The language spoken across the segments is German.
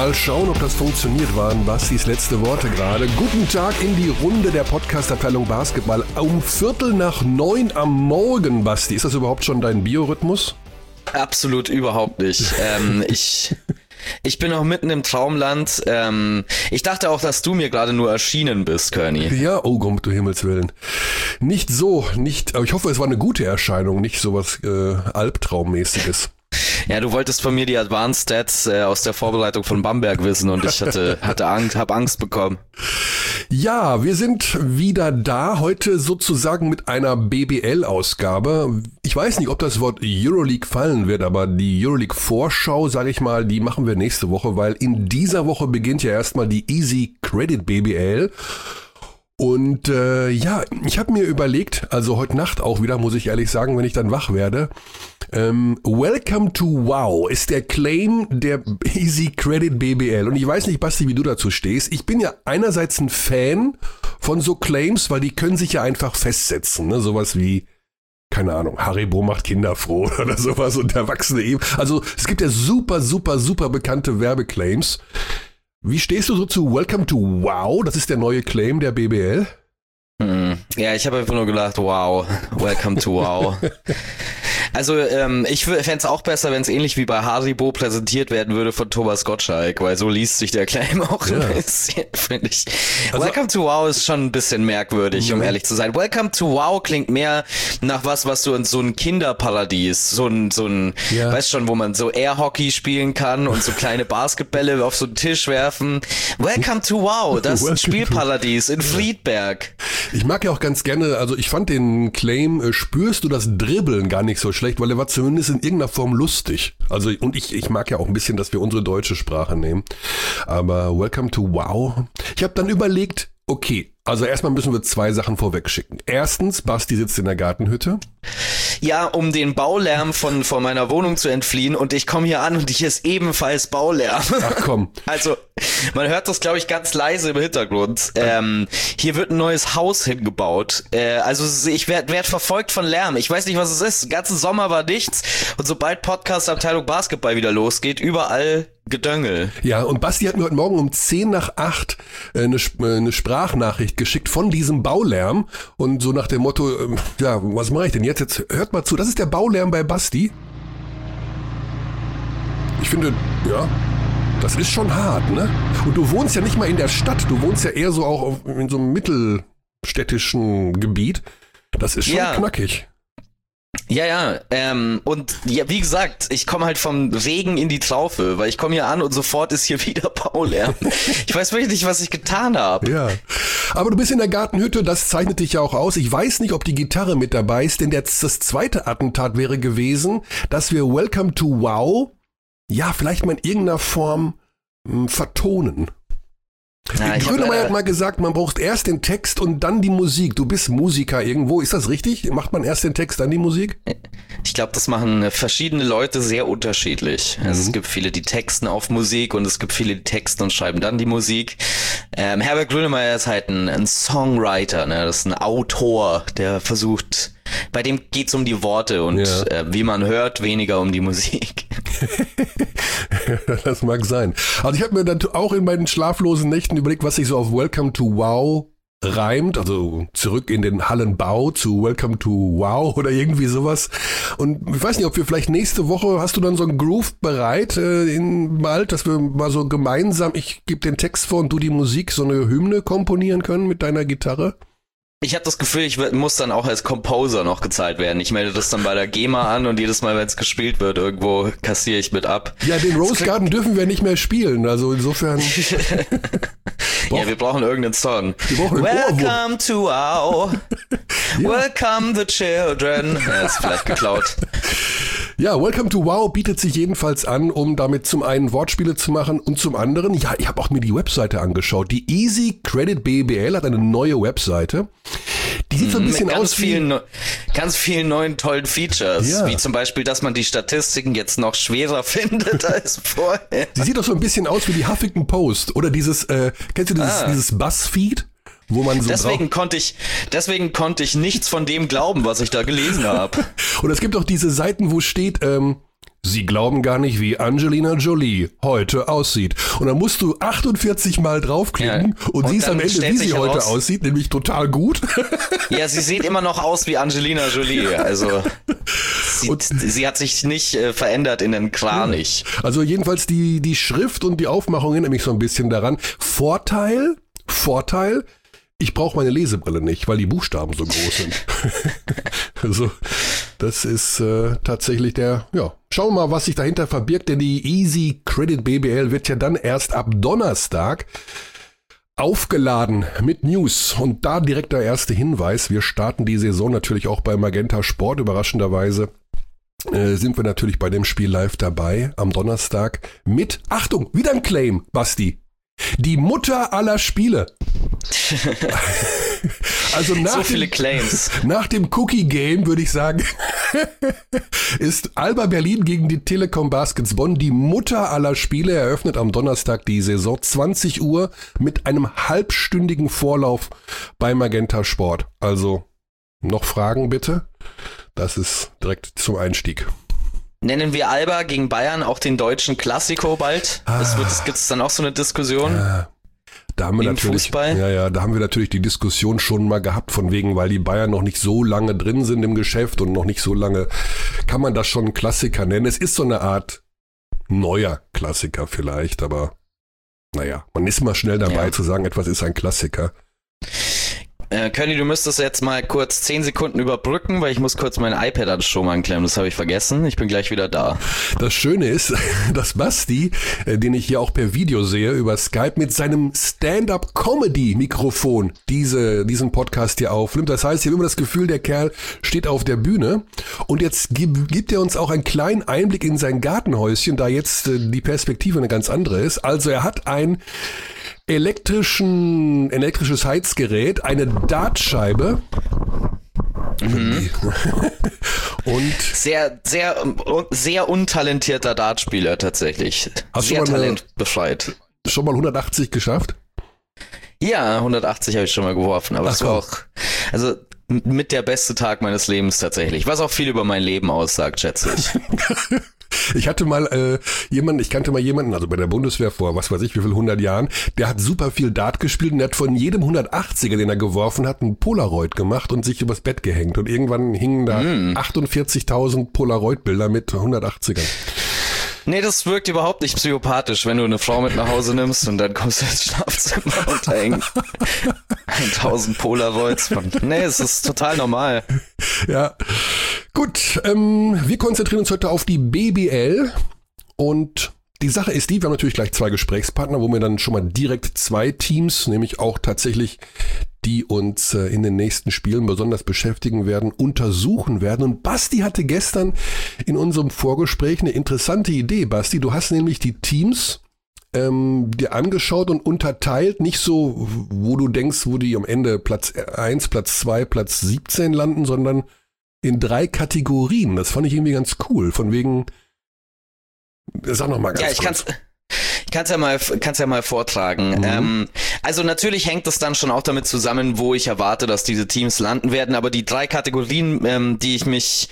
Mal schauen, ob das funktioniert, waren Bastis letzte Worte gerade. Guten Tag in die Runde der Podcast-Abteilung Basketball. Um 8:45 am Morgen, Basti. Ist das überhaupt schon dein Biorhythmus? Absolut überhaupt nicht. Ich bin noch mitten im Traumland. Ich dachte auch, dass du mir gerade nur erschienen bist, Körny. Ja, oh Gott, du Himmels Willen. Nicht so, aber ich hoffe, es war eine gute Erscheinung, nicht sowas Albtraummäßiges. Ja, du wolltest von mir die Advanced Stats aus der Vorbereitung von Bamberg wissen und ich hab Angst bekommen. Ja, wir sind wieder da, heute sozusagen mit einer BBL-Ausgabe. Ich weiß nicht, ob das Wort Euroleague fallen wird, aber die Euroleague-Vorschau, sage ich mal, die machen wir nächste Woche, weil in dieser Woche beginnt ja erstmal die Easy Credit BBL. Und ich habe mir überlegt, also heute Nacht auch wieder, muss ich ehrlich sagen, wenn ich dann wach werde, Welcome to Wow ist der Claim der Easy Credit BBL. Und ich weiß nicht, Basti, wie du dazu stehst. Ich bin ja einerseits ein Fan von so Claims, weil die können sich ja einfach festsetzen. Ne? Sowas wie, keine Ahnung, Haribo macht Kinder froh oder sowas und Erwachsene eben. Also es gibt ja super, super, super bekannte Werbeclaims. Wie stehst du so zu Welcome to Wow? Das ist der neue Claim der BBL. Ja, ich habe einfach nur gedacht, wow, Welcome to Wow. Also ich fände es auch besser, wenn es ähnlich wie bei Haribo präsentiert werden würde von Thomas Gottschalk, weil so liest sich der Claim auch ein bisschen, finde ich. Also, Welcome to Wow ist schon ein bisschen merkwürdig, um ehrlich zu sein. Welcome to Wow klingt mehr nach was du in so ein Kinderparadies, so ein weißt schon, wo man so Airhockey spielen kann und so kleine Basketbälle auf so einen Tisch werfen. Welcome to Wow, das Spielparadies in Friedberg. Ich mag ja auch ganz gerne, also ich fand den Claim, spürst du das Dribbeln gar nicht so schlecht, weil er war zumindest in irgendeiner Form lustig. Also und ich mag ja auch ein bisschen, dass wir unsere deutsche Sprache nehmen. Aber Welcome to Wow. Ich habe dann überlegt, okay, also erstmal müssen wir 2 Sachen vorweg schicken. Erstens, Basti sitzt in der Gartenhütte. Ja, um den Baulärm von meiner Wohnung zu entfliehen und ich komme hier an und hier ist ebenfalls Baulärm. Ach komm. Also, man hört das, glaube ich, ganz leise im Hintergrund. Hier wird ein neues Haus hingebaut. Also ich werd verfolgt von Lärm. Ich weiß nicht, was es ist. Den ganzen Sommer war nichts und sobald Podcast-Abteilung Basketball wieder losgeht, überall Gedöngel. Ja, und Basti hat mir heute Morgen um 7:50 eine Sprachnachricht geschickt von diesem Baulärm und so nach dem Motto, ja, was mache ich denn jetzt? Jetzt hört mal zu, das ist der Baulärm bei Basti. Ich finde, ja, das ist schon hart, ne? Und du wohnst ja nicht mal in der Stadt, du wohnst ja eher so auch in so einem mittelstädtischen Gebiet. Das ist schon knackig. Ja, und ja, wie gesagt, ich komme halt vom Regen in die Traufe, weil ich komme hier an und sofort ist hier wieder Baulärm. Ich weiß wirklich nicht, was ich getan habe. Ja, aber du bist in der Gartenhütte, das zeichnet dich ja auch aus. Ich weiß nicht, ob die Gitarre mit dabei ist, denn das zweite Attentat wäre gewesen, dass wir Welcome to Wow, ja, vielleicht mal in irgendeiner Form vertonen. Grönemeyer hat mal gesagt, man braucht erst den Text und dann die Musik. Du bist Musiker irgendwo, ist das richtig? Macht man erst den Text, dann die Musik? Ich glaube, das machen verschiedene Leute sehr unterschiedlich. Also es gibt viele, die texten auf Musik und es gibt viele, die texten und schreiben dann die Musik. Herbert Grönemeyer ist halt ein Songwriter, ne? Das ist ein Autor, der versucht, bei dem geht's um die Worte und wie man hört, weniger um die Musik. Das mag sein. Also ich habe mir dann auch in meinen schlaflosen Nächten überlegt, was sich so auf Welcome to Wow reimt, also zurück in den Hallenbau zu Welcome to Wow oder irgendwie sowas. Und ich weiß nicht, ob wir vielleicht nächste Woche, hast du dann so einen Groove bereit bald, dass wir mal so gemeinsam, ich gebe den Text vor und du die Musik, so eine Hymne komponieren können mit deiner Gitarre? Ich habe das Gefühl, ich muss dann auch als Composer noch gezahlt werden. Ich melde das dann bei der GEMA an und jedes Mal, wenn es gespielt wird, irgendwo kassiere ich mit ab. Ja, den Rose Garden dürfen wir nicht mehr spielen, also insofern... Ja, wir brauchen irgendeinen Song. Welcome to Wow. Welcome the children. Ja, ist vielleicht geklaut. Ja, Welcome to Wow bietet sich jedenfalls an, um damit zum einen Wortspiele zu machen und zum anderen, ja, ich habe auch mir die Webseite angeschaut. Die Easy Credit BBL hat eine neue Webseite. Die sieht so ein bisschen aus wie... ganz vielen neuen tollen Features, wie zum Beispiel, dass man die Statistiken jetzt noch schwerer findet als vorher. Sie sieht doch so ein bisschen aus wie die Huffington Post oder dieses, kennst du dieses BuzzFeed? Wo man so deswegen konnte ich nichts von dem glauben, was ich da gelesen habe. Und es gibt auch diese Seiten, wo steht, Sie glauben gar nicht, wie Angelina Jolie heute aussieht. Und dann musst du 48 Mal draufklicken und siehst am Ende, wie sie heute aussieht, nämlich total gut. Ja, sie sieht immer noch aus wie Angelina Jolie. Also sie hat sich nicht verändert in den Kranich. Also jedenfalls die Schrift und die Aufmachung erinnern mich so ein bisschen daran. Vorteil, ich brauche meine Lesebrille nicht, weil die Buchstaben so groß sind. Also das ist tatsächlich schauen wir mal, was sich dahinter verbirgt, denn die Easy Credit BBL wird ja dann erst ab Donnerstag aufgeladen mit News. Und da direkt der erste Hinweis, wir starten die Saison natürlich auch bei Magenta Sport, überraschenderweise. Sind wir natürlich bei dem Spiel live dabei am Donnerstag mit, Achtung, wieder ein Claim, Basti. Die Mutter aller Spiele. Also so viele Claims. Nach dem Cookie Game würde ich sagen, ist Alba Berlin gegen die Telekom Baskets Bonn die Mutter aller Spiele, eröffnet am Donnerstag die Saison 20 Uhr mit einem halbstündigen Vorlauf bei Magenta Sport. Also noch Fragen bitte? Das ist direkt zum Einstieg. Nennen wir Alba gegen Bayern auch den deutschen Klassiko bald? Gibt es dann auch so eine Diskussion? Da haben wir natürlich, Fußball? Da haben wir natürlich die Diskussion schon mal gehabt, von wegen, weil die Bayern noch nicht so lange drin sind im Geschäft und noch nicht so lange, kann man das schon Klassiker nennen. Es ist so eine Art neuer Klassiker vielleicht, aber naja, man ist mal schnell dabei zu sagen, etwas ist ein Klassiker. Conny, du müsstest jetzt mal kurz 10 Sekunden überbrücken, weil ich muss kurz mein iPad an Strom anklemmen. Das habe ich vergessen. Ich bin gleich wieder da. Das Schöne ist, dass Basti, den ich hier auch per Video sehe über Skype, mit seinem Stand-Up-Comedy-Mikrofon diesen Podcast hier aufnimmt. Das heißt, ich habe immer das Gefühl, der Kerl steht auf der Bühne. Und jetzt gibt er uns auch einen kleinen Einblick in sein Gartenhäuschen, da jetzt die Perspektive eine ganz andere ist. Also er hat ein elektrisches Heizgerät, eine Dartscheibe und sehr untalentierter Dartspieler tatsächlich. Sehr talentbefreit. Schon mal 180 geschafft? Ja, 180 habe ich schon mal geworfen, aber es war auch mit der beste Tag meines Lebens tatsächlich, was auch viel über mein Leben aussagt, schätze ich. Ich kannte mal jemanden, also bei der Bundeswehr vor, was weiß ich, wie viel 100 Jahren, der hat super viel Dart gespielt und der hat von jedem 180er, den er geworfen hat, einen Polaroid gemacht und sich übers Bett gehängt. Und irgendwann hingen da 48.000 Polaroid-Bilder mit 180ern. Nee, das wirkt überhaupt nicht psychopathisch, wenn du eine Frau mit nach Hause nimmst und dann kommst du ins Schlafzimmer und da hängen 1000 Polaroids von. Nee, es ist total normal. Ja, gut. Wir konzentrieren uns heute auf die BBL und die Sache ist wir haben natürlich gleich 2 Gesprächspartner, wo wir dann schon mal direkt 2 Teams, nämlich auch tatsächlich die uns in den nächsten Spielen besonders beschäftigen werden, untersuchen werden. Und Basti hatte gestern in unserem Vorgespräch eine interessante Idee. Basti, du hast nämlich die Teams dir angeschaut und unterteilt, nicht so, wo du denkst, wo die am Ende Platz 1, Platz 2, Platz 17 landen, sondern in 3 Kategorien. Das fand ich irgendwie ganz cool. Von wegen, sag noch mal ganz kurz. Ich kann's ja mal vortragen. Also natürlich hängt das dann schon auch damit zusammen, wo ich erwarte, dass diese Teams landen werden. Aber die 3 Kategorien, auf die ich mich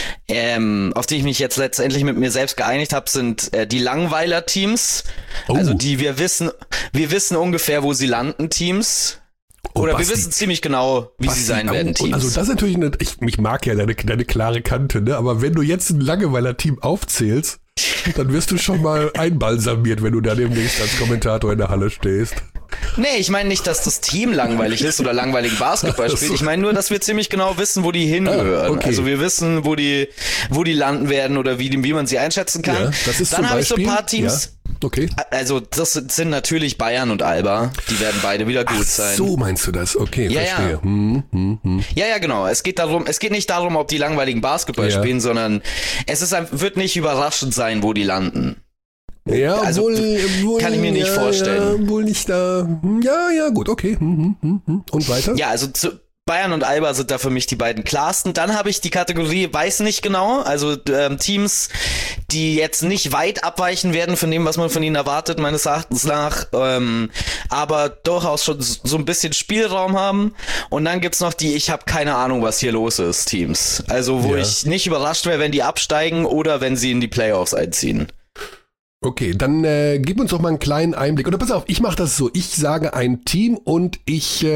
jetzt letztendlich mit mir selbst geeinigt habe, sind die Langweiler-Teams. Oh. Also die wir wissen ungefähr, wo sie landen, Teams. Oder Basti, wir wissen ziemlich genau, wie sie sein werden, Teams. Also das ist natürlich ich mag ja deine klare Kante, ne? Aber wenn du jetzt ein Langweiler-Team aufzählst, dann wirst du schon mal einbalsamiert, wenn du da demnächst als Kommentator in der Halle stehst. Nee, ich meine nicht, dass das Team langweilig ist oder langweiligen Basketball spielt. Ich meine nur, dass wir ziemlich genau wissen, wo die hinhören. Okay. Also wir wissen, wo die landen werden oder wie man sie einschätzen kann. Ja, das ist dann habe ich so ein paar Teams. Ja. Okay. Also das sind natürlich Bayern und Alba. Die werden beide wieder gut sein. So meinst du das? Okay, ja, verstehe. Ja. Ja, genau. Es geht nicht darum, ob die langweiligen Basketball spielen, sondern wird nicht überraschend sein, wo die landen. Ja, also, wohl kann ich mir nicht vorstellen. Ja, wohl nicht da. Ja, gut, okay. Und weiter? Ja, also Bayern und Alba sind da für mich die beiden klarsten. Dann habe ich die Kategorie, weiß nicht genau, also Teams, die jetzt nicht weit abweichen werden von dem, was man von ihnen erwartet, meines Erachtens nach, aber durchaus schon so ein bisschen Spielraum haben. Und dann gibt's noch die, ich habe keine Ahnung, was hier los ist, Teams. Also wo ich nicht überrascht wäre, wenn die absteigen oder wenn sie in die Playoffs einziehen. Okay, dann gib uns doch mal einen kleinen Einblick. Oder pass auf, ich mache das so. Ich sage ein Team und ich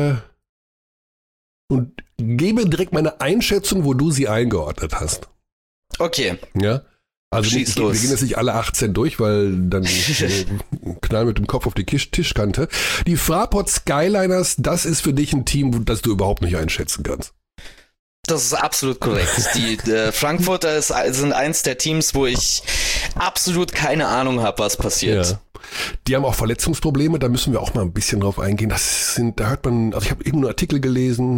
und gebe direkt meine Einschätzung, wo du sie eingeordnet hast. Okay. Ja. Also wir gehen jetzt nicht alle 18 durch, weil dann knallen mit dem Kopf auf die Tischkante. Die Fraport Skyliners, das ist für dich ein Team, das du überhaupt nicht einschätzen kannst. Das ist absolut korrekt. Die Frankfurter sind eins der Teams, wo ich absolut keine Ahnung habe, was passiert. Ja. Die haben auch Verletzungsprobleme, da müssen wir auch mal ein bisschen drauf eingehen. Da hört man, also ich habe irgendeinen Artikel gelesen,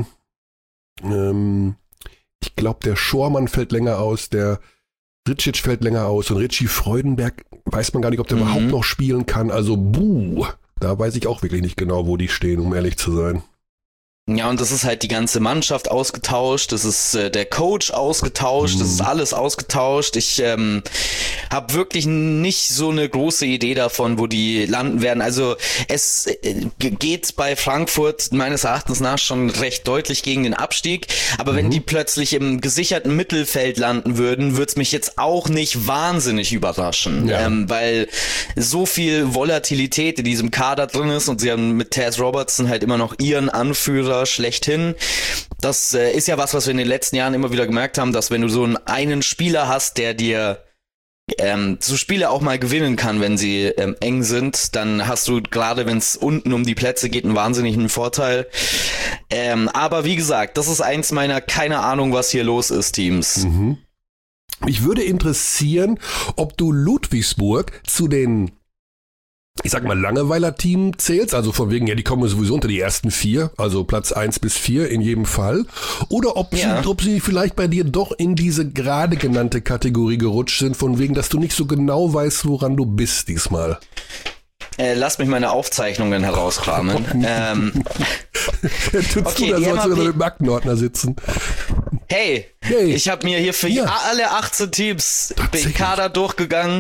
ich glaube, der Schormann fällt länger aus, der Ricic fällt länger aus und Richie Freudenberg weiß man gar nicht, ob der überhaupt noch spielen kann. Also, da weiß ich auch wirklich nicht genau, wo die stehen, um ehrlich zu sein. Ja, und das ist halt die ganze Mannschaft ausgetauscht, das ist der Coach ausgetauscht, das ist alles ausgetauscht. Ich habe wirklich nicht so eine große Idee davon, wo die landen werden. Also es geht bei Frankfurt meines Erachtens nach schon recht deutlich gegen den Abstieg, aber wenn die plötzlich im gesicherten Mittelfeld landen würden, würde es mich jetzt auch nicht wahnsinnig überraschen, weil so viel Volatilität in diesem Kader drin ist und sie haben mit Taz Robertson halt immer noch ihren Anführer schlechthin. Das ist ja was wir in den letzten Jahren immer wieder gemerkt haben, dass wenn du so einen Spieler hast, der dir so Spiele auch mal gewinnen kann, wenn sie eng sind, dann hast du, gerade wenn es unten um die Plätze geht, einen wahnsinnigen Vorteil. Aber wie gesagt, das ist eins meiner keine Ahnung, was hier los ist, Teams. Mich würde interessieren, ob du Ludwigsburg zu den, ich sag mal, Langeweiler-Team zählst, also von wegen, ja, die kommen sowieso unter die ersten 4, also Platz 1 bis 4 in jedem Fall, oder ob sie vielleicht bei dir doch in diese gerade genannte Kategorie gerutscht sind, von wegen, dass du nicht so genau weißt, woran du bist diesmal. Lass mich meine Aufzeichnungen herauskramen. Tust du da, sollst du mit dem Aktenordner sitzen. Hey, ich habe mir hier für alle 18 Teams den Kader durchgegangen.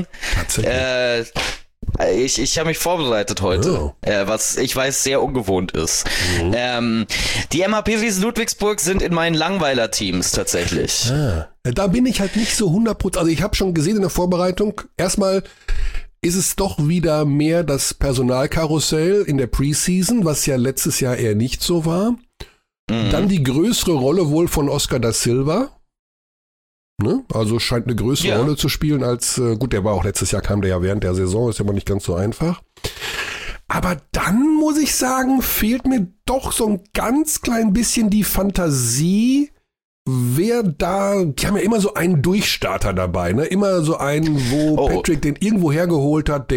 Ich habe mich vorbereitet heute, was ich weiß sehr ungewohnt ist. Die MHP Riesen Ludwigsburg sind in meinen Langweiler-Teams tatsächlich. Da bin ich halt nicht so 100%. Also ich habe schon gesehen in der Vorbereitung, erstmal ist es doch wieder mehr das Personalkarussell in der Preseason, was ja letztes Jahr eher nicht so war. Dann die größere Rolle wohl von Oscar da Silva. Ne? Also scheint eine größere Rolle zu spielen als, gut, der war auch letztes Jahr, kam der ja während der Saison, ist ja mal nicht ganz so einfach. Aber dann muss ich sagen, fehlt mir doch so ein ganz klein bisschen die Fantasie, wer da, die haben ja immer so einen Durchstarter dabei, ne? Immer so einen, wo Patrick den irgendwo hergeholt hat,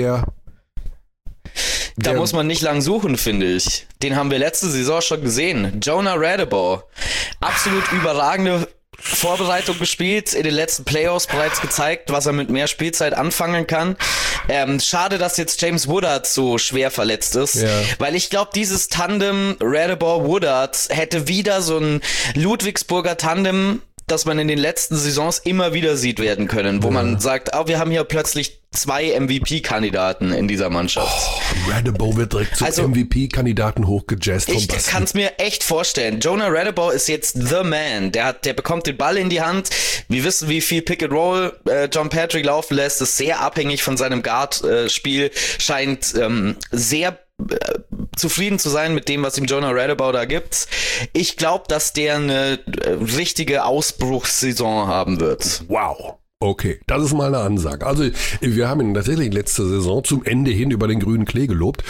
Da muss man nicht lang suchen, finde ich. Den haben wir letzte Saison schon gesehen. Jonah Radebow. Absolut überragende Vorbereitung gespielt, in den letzten Playoffs bereits gezeigt, was er mit mehr Spielzeit anfangen kann. Schade, dass jetzt James Woodard so schwer verletzt ist, weil ich glaube, dieses Tandem Radebow-Woodard hätte wieder so ein Ludwigsburger Tandem, das man in den letzten Saisons immer wieder sieht werden können, wo man sagt, wir haben hier plötzlich 2 MVP-Kandidaten in dieser Mannschaft. Radebow wird direkt zum MVP-Kandidaten hochgejazzt. Ich kann es mir echt vorstellen. Jonah Radebow ist jetzt the man. Der bekommt den Ball in die Hand. Wir wissen, wie viel Pick and Roll John Patrick laufen lässt. Ist sehr abhängig von seinem Guard-Spiel. Scheint sehr zufrieden zu sein mit dem, was ihm Jonah Radebow da gibt. Ich glaube, dass der eine richtige Ausbruchssaison haben wird. Wow. Okay, das ist mal eine Ansage. Also wir haben ihn tatsächlich letzte Saison zum Ende hin über den grünen Klee gelobt.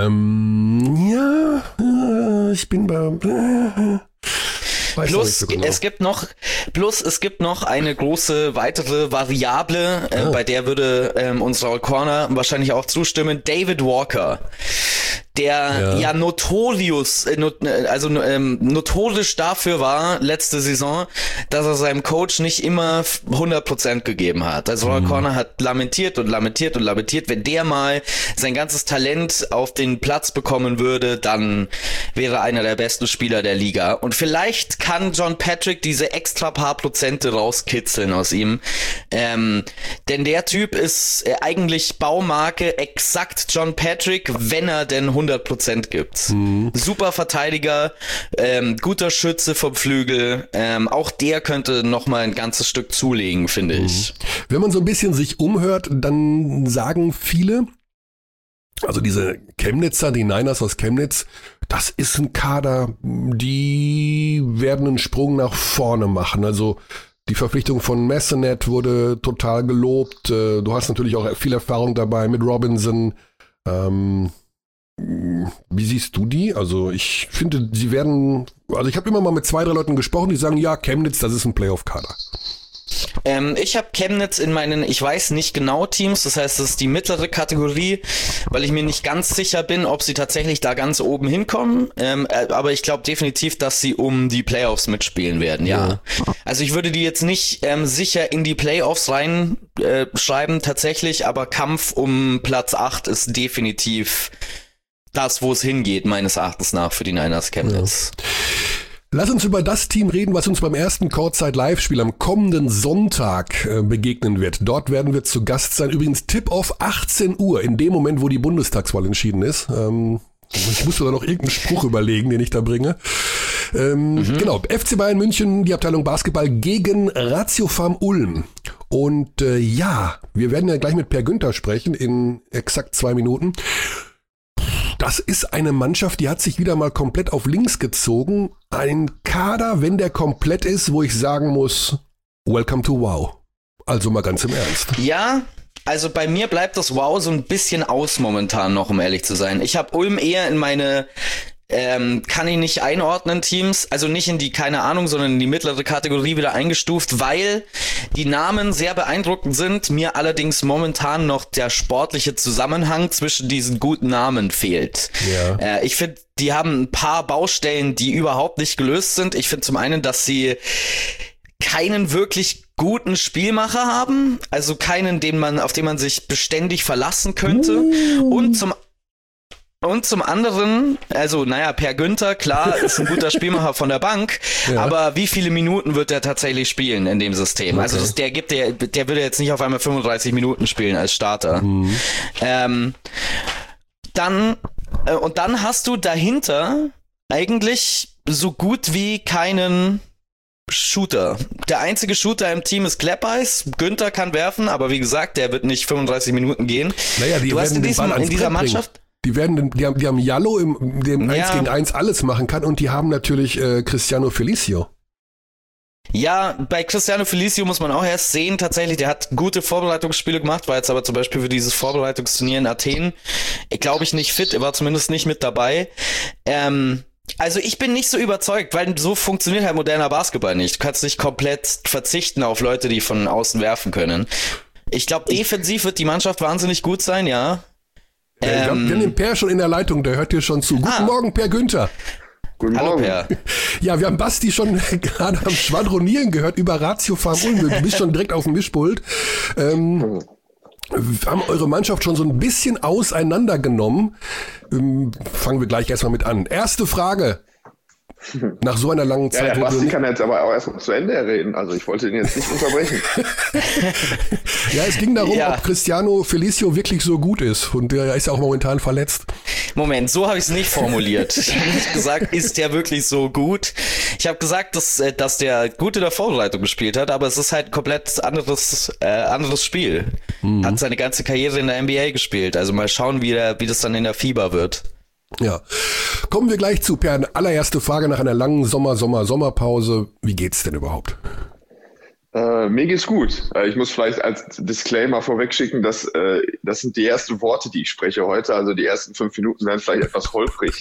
Ich bin bei... Es gibt noch eine große weitere Variable, bei der würde unser Corner wahrscheinlich auch zustimmen. David Walker. der notorisch dafür war, letzte Saison, dass er seinem Coach nicht immer 100% gegeben hat. Also Roy Corner hat lamentiert. Wenn der mal sein ganzes Talent auf den Platz bekommen würde, dann wäre einer der besten Spieler der Liga. Und vielleicht kann John Patrick diese extra paar Prozente rauskitzeln aus ihm. Denn der Typ ist eigentlich Baumarke exakt John Patrick, wenn er denn 100% gibt. Super Verteidiger, guter Schütze vom Flügel. Auch der könnte noch mal ein ganzes Stück zulegen, finde ich. Wenn man so ein bisschen sich umhört, dann sagen viele, also diese Chemnitzer, die Niners aus Chemnitz, das ist ein Kader, die werden einen Sprung nach vorne machen. Also die Verpflichtung von Massenet wurde total gelobt. Du hast natürlich auch viel Erfahrung dabei mit Robinson. Wie siehst du die? Also ich finde, ich habe immer mal mit 2, 3 Leuten gesprochen, die sagen, ja, Chemnitz, das ist ein Playoff-Kader. Ich habe Chemnitz in meinen, ich weiß nicht genau Teams, das heißt, das ist die mittlere Kategorie, weil ich mir nicht ganz sicher bin, ob sie tatsächlich da ganz oben hinkommen, aber ich glaube definitiv, dass sie um die Playoffs mitspielen werden, ja. Also ich würde die jetzt nicht sicher in die Playoffs reinschreiben tatsächlich, aber Kampf um Platz 8 ist definitiv das, wo es hingeht, meines Erachtens nach, für die Niners Chemnitz. Ja. Lass uns über das Team reden, was uns beim ersten Courtside-Live-Spiel am kommenden Sonntag begegnen wird. Dort werden wir zu Gast sein. Übrigens Tip-Off 18 Uhr, in dem Moment, wo die Bundestagswahl entschieden ist. Ich muss mir da noch irgendeinen Spruch überlegen, den ich da bringe. Genau, FC Bayern München, die Abteilung Basketball gegen Ratio Farm Ulm. Und wir werden ja gleich mit Per Günther sprechen in exakt 2 Minuten. Das ist eine Mannschaft, die hat sich wieder mal komplett auf links gezogen. Ein Kader, wenn der komplett ist, wo ich sagen muss, welcome to wow. Also mal ganz im Ernst. Ja, also bei mir bleibt das Wow so ein bisschen aus momentan noch, um ehrlich zu sein. Ich habe Ulm eher in meine, kann ich nicht einordnen, Teams, also nicht in die, keine Ahnung, sondern in die mittlere Kategorie wieder eingestuft, weil die Namen sehr beeindruckend sind, mir allerdings momentan noch der sportliche Zusammenhang zwischen diesen guten Namen fehlt. Ja. Ich finde, die haben ein paar Baustellen, die überhaupt nicht gelöst sind. Ich finde zum einen, dass sie keinen wirklich guten Spielmacher haben, also keinen, auf den man sich beständig verlassen könnte. Und zum anderen, also Per Günther, klar, ist ein guter Spielmacher von der Bank, aber wie viele Minuten wird er tatsächlich spielen in dem System? Okay. Also der würde jetzt nicht auf einmal 35 Minuten spielen als Starter. Dann hast du dahinter eigentlich so gut wie keinen Shooter. Der einzige Shooter im Team ist Kleppeis. Günther kann werfen, aber wie gesagt, der wird nicht 35 Minuten gehen. Naja, du hast in dieser Mannschaft... Die haben Jallo, dem 1 gegen 1 alles machen kann, und die haben natürlich Cristiano Felicio. Ja, bei Cristiano Felicio muss man auch erst sehen, tatsächlich, der hat gute Vorbereitungsspiele gemacht, war jetzt aber zum Beispiel für dieses Vorbereitungsturnier in Athen, glaube ich, nicht fit, er war zumindest nicht mit dabei. Also ich bin nicht so überzeugt, weil so funktioniert halt moderner Basketball nicht. Du kannst nicht komplett verzichten auf Leute, die von außen werfen können. Ich glaube, defensiv wird die Mannschaft wahnsinnig gut sein, ja. Wir haben den Per schon in der Leitung, der hört dir schon zu. Guten Morgen, Per Günther. Guten Morgen. Per. Ja, wir haben Basti schon gerade am Schwadronieren gehört über Ratio Farm Ulm. Du bist schon direkt auf dem Mischpult. Haben eure Mannschaft schon so ein bisschen auseinandergenommen. Fangen wir gleich erstmal mit an. Erste Frage. Nach so einer langen Zeit. Ja, Basti kann jetzt aber auch erstmal zu Ende reden. Also ich wollte ihn jetzt nicht unterbrechen. Ja, es ging darum, ob Cristiano Felicio wirklich so gut ist. Und der ist ja auch momentan verletzt. Moment, so habe ich es nicht formuliert. Ich habe nicht gesagt, ist der wirklich so gut? Ich habe gesagt, dass der gut in der Vorbereitung gespielt hat, aber es ist halt ein komplett anderes Spiel. Hat seine ganze Karriere in der NBA gespielt. Also mal schauen, wie das dann in der FIBA wird. Ja, kommen wir gleich zu Per. Allererste Frage nach einer langen Sommerpause. Wie geht's denn überhaupt? Mir geht's gut. Ich muss vielleicht als Disclaimer vorwegschicken, dass das sind die ersten Worte, die ich spreche heute. Also die ersten 5 Minuten werden vielleicht etwas holprig.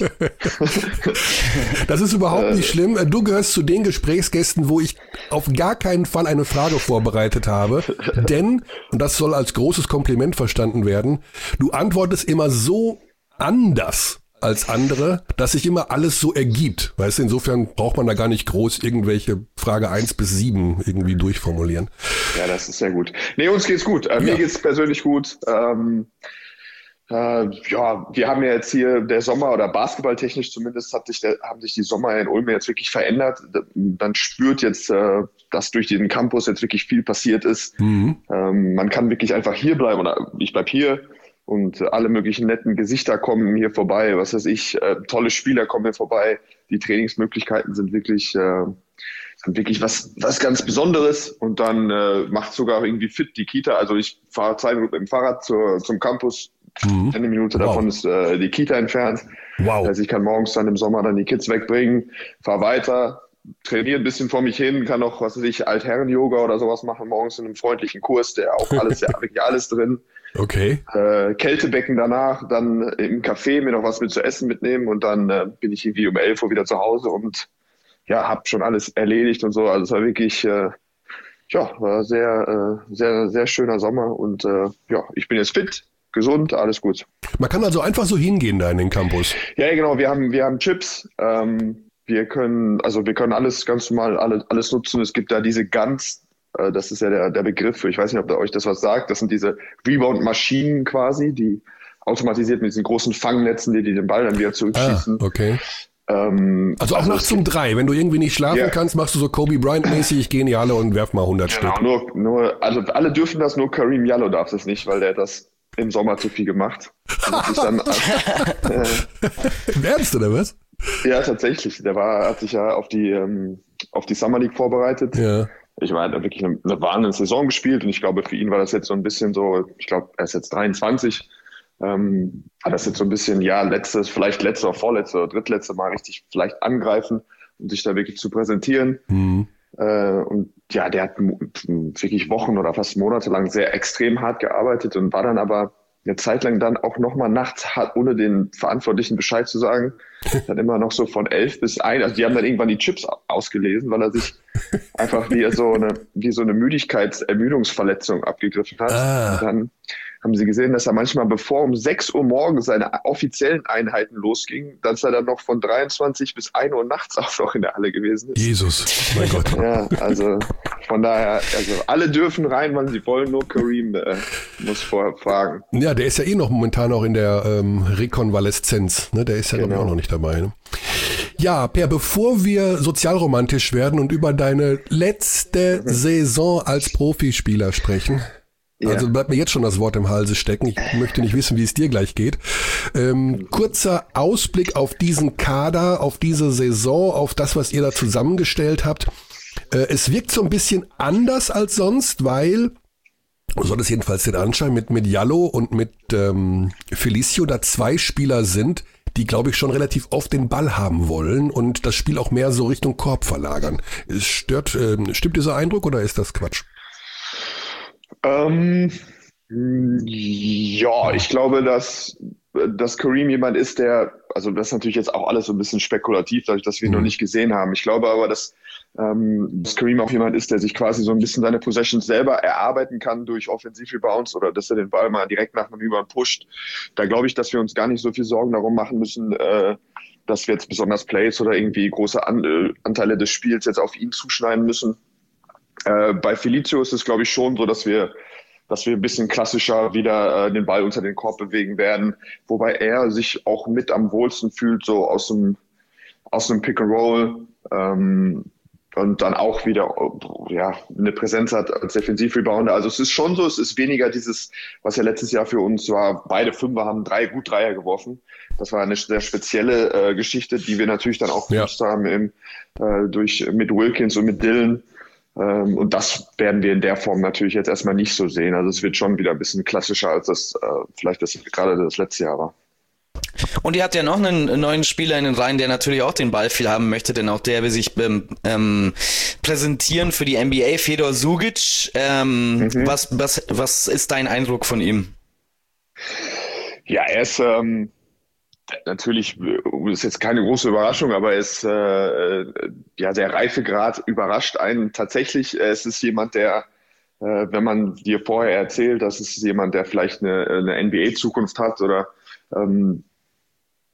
Das ist überhaupt nicht schlimm. Du gehörst zu den Gesprächsgästen, wo ich auf gar keinen Fall eine Frage vorbereitet habe. Denn, und das soll als großes Kompliment verstanden werden, du antwortest immer so anders als andere, dass sich immer alles so ergibt. Weißt du, insofern braucht man da gar nicht groß irgendwelche Frage 1 bis 7 irgendwie durchformulieren. Ja, das ist sehr gut. Nee, uns geht's gut. Mir geht's persönlich gut. Ja, wir haben ja jetzt hier der Sommer oder basketballtechnisch zumindest haben sich die Sommer in Ulm jetzt wirklich verändert. Man spürt jetzt, dass durch diesen Campus jetzt wirklich viel passiert ist. Man kann wirklich einfach hier bleiben oder ich bleib hier und alle möglichen netten Gesichter kommen hier vorbei. Was weiß ich, tolle Spieler kommen hier vorbei. Die Trainingsmöglichkeiten sind wirklich was ganz Besonderes und dann macht sogar irgendwie fit die Kita. Also ich fahre 2 Minuten mit dem Fahrrad zum Campus. Eine Minute davon ist die Kita entfernt. Wow. Also ich kann morgens dann im Sommer dann die Kids wegbringen, fahre weiter, trainiere ein bisschen vor mich hin, kann auch, was weiß ich, Altherren-Yoga oder sowas machen, morgens in einem freundlichen Kurs, der auch wirklich alles drin. Okay. Kältebecken danach, dann im Café mir noch was mit zu essen mitnehmen und dann bin ich irgendwie um 11 Uhr wieder zu Hause und habe schon alles erledigt und so. Also es war wirklich, war sehr, sehr, sehr schöner Sommer und ich bin jetzt fit. Gesund, alles gut. Man kann also einfach so hingehen da in den Campus. Ja, genau. Wir haben Chips. Wir können alles ganz normal, alles nutzen. Es gibt da diese Guns. Das ist ja der Begriff. Ich weiß nicht, ob euch das was sagt. Das sind diese Rebound-Maschinen quasi, die automatisiert mit diesen großen Fangnetzen, die den Ball dann wieder zurückschießen. Okay. Also auch nachts um 3, wenn du irgendwie nicht schlafen kannst, machst du so Kobe Bryant-mäßig, ich gehe in die Halle und werf mal 100 Stück. Also alle dürfen das, nur Kareem Jallow darf das nicht, weil der das im Sommer zu viel gemacht. Ernst, oder was? Ja, tatsächlich. Hat sich ja auf die Summer League vorbereitet. Ja. Ich meine, er hat wirklich eine wahnsinnige Saison gespielt und ich glaube, für ihn war das jetzt so ein bisschen so, ich glaube, er ist jetzt 23, hat das jetzt so ein bisschen, vielleicht letzte oder vorletzte oder drittletzte Mal richtig vielleicht angreifen, um sich da wirklich zu präsentieren. Und ja, der hat wirklich Wochen oder fast Monate lang sehr extrem hart gearbeitet und war dann aber eine Zeit lang dann auch nochmal nachts, ohne den Verantwortlichen Bescheid zu sagen, dann immer noch so von 11 bis 1, also die haben dann irgendwann die Chips ausgelesen, weil er sich einfach wie so eine Ermüdungsverletzung abgegriffen hat. Und dann haben sie gesehen, dass er manchmal, bevor um 6 Uhr morgens seine offiziellen Einheiten losgingen, dass er dann noch von 23 bis 1 Uhr nachts auch noch in der Halle gewesen ist. Jesus, mein Gott. Ja, also von daher, also alle dürfen rein, wann sie wollen, nur Kareem muss vorher fragen. Ja, der ist ja noch momentan auch in der Rekonvaleszenz, ne? Der ist ja auch noch nicht dabei. Ne? Ja, Per, bevor wir sozialromantisch werden und über deine letzte Saison als Profispieler sprechen, also bleibt mir jetzt schon das Wort im Halse stecken. Ich möchte nicht wissen, wie es dir gleich geht. Kurzer Ausblick auf diesen Kader, auf diese Saison, auf das, was ihr da zusammengestellt habt. Es wirkt so ein bisschen anders als sonst, weil, so hat es jedenfalls den Anschein, mit Jallow und mit Felicio da 2 Spieler sind, die, glaube ich, schon relativ oft den Ball haben wollen und das Spiel auch mehr so Richtung Korb verlagern. Stimmt dieser Eindruck oder ist das Quatsch? Ich glaube, dass Kareem jemand ist, also das ist natürlich jetzt auch alles so ein bisschen spekulativ, dadurch, dass wir ihn noch nicht gesehen haben. Ich glaube aber, dass Kareem auch jemand ist, der sich quasi so ein bisschen seine Possessions selber erarbeiten kann durch Offensiv-Rebounds oder dass er den Ball mal direkt nach einem Rebound pusht. Da glaube ich, dass wir uns gar nicht so viel Sorgen darum machen müssen, dass wir jetzt besonders Plays oder irgendwie große Anteile des Spiels jetzt auf ihn zuschneiden müssen. Bei Felicio ist es, glaube ich, schon so, dass wir ein bisschen klassischer wieder den Ball unter den Korb bewegen werden, wobei er sich auch mit am wohlsten fühlt, so aus dem Pick and Roll und dann auch wieder eine Präsenz hat als Defensiv-Rebounder. Also es ist schon so, es ist weniger dieses, was ja letztes Jahr für uns war, beide Fünfer haben gut Dreier geworfen. Das war eine sehr spezielle Geschichte, die wir natürlich dann auch genutzt haben mit Wilkins und mit Dillon. Und das werden wir in der Form natürlich jetzt erstmal nicht so sehen. Also es wird schon wieder ein bisschen klassischer, als das vielleicht gerade das letzte Jahr war. Und ihr habt ja noch einen neuen Spieler in den Reihen, der natürlich auch den Ball viel haben möchte, denn auch der will sich präsentieren für die NBA, Fedor Sugic. Was ist dein Eindruck von ihm? Ja, er ist natürlich, ist jetzt keine große Überraschung, aber er ist der Reifegrad überrascht einen tatsächlich. Es ist jemand, der, wenn man dir vorher erzählt, dass es jemand, der vielleicht eine NBA-Zukunft hat oder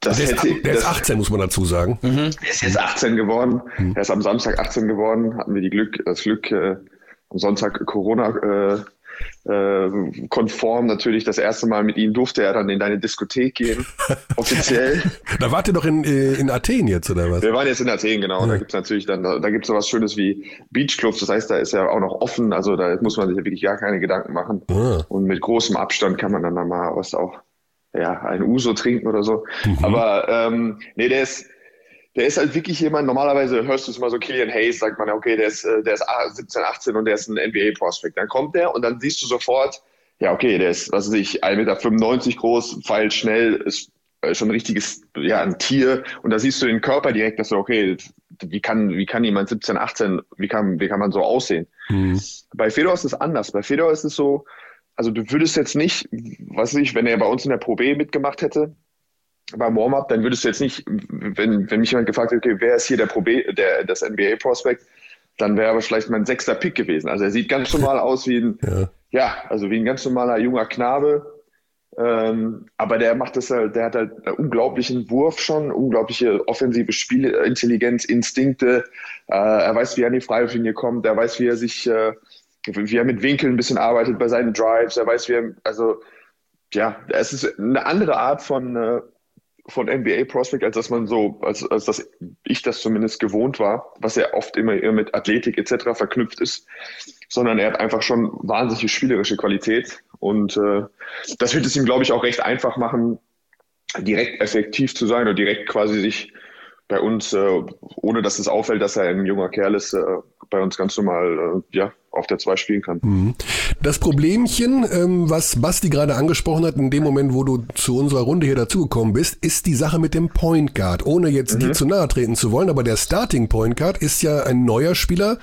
Der ist 18, muss man dazu sagen. Er ist jetzt 18 geworden. Er ist am Samstag 18 geworden. Hatten wir das Glück, am Sonntag Corona konform natürlich das erste Mal mit ihm durfte er dann in deine Diskothek gehen, offiziell. Da wart ihr doch in Athen jetzt, oder was? Wir waren jetzt in Athen, genau. Ja. Da gibt's natürlich dann, da gibt's so was Schönes wie Beachclubs, das heißt, da ist ja auch noch offen, also da muss man sich ja wirklich gar keine Gedanken machen. Und mit großem Abstand kann man dann mal ein Uso trinken oder so. Aber nee, der ist halt wirklich jemand, normalerweise hörst du es mal so, Killian Hayes, sagt man, okay, der ist 17, 18 und der ist ein NBA-Prospect. Dann kommt der und dann siehst du sofort, ja, okay, der ist, 1,95 Meter groß, feilt schnell, ist schon ein richtiges, ein Tier. Und da siehst du den Körper direkt, dass du, okay, wie kann jemand 17, 18, wie kann man so aussehen? Bei Fedor ist es anders. Bei Fedor ist es so, also du würdest jetzt nicht, wenn er bei uns in der Pro B mitgemacht hätte, beim Warm-Up, dann würdest du jetzt nicht, wenn mich jemand gefragt hätte, okay, wer ist hier der Pro B, das NBA-Prospect, dann wäre aber vielleicht mein 6. Pick gewesen. Also er sieht ganz normal aus wie ein ganz normaler junger Knabe. Aber der hat halt einen unglaublichen Wurf schon, unglaubliche offensive Spielintelligenz, Instinkte. Er weiß, wie er an die Freiwurflinie kommt, er weiß, wie er mit Winkeln ein bisschen arbeitet bei seinen Drives, er weiß, es ist eine andere Art von NBA-Prospect, als dass man so, als dass ich das zumindest gewohnt war, was ja oft immer mit Athletik etc. verknüpft ist, sondern er hat einfach schon wahnsinnige spielerische Qualität und das wird es ihm, glaube ich, auch recht einfach machen, direkt effektiv zu sein und direkt quasi sich bei uns, ohne dass es auffällt, dass er ein junger Kerl ist, bei uns ganz normal auf der 2 spielen kann. Das Problemchen, was Basti gerade angesprochen hat, in dem Moment, wo du zu unserer Runde hier dazugekommen bist, ist die Sache mit dem Point Guard. Ohne jetzt dir zu nahe treten zu wollen, aber der Starting Point Guard ist ja ein neuer Spieler,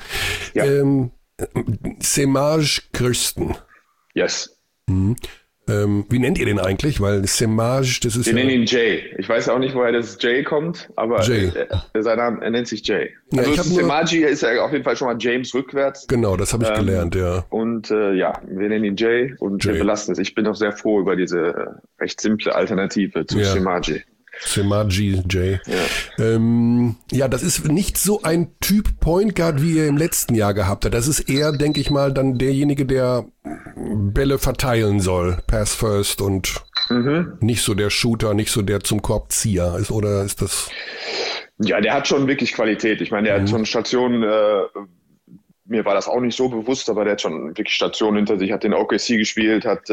Semaj Kirsten. Yes. Wie nennt ihr den eigentlich? Weil Semaj, das ist Wir nennen ihn Jay. Ich weiß auch nicht, woher das Jay kommt, aber Jay. Sein Name, er nennt sich Jay. Ja, also Semaji ist ja auf jeden Fall schon mal James rückwärts. Genau, das habe ich gelernt, ja. Und wir nennen ihn Jay und wir belassen es. Ich bin auch sehr froh über diese recht simple Alternative zu Semaji. Semaji Jay. Ja. Das ist nicht so ein Typ Point Guard, wie ihr im letzten Jahr gehabt habt. Das ist eher, denke ich mal, dann derjenige, der Bälle verteilen soll. Pass first und nicht so der Shooter, nicht so der zum Korbzieher ist, oder ist das? Ja, der hat schon wirklich Qualität. Ich meine, der hat schon Stationen, mir war das auch nicht so bewusst, aber der hat schon wirklich Stationen hinter sich, hat den OKC gespielt, hat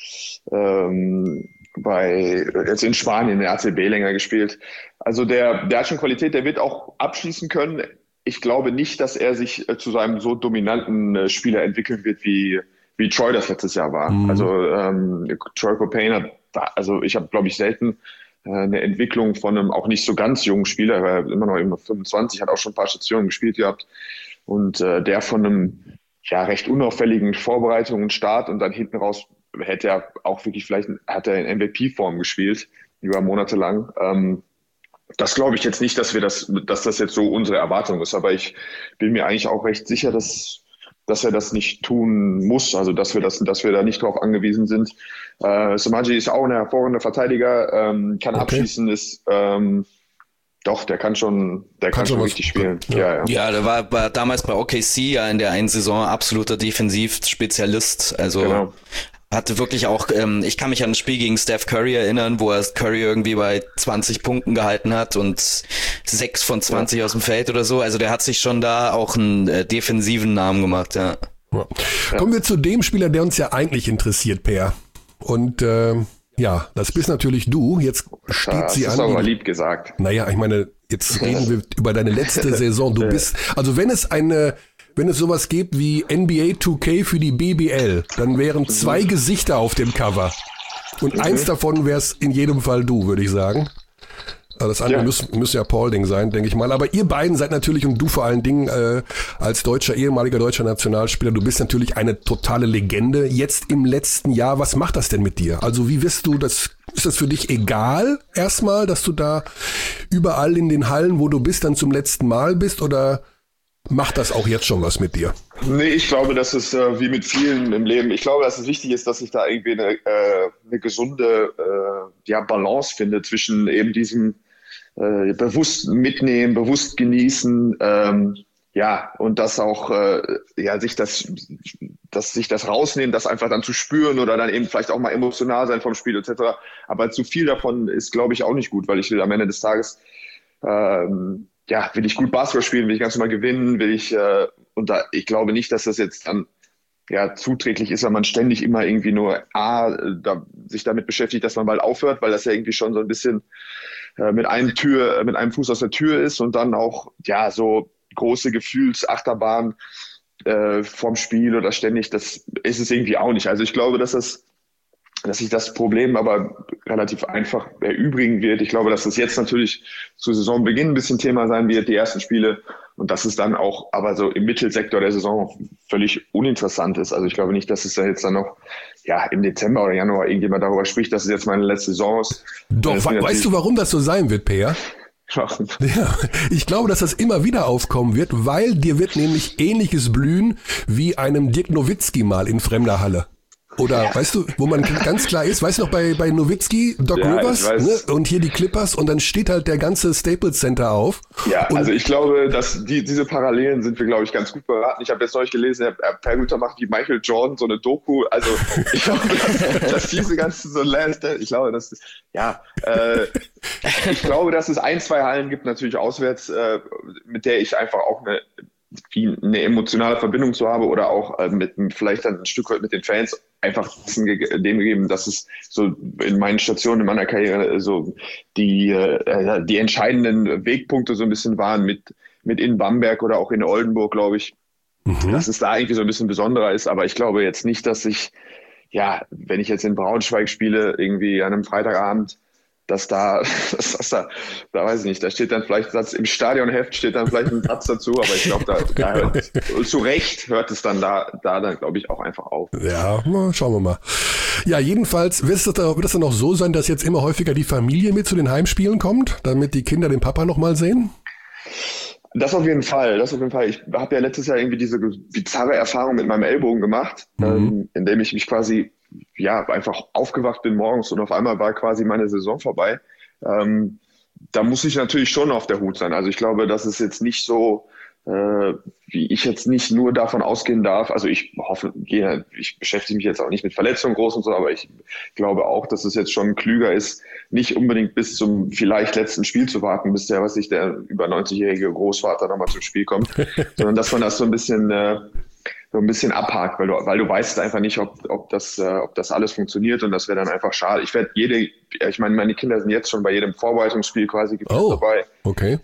jetzt in Spanien in der ACB länger gespielt. Also der hat schon Qualität, der wird auch abschließen können. Ich glaube nicht, dass er sich zu so einem so dominanten Spieler entwickeln wird, wie Troy das letztes Jahr war. Also Troy Copane ich habe, glaube ich, selten eine Entwicklung von einem auch nicht so ganz jungen Spieler, er war immer noch 25, hat auch schon ein paar Stationen gespielt gehabt und der von einem recht unauffälligen Vorbereitung und Start und dann hinten raus hätte er auch wirklich hat er in MVP-Form gespielt, über Monate lang. Das glaube ich jetzt nicht, dass das jetzt so unsere Erwartung ist, aber ich bin mir eigentlich auch recht sicher, dass er das nicht tun muss, also dass wir da nicht drauf angewiesen sind. Semaji ist auch ein hervorragender Verteidiger, kann abschließen, ist der kann schon richtig spielen. Ja, der war damals bei OKC ja in der einen Saison absoluter Defensivspezialist, also genau. Hatte wirklich auch, ich kann mich an ein Spiel gegen Steph Curry erinnern, wo er Curry irgendwie bei 20 Punkten gehalten hat und 6 von 20 aus dem Feld oder so. Also der hat sich schon da auch einen defensiven Namen gemacht, ja. Kommen wir zu dem Spieler, der uns ja eigentlich interessiert, Per. Und das bist natürlich du. Jetzt steht sie an. Das ist aber lieb gesagt. Naja, ich meine, jetzt reden wir über deine letzte Saison. Du bist, also wenn es sowas gibt wie NBA 2K für die BBL, dann wären 2 Gesichter auf dem Cover. Und eins davon wär's in jedem Fall du, würde ich sagen. Also das andere müsste ja Paulding sein, denke ich mal. Aber ihr beiden seid natürlich, und du vor allen Dingen als ehemaliger deutscher Nationalspieler, du bist natürlich eine totale Legende. Jetzt im letzten Jahr, was macht das denn mit dir? Also wie wirst du das? Ist das für dich egal erstmal, dass du da überall in den Hallen, wo du bist, dann zum letzten Mal bist? Oder macht das auch jetzt schon was mit dir? Nee, ich glaube, dass es wie mit vielen im Leben, ich glaube, dass es wichtig ist, dass ich da irgendwie eine gesunde Balance finde zwischen eben diesem bewusst mitnehmen, bewusst genießen, und das auch, sich das rausnehmen, das einfach dann zu spüren oder dann eben vielleicht auch mal emotional sein vom Spiel etc. Aber zu viel davon ist, glaube ich, auch nicht gut, weil ich will am Ende des Tages, will ich gut Basketball spielen, will ich ganz normal gewinnen, ich glaube nicht, dass das jetzt dann zuträglich ist, wenn man ständig immer irgendwie nur sich damit beschäftigt, dass man bald aufhört, weil das ja irgendwie schon so ein bisschen mit einem Fuß aus der Tür ist und dann auch so große Gefühlsachterbahn vom Spiel oder ständig, das ist es irgendwie auch nicht. Also ich glaube, dass sich das Problem aber relativ einfach erübrigen wird. Ich glaube, dass das jetzt natürlich zu Saisonbeginn ein bisschen Thema sein wird, die ersten Spiele, und dass es dann auch aber so im Mittelsektor der Saison völlig uninteressant ist. Also ich glaube nicht, dass es da jetzt dann noch im Dezember oder Januar irgendjemand darüber spricht, dass es jetzt meine letzte Saison ist. Doch, weißt du, warum das so sein wird, Peer? Ja, ich glaube, dass das immer wieder aufkommen wird, weil dir wird nämlich Ähnliches blühen wie einem Dirk Nowitzki mal in fremder Halle. Oder, weißt du, wo man ganz klar ist, weißt du noch, bei Nowitzki, Doc Rivers, ne? Und hier die Clippers, und dann steht halt der ganze Staples Center auf. Ja, also ich glaube, dass diese Parallelen sind wir, glaube ich, ganz gut beraten. Ich habe jetzt neulich gelesen, Per Güter macht wie Michael Jordan so eine Doku. Also ich glaube, dass diese ganzen ich glaube, dass ich glaube, dass es 1, 2 Hallen gibt, natürlich auswärts, mit der ich einfach auch eine emotionale Verbindung zu habe oder auch vielleicht dann ein Stück weit mit den Fans einfach dem gegeben, dass es so in meinen Stationen in meiner Karriere so die entscheidenden Wegpunkte so ein bisschen waren mit in Bamberg oder auch in Oldenburg, glaube ich, dass es da irgendwie so ein bisschen besonderer ist. Aber ich glaube jetzt nicht, dass wenn ich jetzt in Braunschweig spiele, irgendwie an einem Freitagabend, dass da weiß ich nicht, da steht dann vielleicht im Stadionheft steht dann vielleicht ein Satz dazu, aber ich glaube, zu Recht hört es dann da dann, glaube ich, auch einfach auf. Ja, schauen wir mal. Ja, jedenfalls wird das dann auch so sein, dass jetzt immer häufiger die Familie mit zu den Heimspielen kommt, damit die Kinder den Papa nochmal sehen? Das auf jeden Fall. Ich habe ja letztes Jahr irgendwie diese bizarre Erfahrung mit meinem Ellbogen gemacht, indem ich mich quasi einfach aufgewacht bin morgens und auf einmal war quasi meine Saison vorbei. Da muss ich natürlich schon auf der Hut sein. Also ich glaube, dass es jetzt nicht so, wie ich jetzt nicht nur davon ausgehen darf. Also ich beschäftige mich jetzt auch nicht mit Verletzungen groß und so, aber ich glaube auch, dass es jetzt schon klüger ist, nicht unbedingt bis zum vielleicht letzten Spiel zu warten, bis der über 90-jährige Großvater nochmal zum Spiel kommt, sondern dass man das so ein bisschen abhakt, weil du weißt einfach nicht, ob das alles funktioniert, und das wäre dann einfach schade. Ich meine, meine Kinder sind jetzt schon bei jedem Vorbereitungsspiel quasi dabei. Okay.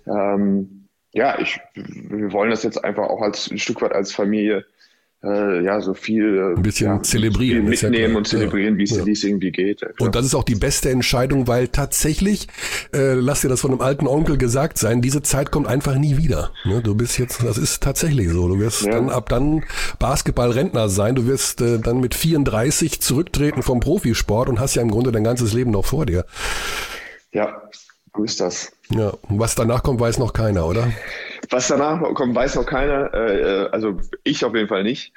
Wir wollen das jetzt einfach auch ein Stück weit als Familie so viel ein bisschen zelebrieren, mitnehmen und zelebrieren, wie es irgendwie geht. Und das ist auch die beste Entscheidung, weil tatsächlich, lass dir das von einem alten Onkel gesagt sein, diese Zeit kommt einfach nie wieder. Ne? Du bist jetzt, das ist tatsächlich so. Du wirst dann Basketball-Rentner sein. Du wirst dann mit 34 zurücktreten vom Profisport und hast ja im Grunde dein ganzes Leben noch vor dir. Ja, so ist das. Ja, und was danach kommt, weiß noch keiner, oder? Was danach kommt, weiß noch keiner. Also ich auf jeden Fall nicht.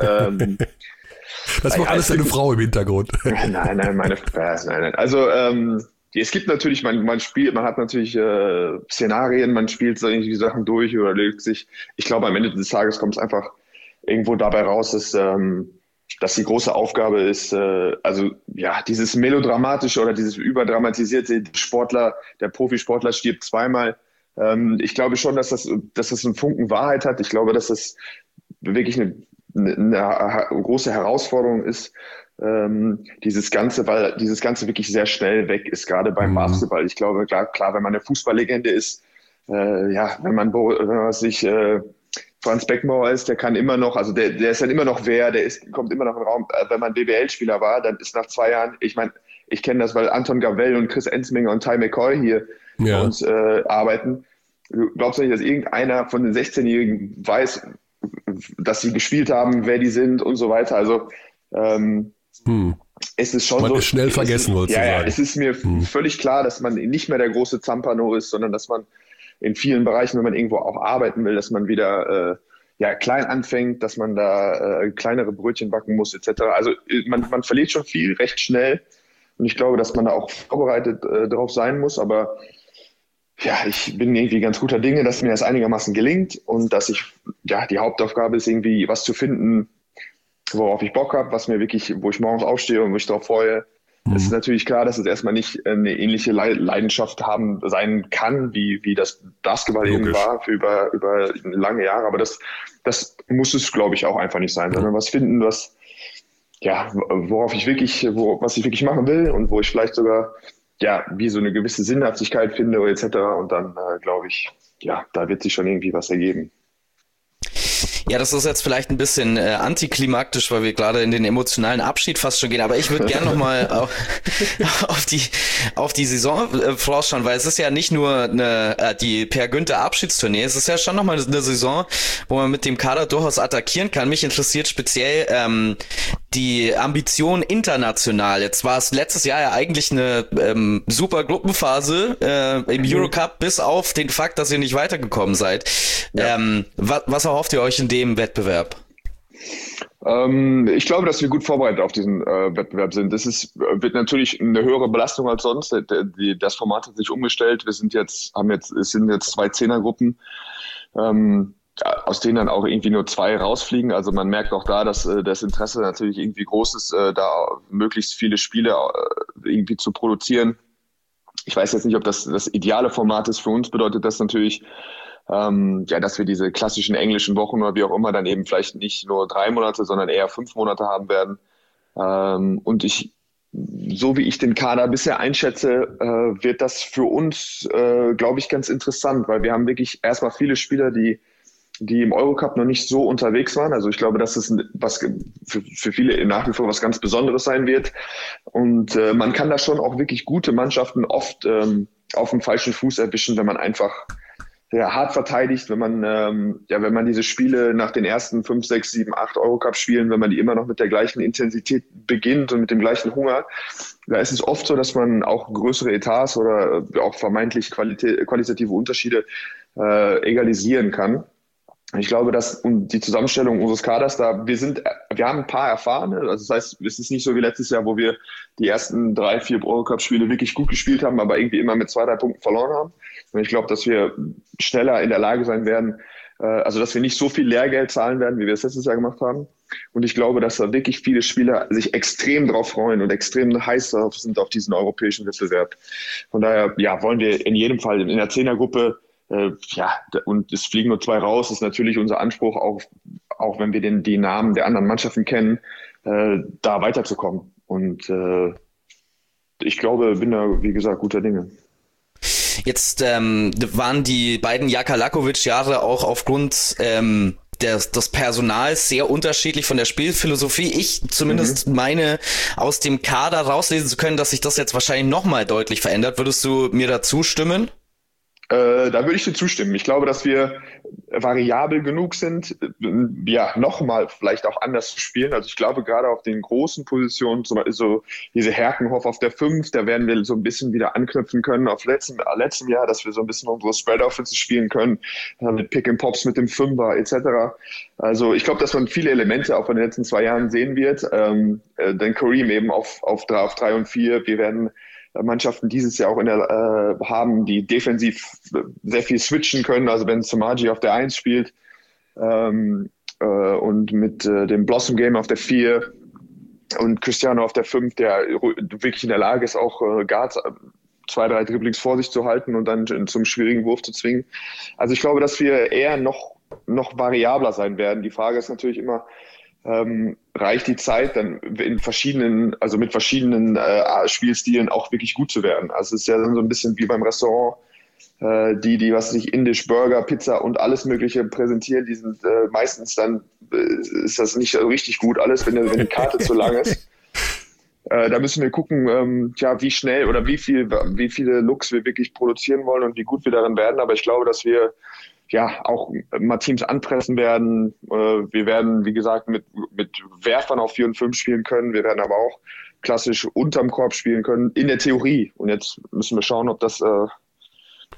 Das macht alles deine Frau im Hintergrund. Nein, meine Frau. Nein. Also es gibt natürlich, man hat natürlich Szenarien, man spielt so irgendwie Sachen durch oder legt sich. Ich glaube, am Ende des Tages kommt es einfach irgendwo dabei raus, dass die große Aufgabe ist, dieses melodramatische oder dieses überdramatisierte der Profisportler stirbt zweimal. Ich glaube schon, dass das einen Funken Wahrheit hat. Ich glaube, dass das wirklich eine große Herausforderung ist, dieses Ganze wirklich sehr schnell weg ist, gerade beim Basketball. Ich glaube, klar, wenn man eine Fußballlegende ist, wenn man Franz Beckenbauer ist, der kann immer noch, also der ist dann immer noch kommt immer noch in den Raum. Wenn man BBL-Spieler war, dann ist nach 2 Jahren, ich meine, ich kenne das, weil Anton Gavell und Chris Ensminger und Ty McCoy hier bei uns arbeiten. Du glaubst nicht, dass irgendeiner von den 16-Jährigen weiß, dass sie gespielt haben, wer die sind und so weiter. Also es ist schon man so. Ist schnell vergessen, wolltest du sagen. Es ist mir völlig klar, dass man nicht mehr der große Zampano ist, sondern dass man in vielen Bereichen, wenn man irgendwo auch arbeiten will, dass man wieder klein anfängt, dass man da kleinere Brötchen backen muss etc. Also man verliert schon viel recht schnell und ich glaube, dass man da auch vorbereitet drauf sein muss, aber ja, ich bin irgendwie ganz guter Dinge, dass mir das einigermaßen gelingt und dass die Hauptaufgabe ist irgendwie was zu finden, worauf ich Bock habe, wo ich morgens aufstehe und mich darauf freue. Es ist natürlich klar, dass es erstmal nicht eine ähnliche Leidenschaft sein kann, wie das Basketball eben war für über lange Jahre. Aber das muss es, glaube ich, auch einfach nicht sein, sondern was finden, was ich wirklich machen will und wo ich vielleicht sogar wie so eine gewisse Sinnhaftigkeit finde etc. Und dann glaube ich, da wird sich schon irgendwie was ergeben. Ja, das ist jetzt vielleicht ein bisschen antiklimaktisch, weil wir gerade in den emotionalen Abschied fast schon gehen, aber ich würde gerne nochmal auf die Saison vorausschauen, weil es ist ja nicht nur die Per Günther Abschiedstournee, es ist ja schon nochmal eine Saison, wo man mit dem Kader durchaus attackieren kann. Mich interessiert speziell die Ambition international. Jetzt war es letztes Jahr ja eigentlich eine super Gruppenphase im Eurocup, bis auf den Fakt, dass ihr nicht weitergekommen seid. Ja. Was erhofft ihr euch in dem Wettbewerb? Ich glaube, dass wir gut vorbereitet auf diesen Wettbewerb sind. Wird natürlich eine höhere Belastung als sonst. Das Format hat sich umgestellt. Es sind jetzt 2 Zehnergruppen, aus denen dann auch irgendwie nur 2 rausfliegen. Also man merkt auch da, dass das Interesse natürlich irgendwie groß ist, da möglichst viele Spiele irgendwie zu produzieren. Ich weiß jetzt nicht, ob das ideale Format ist. Für uns bedeutet das natürlich, dass wir diese klassischen englischen Wochen oder wie auch immer dann eben vielleicht nicht nur 3 Monate, sondern eher 5 Monate haben werden. Und so wie ich den Kader bisher einschätze, wird das für uns, glaube ich, ganz interessant, weil wir haben wirklich erstmal viele Spieler, die im Eurocup noch nicht so unterwegs waren. Also ich glaube, dass es was für viele nach wie vor was ganz Besonderes sein wird. Und man kann da schon auch wirklich gute Mannschaften oft auf dem falschen Fuß erwischen, wenn man einfach hart verteidigt, wenn man diese Spiele nach den ersten 5, 6, 7, 8 Eurocup-Spielen, wenn man die immer noch mit der gleichen Intensität beginnt und mit dem gleichen Hunger, da ist es oft so, dass man auch größere Etats oder auch vermeintlich qualitative Unterschiede egalisieren kann. Ich glaube, dass die Zusammenstellung unseres Kaders wir haben ein paar Erfahrene, also das heißt, es ist nicht so wie letztes Jahr, wo wir die ersten 3, 4 Eurocup-Spiele wirklich gut gespielt haben, aber irgendwie immer mit 2, 3 Punkten verloren haben. Und ich glaube, dass wir schneller in der Lage sein werden, also dass wir nicht so viel Lehrgeld zahlen werden, wie wir es letztes Jahr gemacht haben. Und ich glaube, dass da wirklich viele Spieler sich extrem drauf freuen und extrem heiß drauf sind auf diesen europäischen Wettbewerb. Von daher, wollen wir in jedem Fall in der Zehnergruppe und es fliegen nur 2 raus, ist natürlich unser Anspruch, auch wenn wir die Namen der anderen Mannschaften kennen, da weiterzukommen. Und ich glaube, bin da, wie gesagt, guter Dinge. Jetzt waren die beiden Jaka Lakovic-Jahre auch aufgrund des Personals sehr unterschiedlich von der Spielphilosophie. Ich zumindest meine, aus dem Kader rauslesen zu können, dass sich das jetzt wahrscheinlich nochmal deutlich verändert. Würdest du mir da zustimmen? Da würde ich dir zustimmen. Ich glaube, dass wir variabel genug sind, nochmal vielleicht auch anders zu spielen. Also ich glaube, gerade auf den großen Positionen, zum Beispiel so diese Herkenhoff auf der 5, da werden wir so ein bisschen wieder anknüpfen können auf letztem Jahr, dass wir so ein bisschen unsere Spread-Offense spielen können, mit Pick-and-Pops mit dem 5er etc. Also ich glaube, dass man viele Elemente auch von den letzten 2 Jahren sehen wird. Dann Kareem eben auf 3 und 4. Wir werden Mannschaften dieses Jahr auch haben, die defensiv sehr viel switchen können. Also wenn Samaji auf der 1 spielt und mit dem Blossom Game auf der 4 und Cristiano auf der 5, der wirklich in der Lage ist, auch Guards 2, 3 Dribblings vor sich zu halten und dann zum schwierigen Wurf zu zwingen. Also ich glaube, dass wir eher noch variabler sein werden. Die Frage ist natürlich immer, reicht die Zeit, dann mit verschiedenen Spielstilen auch wirklich gut zu werden. Also es ist ja dann so ein bisschen wie beim Restaurant, was sich indisch, Burger, Pizza und alles Mögliche präsentieren, die sind meistens dann, ist das nicht richtig gut alles, wenn die Karte zu lang ist. Da müssen wir gucken, wie schnell oder wie viele Looks wir wirklich produzieren wollen und wie gut wir darin werden. Aber ich glaube, dass wir auch mal Teams anpressen werden. Wir werden, wie gesagt, mit Werfern auf 4 und 5 spielen können. Wir werden aber auch klassisch unterm Korb spielen können, in der Theorie. Und jetzt müssen wir schauen, ob das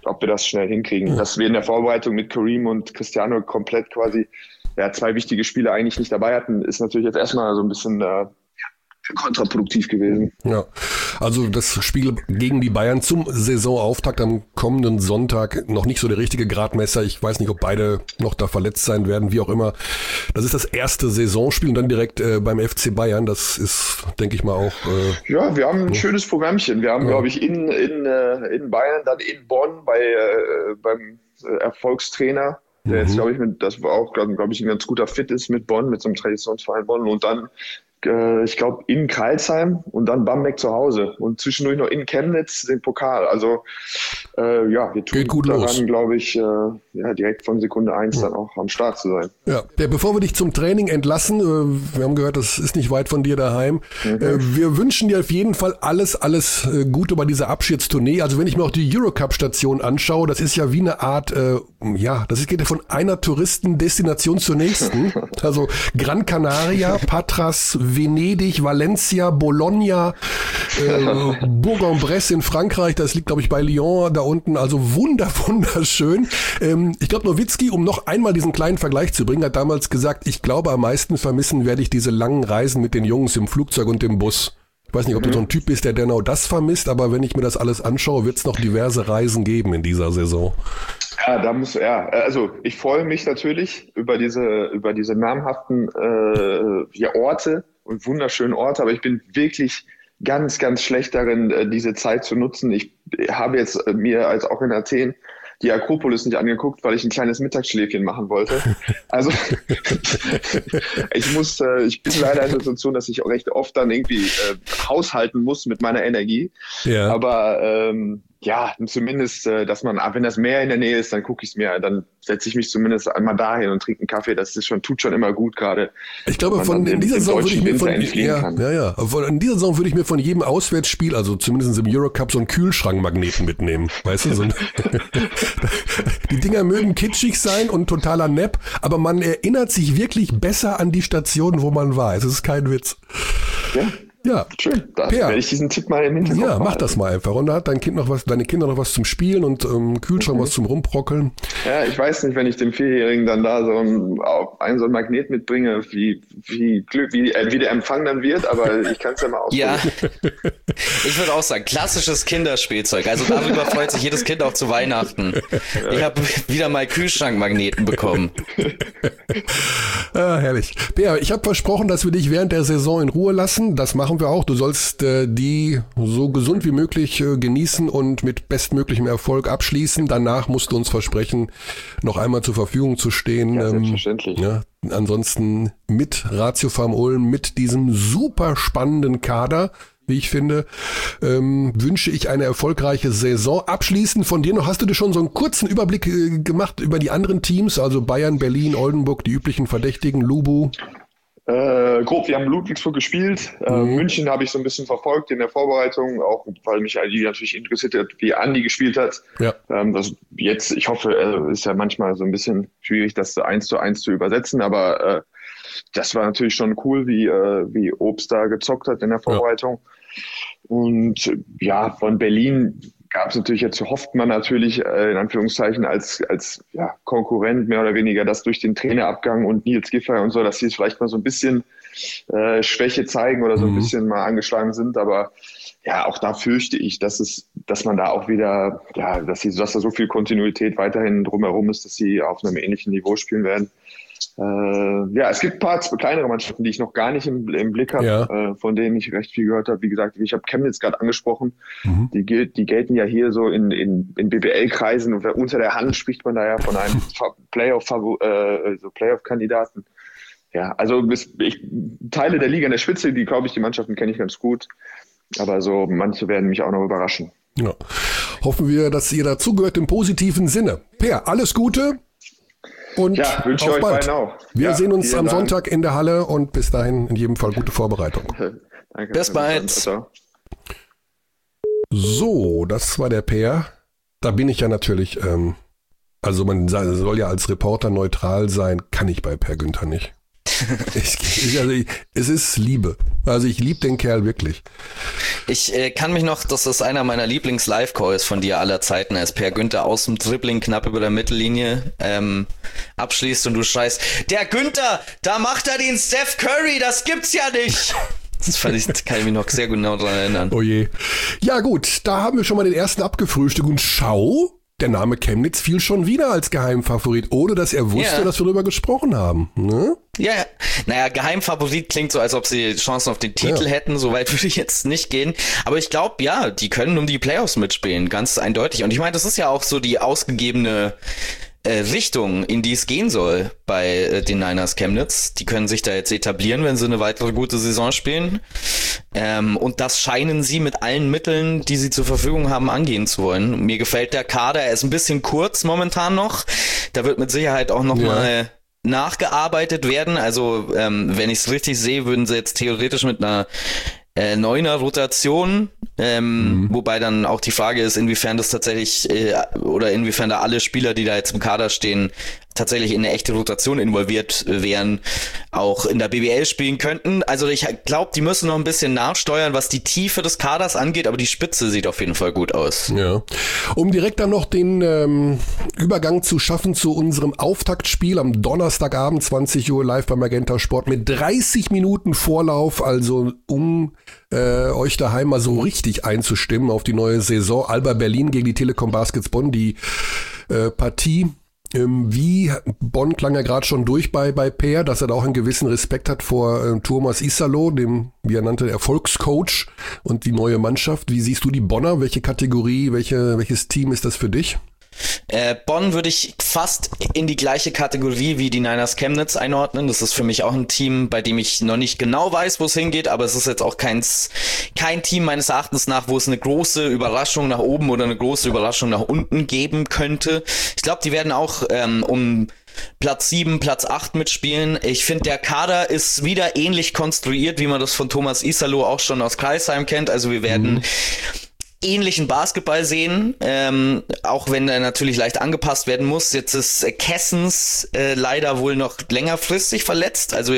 ob wir das schnell hinkriegen. Dass wir in der Vorbereitung mit Kareem und Cristiano komplett quasi zwei wichtige Spiele eigentlich nicht dabei hatten, ist natürlich jetzt erstmal so ein bisschen kontraproduktiv gewesen. Ja, also das Spiel gegen die Bayern zum Saisonauftakt am kommenden Sonntag noch nicht so der richtige Gradmesser. Ich weiß nicht, ob beide noch da verletzt sein werden, wie auch immer. Das ist das erste Saisonspiel und dann direkt beim FC Bayern. Das ist, denke ich mal, auch... ja, wir haben ein schönes Programmchen. Wir haben, glaube ich, in Bayern, dann in Bonn beim Erfolgstrainer, der jetzt, glaube ich, das war auch, glaube ich, ein ganz guter Fit ist mit Bonn, mit so einem Traditionsverein Bonn, und dann ich glaube, in Crailsheim und dann Bamberg zu Hause und zwischendurch noch in Chemnitz den Pokal. Also wir tun gut daran, glaube ich, direkt von Sekunde 1 dann auch am Start zu sein. Ja, bevor wir dich zum Training entlassen, wir haben gehört, das ist nicht weit von dir daheim. Wir wünschen dir auf jeden Fall alles Gute bei dieser Abschiedstournee. Also wenn ich mir auch die Eurocup-Station anschaue, das ist ja wie eine Art, geht ja von einer Touristendestination zur nächsten. Also Gran Canaria, Patras, Venedig, Valencia, Bologna, Bourg-en-Bresse in Frankreich, das liegt, glaube ich, bei Lyon da unten, also wunderschön. Ich glaube, Nowitzki, um noch einmal diesen kleinen Vergleich zu bringen, hat damals gesagt, ich glaube, am meisten vermissen werde ich diese langen Reisen mit den Jungs im Flugzeug und im Bus. Ich weiß nicht, ob du so ein Typ bist, der genau das vermisst, aber wenn ich mir das alles anschaue, wird es noch diverse Reisen geben in dieser Saison. Ja, also ich freue mich natürlich über diese namhaften Orte und wunderschönen Orte, aber ich bin wirklich ganz, ganz schlecht darin, diese Zeit zu nutzen. Ich habe jetzt mir als auch in Athen die Akropolis nicht angeguckt, weil ich ein kleines Mittagsschläfchen machen wollte. Also ich bin leider in der Situation, dass ich auch recht oft dann irgendwie haushalten muss mit meiner Energie. Ja. Aber zumindest, dass man, wenn das Meer in der Nähe ist, dann gucke ich es mir, dann setze ich mich zumindest einmal dahin und trinke einen Kaffee. Das ist tut schon immer gut gerade. Ich glaube, in dieser Saison würde ich mir von jedem Auswärtsspiel, also zumindest im Eurocup, so einen Kühlschrankmagneten mitnehmen. Weißt du, die Dinger mögen kitschig sein und totaler Nepp, aber man erinnert sich wirklich besser an die Stationen, wo man war. Es ist kein Witz. Ja, schön. Da werde ich diesen Tipp mal im Hinterkopf machen. Ja, mach das mal einfach. Und da hat deine Kinder noch was zum Spielen und Kühlschrank was zum Rumbrockeln. Ja, ich weiß nicht, wenn ich dem 4-Jährigen dann da so ein Magnet mitbringe, wie der Empfang dann wird, aber ich kann es ja mal ausprobieren. Ja, ich würde auch sagen, klassisches Kinderspielzeug. Also darüber freut sich jedes Kind auch zu Weihnachten. Ich habe wieder mal Kühlschrankmagneten bekommen. Herrlich. Bea, ich habe versprochen, dass wir dich während der Saison in Ruhe lassen. Das machen wir auch. Du sollst die so gesund wie möglich genießen und mit bestmöglichem Erfolg abschließen. Danach musst du uns versprechen, noch einmal zur Verfügung zu stehen. Ja, selbstverständlich. Ansonsten mit Ratio Farm Ulm, mit diesem super spannenden Kader, wie ich finde, wünsche ich eine erfolgreiche Saison. Abschließend von dir noch, hast du dir schon so einen kurzen Überblick gemacht über die anderen Teams, also Bayern, Berlin, Oldenburg, die üblichen Verdächtigen, Lubu? Grob, wir haben Ludwigsburg gespielt. München habe ich so ein bisschen verfolgt in der Vorbereitung, auch weil mich die natürlich interessiert hat, wie Andi gespielt hat. Ja. Ich hoffe, ist ja manchmal so ein bisschen schwierig, das 1:1 zu übersetzen, aber das war natürlich schon cool, wie Obst da gezockt hat in der Vorbereitung. Ja. Und von Berlin gab es natürlich, jetzt hofft man natürlich in Anführungszeichen als Konkurrent mehr oder weniger, dass durch den Trainerabgang und Nils Giffey und so, dass sie es vielleicht mal so ein bisschen Schwäche zeigen oder so ein bisschen mal angeschlagen sind, aber auch da fürchte ich, dass man da auch wieder, dass da so viel Kontinuität weiterhin drumherum ist, dass sie auf einem ähnlichen Niveau spielen werden. Es gibt ein paar kleinere Mannschaften, die ich noch gar nicht im Blick habe, von denen ich recht viel gehört habe. Wie gesagt, ich habe Chemnitz gerade angesprochen. Die gelten ja hier so in BBL-Kreisen und unter der Hand spricht man da ja von einem Playoff-Kandidaten. Ja, also Teile der Liga in der Spitze, die Mannschaften kenne ich ganz gut. Aber so manche werden mich auch noch überraschen. Ja. Hoffen wir, dass ihr dazugehört im positiven Sinne. Per, alles Gute. Und wünsche ich euch beiden auch. Wir sehen uns am Sonntag in der Halle und bis dahin in jedem Fall gute Vorbereitung. Danke. Bis bald. So, das war der Per. Da bin ich ja natürlich, also man soll ja als Reporter neutral sein, kann ich bei Per Günther nicht. Es ist Liebe. Also ich liebe den Kerl wirklich. Ich kann mich noch, das ist einer meiner Lieblings-Live-Calls von dir aller Zeiten, als Per Günther aus dem Dribbling knapp über der Mittellinie abschließt und du schreist, der Günther, da macht er den Steph Curry, das gibt's ja nicht. Das kann ich mich noch sehr genau daran erinnern. Oh je. Ja gut, da haben wir schon mal den ersten abgefrühstückt und schau, der Name Chemnitz fiel schon wieder als Geheimfavorit, ohne dass er wusste, dass wir darüber gesprochen haben. Ne? Ja, naja, Geheimfavorit klingt so, als ob sie Chancen auf den Titel hätten. So weit würde ich jetzt nicht gehen. Aber ich glaube, ja, die können um die Playoffs mitspielen, ganz eindeutig. Und ich meine, das ist ja auch so die ausgegebene Richtung, in die es gehen soll bei den Niners Chemnitz. Die können sich da jetzt etablieren, wenn sie eine weitere gute Saison spielen. Und das scheinen sie mit allen Mitteln, die sie zur Verfügung haben, angehen zu wollen. Mir gefällt der Kader, er ist ein bisschen kurz momentan noch. Da wird mit Sicherheit auch noch mal nachgearbeitet werden. Also wenn ich es richtig sehe, würden sie jetzt theoretisch mit einer neuner Rotation, wobei dann auch die Frage ist, inwiefern das tatsächlich oder inwiefern da alle Spieler, die da jetzt im Kader stehen, tatsächlich in eine echte Rotation involviert wären, auch in der BBL spielen könnten. Also ich glaube, die müssen noch ein bisschen nachsteuern, was die Tiefe des Kaders angeht, aber die Spitze sieht auf jeden Fall gut aus. Ja. Um direkt dann noch den Übergang zu schaffen zu unserem Auftaktspiel am Donnerstagabend 20 Uhr live bei Magenta Sport mit 30 Minuten Vorlauf, also um euch daheim mal so richtig einzustimmen auf die neue Saison. Alba Berlin gegen die Telekom Baskets Bonn, die Partie. Wie Bonn klang ja gerade schon durch bei Per, dass er da auch einen gewissen Respekt hat vor Thomas Isalo, dem, wie er nannte, Erfolgscoach und die neue Mannschaft. Wie siehst du die Bonner? Welche Kategorie, welches Team ist das für dich? Bonn würde ich fast in die gleiche Kategorie wie die Niners Chemnitz einordnen. Das ist für mich auch ein Team, bei dem ich noch nicht genau weiß, wo es hingeht, aber es ist jetzt auch kein Team meines Erachtens nach, wo es eine große Überraschung nach oben oder eine große Überraschung nach unten geben könnte. Ich glaube, die werden auch um Platz 7, Platz 8 mitspielen. Ich finde, der Kader ist wieder ähnlich konstruiert, wie man das von Thomas Isalo auch schon aus Kreisheim kennt. Also wir werden ähnlichen Basketball sehen, auch wenn er natürlich leicht angepasst werden muss. Jetzt ist Kessens leider wohl noch längerfristig verletzt, also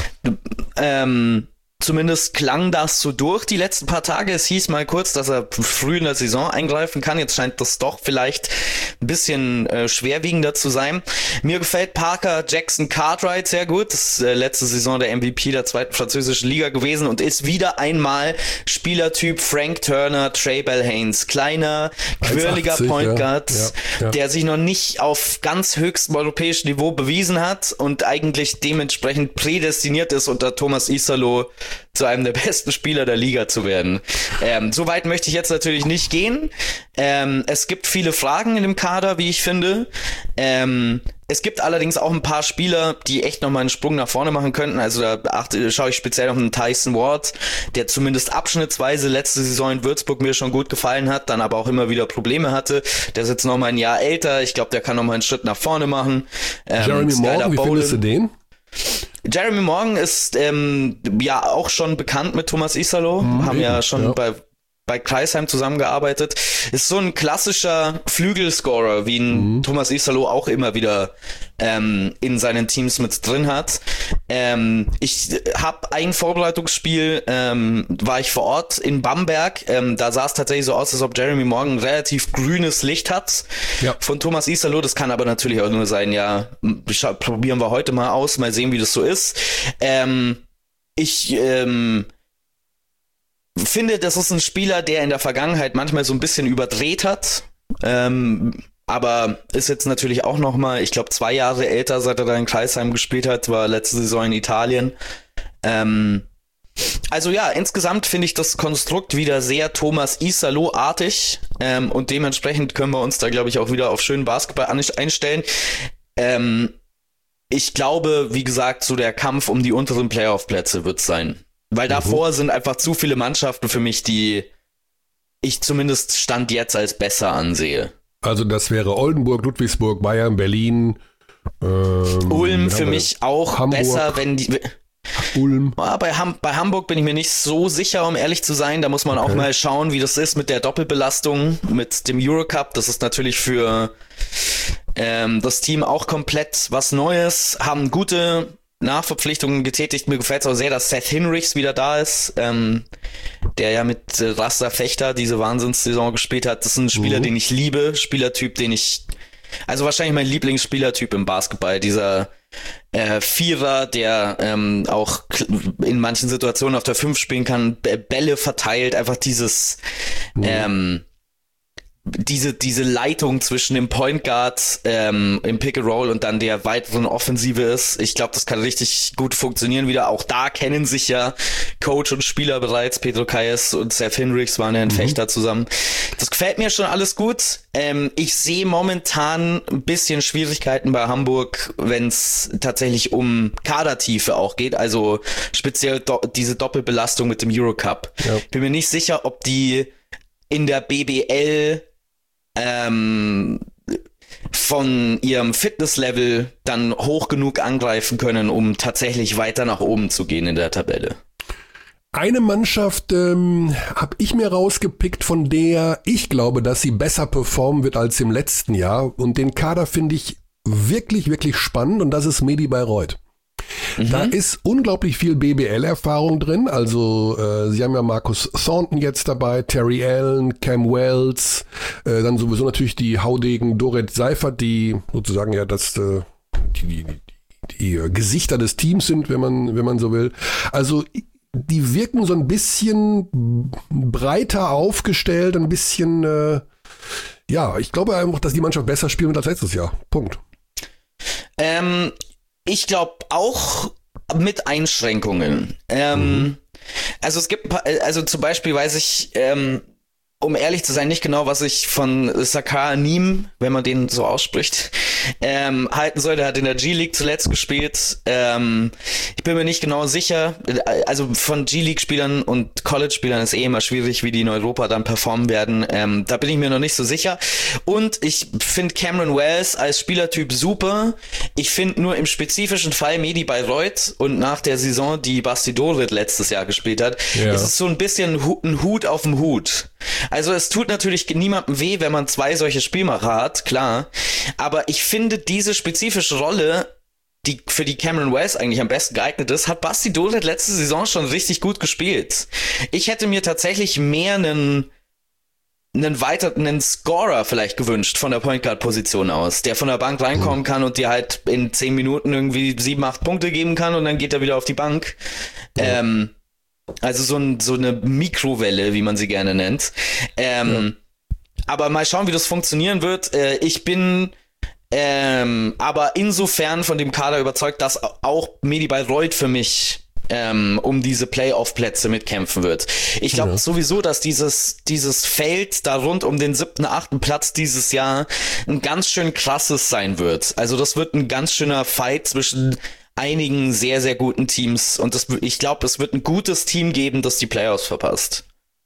zumindest klang das so durch die letzten paar Tage. Es hieß mal kurz, dass er früh in der Saison eingreifen kann. Jetzt scheint das doch vielleicht ein bisschen schwerwiegender zu sein. Mir gefällt Parker Jackson Cartwright sehr gut. Das ist letzte Saison der MVP der zweiten französischen Liga gewesen und ist wieder einmal Spielertyp Frank Turner, Trey Bell-Haynes. Kleiner, quirliger Point Guard, der sich noch nicht auf ganz höchstem europäischen Niveau bewiesen hat und eigentlich dementsprechend prädestiniert ist, unter Thomas Isalo zu einem der besten Spieler der Liga zu werden. So weit möchte ich jetzt natürlich nicht gehen. Es gibt viele Fragen in dem Kader, wie ich finde. Es gibt allerdings auch ein paar Spieler, die echt nochmal einen Sprung nach vorne machen könnten. Also da schaue ich speziell auf einen Tyson Ward, der zumindest abschnittsweise letzte Saison in Würzburg mir schon gut gefallen hat, dann aber auch immer wieder Probleme hatte. Der ist jetzt nochmal ein Jahr älter. Ich glaube, der kann nochmal einen Schritt nach vorne machen. Jeremy Morgan, wie findest du den? Jeremy Morgan ist ja auch schon bekannt mit Thomas Isalo, haben ja schon bei Kreisheim zusammengearbeitet. Ist so ein klassischer Flügelscorer, wie ihn Thomas Isalo auch immer wieder in seinen Teams mit drin hat. Ich habe ein Vorbereitungsspiel, war ich vor Ort in Bamberg. Da sah es tatsächlich so aus, als ob Jeremy Morgan ein relativ grünes Licht hat von Thomas Isalo. Das kann aber natürlich auch nur sein, probieren wir heute mal aus, mal sehen, wie das so ist. Ich finde, das ist ein Spieler, der in der Vergangenheit manchmal so ein bisschen überdreht hat, aber ist jetzt natürlich auch nochmal, ich glaube 2 Jahre älter, seit er da in Kreisheim gespielt hat, war letzte Saison in Italien. Also ja, insgesamt finde ich das Konstrukt wieder sehr Thomas Isalo-artig und dementsprechend können wir uns da, glaube ich, auch wieder auf schönen Basketball einstellen. Ich glaube, wie gesagt, so der Kampf um die unteren Playoff-Plätze wird es sein. Weil davor sind einfach zu viele Mannschaften für mich, die ich zumindest Stand jetzt als besser ansehe. Also das wäre Oldenburg, Ludwigsburg, Bayern, Berlin. Ulm für mich auch Hamburg, besser, wenn die... Ulm. Bei Hamburg bin ich mir nicht so sicher, um ehrlich zu sein. Da muss man auch mal schauen, wie das ist mit der Doppelbelastung, mit dem Eurocup. Das ist natürlich für das Team auch komplett was Neues. Haben gute Nachverpflichtungen getätigt. Mir gefällt es auch sehr, dass Seth Hinrichs wieder da ist, der ja mit Rasta Fechter diese Wahnsinnssaison gespielt hat. Das ist ein Spieler, den ich liebe, Spielertyp, also wahrscheinlich mein Lieblingsspielertyp im Basketball, dieser Vierer, der auch in manchen Situationen auf der 5 spielen kann, Bälle verteilt, einfach diese Leitung zwischen dem Point Guard im Pick and Roll und dann der weiteren Offensive ist. Ich glaube, das kann richtig gut funktionieren wieder. Auch da kennen sich ja Coach und Spieler bereits. Pedro Calles und Seth Hinrichs waren ja ein Fechter zusammen. Das gefällt mir schon alles gut. Ich sehe momentan ein bisschen Schwierigkeiten bei Hamburg, wenn es tatsächlich um Kadertiefe auch geht. Also speziell diese Doppelbelastung mit dem Eurocup. Ja. Bin mir nicht sicher, ob die in der BBL von ihrem Fitnesslevel dann hoch genug angreifen können, um tatsächlich weiter nach oben zu gehen in der Tabelle. Eine Mannschaft habe ich mir rausgepickt, von der ich glaube, dass sie besser performen wird als im letzten Jahr. Und den Kader finde ich wirklich, wirklich spannend, und das ist Medi Bayreuth. Da ist unglaublich viel BBL-Erfahrung drin. Also sie haben ja Marcus Thornton jetzt dabei, Terry Allen, Cam Wells, dann sowieso natürlich die Haudegen Dorit Seifert, die sozusagen ja die Gesichter des Teams sind, wenn man so will. Also die wirken so ein bisschen breiter aufgestellt, ein bisschen, ich glaube einfach, dass die Mannschaft besser spielen wird als letztes Jahr. Punkt. Ich glaube auch mit Einschränkungen. Also es gibt, also zum Beispiel weiß ich, um ehrlich zu sein, nicht genau, was ich von Sakar Nim, wenn man den so ausspricht, halten soll. Der hat in der G-League zuletzt gespielt. Ich bin mir nicht genau sicher. Also von G-League-Spielern und College-Spielern ist immer schwierig, wie die in Europa dann performen werden. Da bin ich mir noch nicht so sicher. Und ich finde Cameron Wells als Spielertyp super. Ich finde nur im spezifischen Fall Medi Bayreuth und nach der Saison, die Basti Dorit letztes Jahr gespielt hat, ist es so ein bisschen ein Hut auf dem Hut. Also es tut natürlich niemandem weh, wenn man 2 solche Spielmacher hat, klar. Aber ich finde, diese spezifische Rolle, die für die Cameron Wells eigentlich am besten geeignet ist, hat Basti Dorit letzte Saison schon richtig gut gespielt. Ich hätte mir tatsächlich mehr einen Scorer vielleicht gewünscht von der Point Guard Position aus, der von der Bank reinkommen kann und dir halt in 10 Minuten irgendwie 7-8 Punkte geben kann und dann geht er wieder auf die Bank. Also so eine Mikrowelle, wie man sie gerne nennt. Aber mal schauen, wie das funktionieren wird. Ich bin aber insofern von dem Kader überzeugt, dass auch Medi Bayreuth für mich um diese Playoff-Plätze mitkämpfen wird. Ich glaube sowieso, dass dieses Feld da rund um den 7., 8. Platz dieses Jahr ein ganz schön krasses sein wird. Also das wird ein ganz schöner Fight zwischen einigen sehr, sehr guten Teams, und ich glaube, es wird ein gutes Team geben, das die Playoffs verpasst.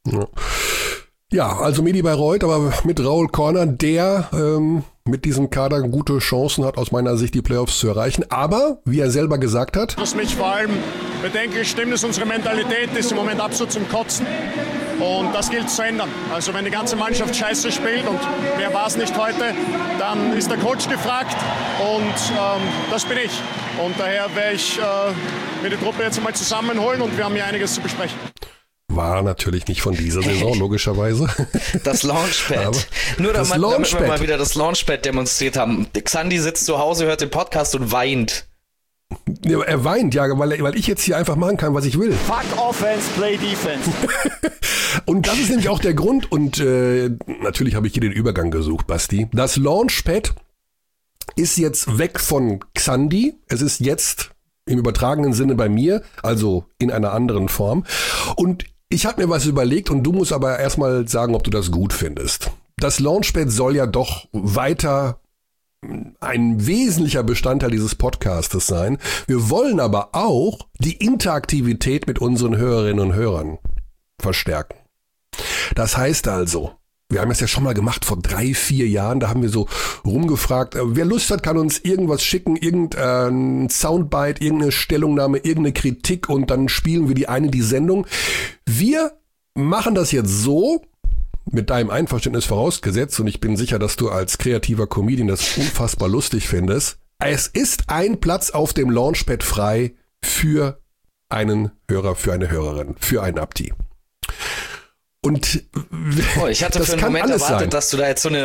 Ja, also Medi Bayreuth, aber mit Raul Corner, der mit diesem Kader gute Chancen hat, aus meiner Sicht die Playoffs zu erreichen. Aber, wie er selber gesagt hat, was mich vor allem bedenklich stimmt, ist, unsere Mentalität ist im Moment absolut zum Kotzen. Und das gilt zu ändern. Also wenn die ganze Mannschaft scheiße spielt, und wer war es nicht heute, dann ist der Coach gefragt, und das bin ich. Und daher werde ich mir die Truppe jetzt einmal zusammenholen, und wir haben hier einiges zu besprechen. War natürlich nicht von dieser Saison, logischerweise. Das Launchpad. Nur damit wir mal wieder das Launchpad demonstriert haben. Xandi sitzt zu Hause, hört den Podcast und weint. Ja, er weint, ja, weil ich jetzt hier einfach machen kann, was ich will. Fuck Offense, play Defense. Und das ist nämlich auch der Grund, und natürlich habe ich hier den Übergang gesucht, Basti. Das Launchpad ist jetzt weg von Xandi. Es ist jetzt im übertragenen Sinne bei mir, also in einer anderen Form. Und ich habe mir was überlegt, und du musst aber erstmal sagen, ob du das gut findest. Das Launchpad soll ja doch weiter ein wesentlicher Bestandteil dieses Podcastes sein. Wir wollen aber auch die Interaktivität mit unseren Hörerinnen und Hörern verstärken. Das heißt also, wir haben es ja schon mal gemacht vor 3-4 Jahren, da haben wir so rumgefragt, wer Lust hat, kann uns irgendwas schicken, irgendein Soundbite, irgendeine Stellungnahme, irgendeine Kritik, und dann spielen wir die Sendung. Wir machen das jetzt so, mit deinem Einverständnis vorausgesetzt, und ich bin sicher, dass du als kreativer Comedian das unfassbar lustig findest. Es ist ein Platz auf dem Launchpad frei für einen Hörer, für eine Hörerin, für einen Abdi. Und ich hatte für einen Moment erwartet, dass du da jetzt so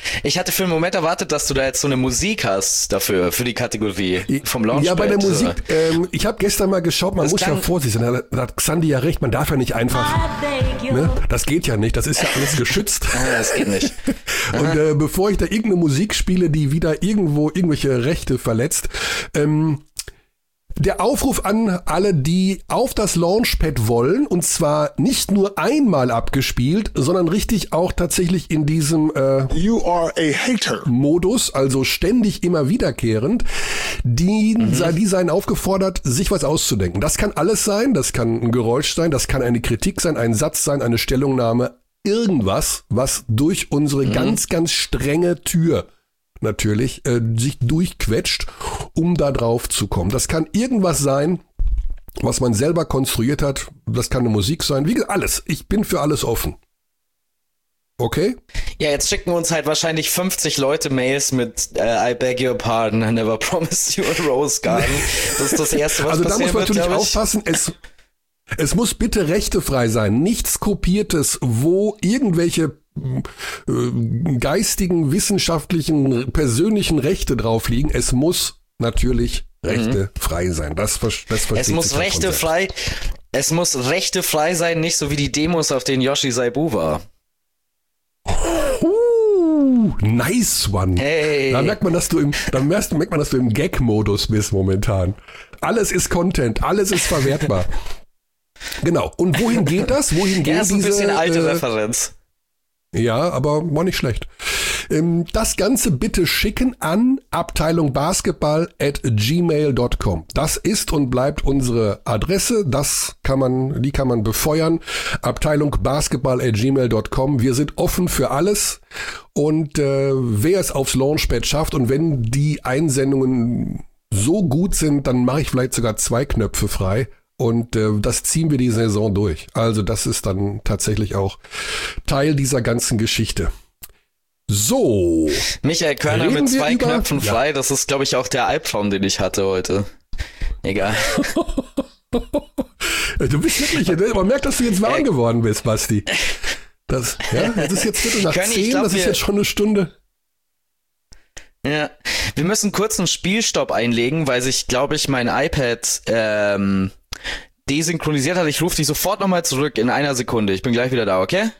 eine Musik hast dafür, für die Kategorie vom Launchpad. Ja, bei der Musik, ich habe gestern mal geschaut, man muss ja vorsichtig sein, da hat Xandi ja recht, man darf ja nicht einfach, ne? Das geht ja nicht, das ist ja alles geschützt. Das geht nicht. Und bevor ich da irgendeine Musik spiele, die wieder irgendwelche Rechte verletzt, der Aufruf an alle, die auf das Launchpad wollen, und zwar nicht nur einmal abgespielt, sondern richtig auch tatsächlich in diesem You are a hater Modus, also ständig immer wiederkehrend, die seien aufgefordert, sich was auszudenken. Das kann alles sein, das kann ein Geräusch sein, das kann eine Kritik sein, ein Satz sein, eine Stellungnahme, irgendwas, was durch unsere ganz, ganz strenge Tür natürlich sich durchquetscht, um da drauf zu kommen. Das kann irgendwas sein, was man selber konstruiert hat. Das kann eine Musik sein. Wie gesagt, alles. Ich bin für alles offen. Okay? Ja, jetzt schicken uns halt wahrscheinlich 50 Leute Mails mit I beg your pardon, I never promised you a rose garden. Das ist das Erste, was also passieren wird. Also da muss man natürlich aufpassen, es muss bitte rechtefrei sein. Nichts Kopiertes, wo irgendwelche geistigen, wissenschaftlichen, persönlichen Rechte drauf liegen. Es muss natürlich rechtefrei sein. Das versteht es muss rechtefrei sein, nicht so wie die Demos, auf denen Yoshi Saibu war. Nice one. Hey. Da merkt man, dass du im Gag-Modus bist momentan. Alles ist Content, alles ist verwertbar. Genau. Und wohin geht das? Wohin geht ist ein bisschen alte Referenz. Ja, aber war nicht schlecht. Das Ganze bitte schicken an abteilungbasketball@gmail.com. Das ist und bleibt unsere Adresse. Die kann man befeuern. abteilungbasketball@gmail.com. Wir sind offen für alles. Und wer es aufs Launchpad schafft und wenn die Einsendungen so gut sind, dann mache ich vielleicht sogar 2 Knöpfe frei. Und das ziehen wir die Saison durch. Also das ist dann tatsächlich auch Teil dieser ganzen Geschichte. So. Michael Körner mit 2 Knöpfen frei, das ist, glaube ich, auch der Albtraum, den ich hatte heute. Egal. Du bist wirklich, man merkt, dass du jetzt warm geworden bist, Basti. Das ist jetzt Viertel nach 10, das ist jetzt schon eine Stunde. Ja, wir müssen kurz einen Spielstopp einlegen, weil sich, glaube ich, mein iPad desynchronisiert hat. Ich rufe dich sofort nochmal zurück in 1 Sekunde. Ich bin gleich wieder da, okay?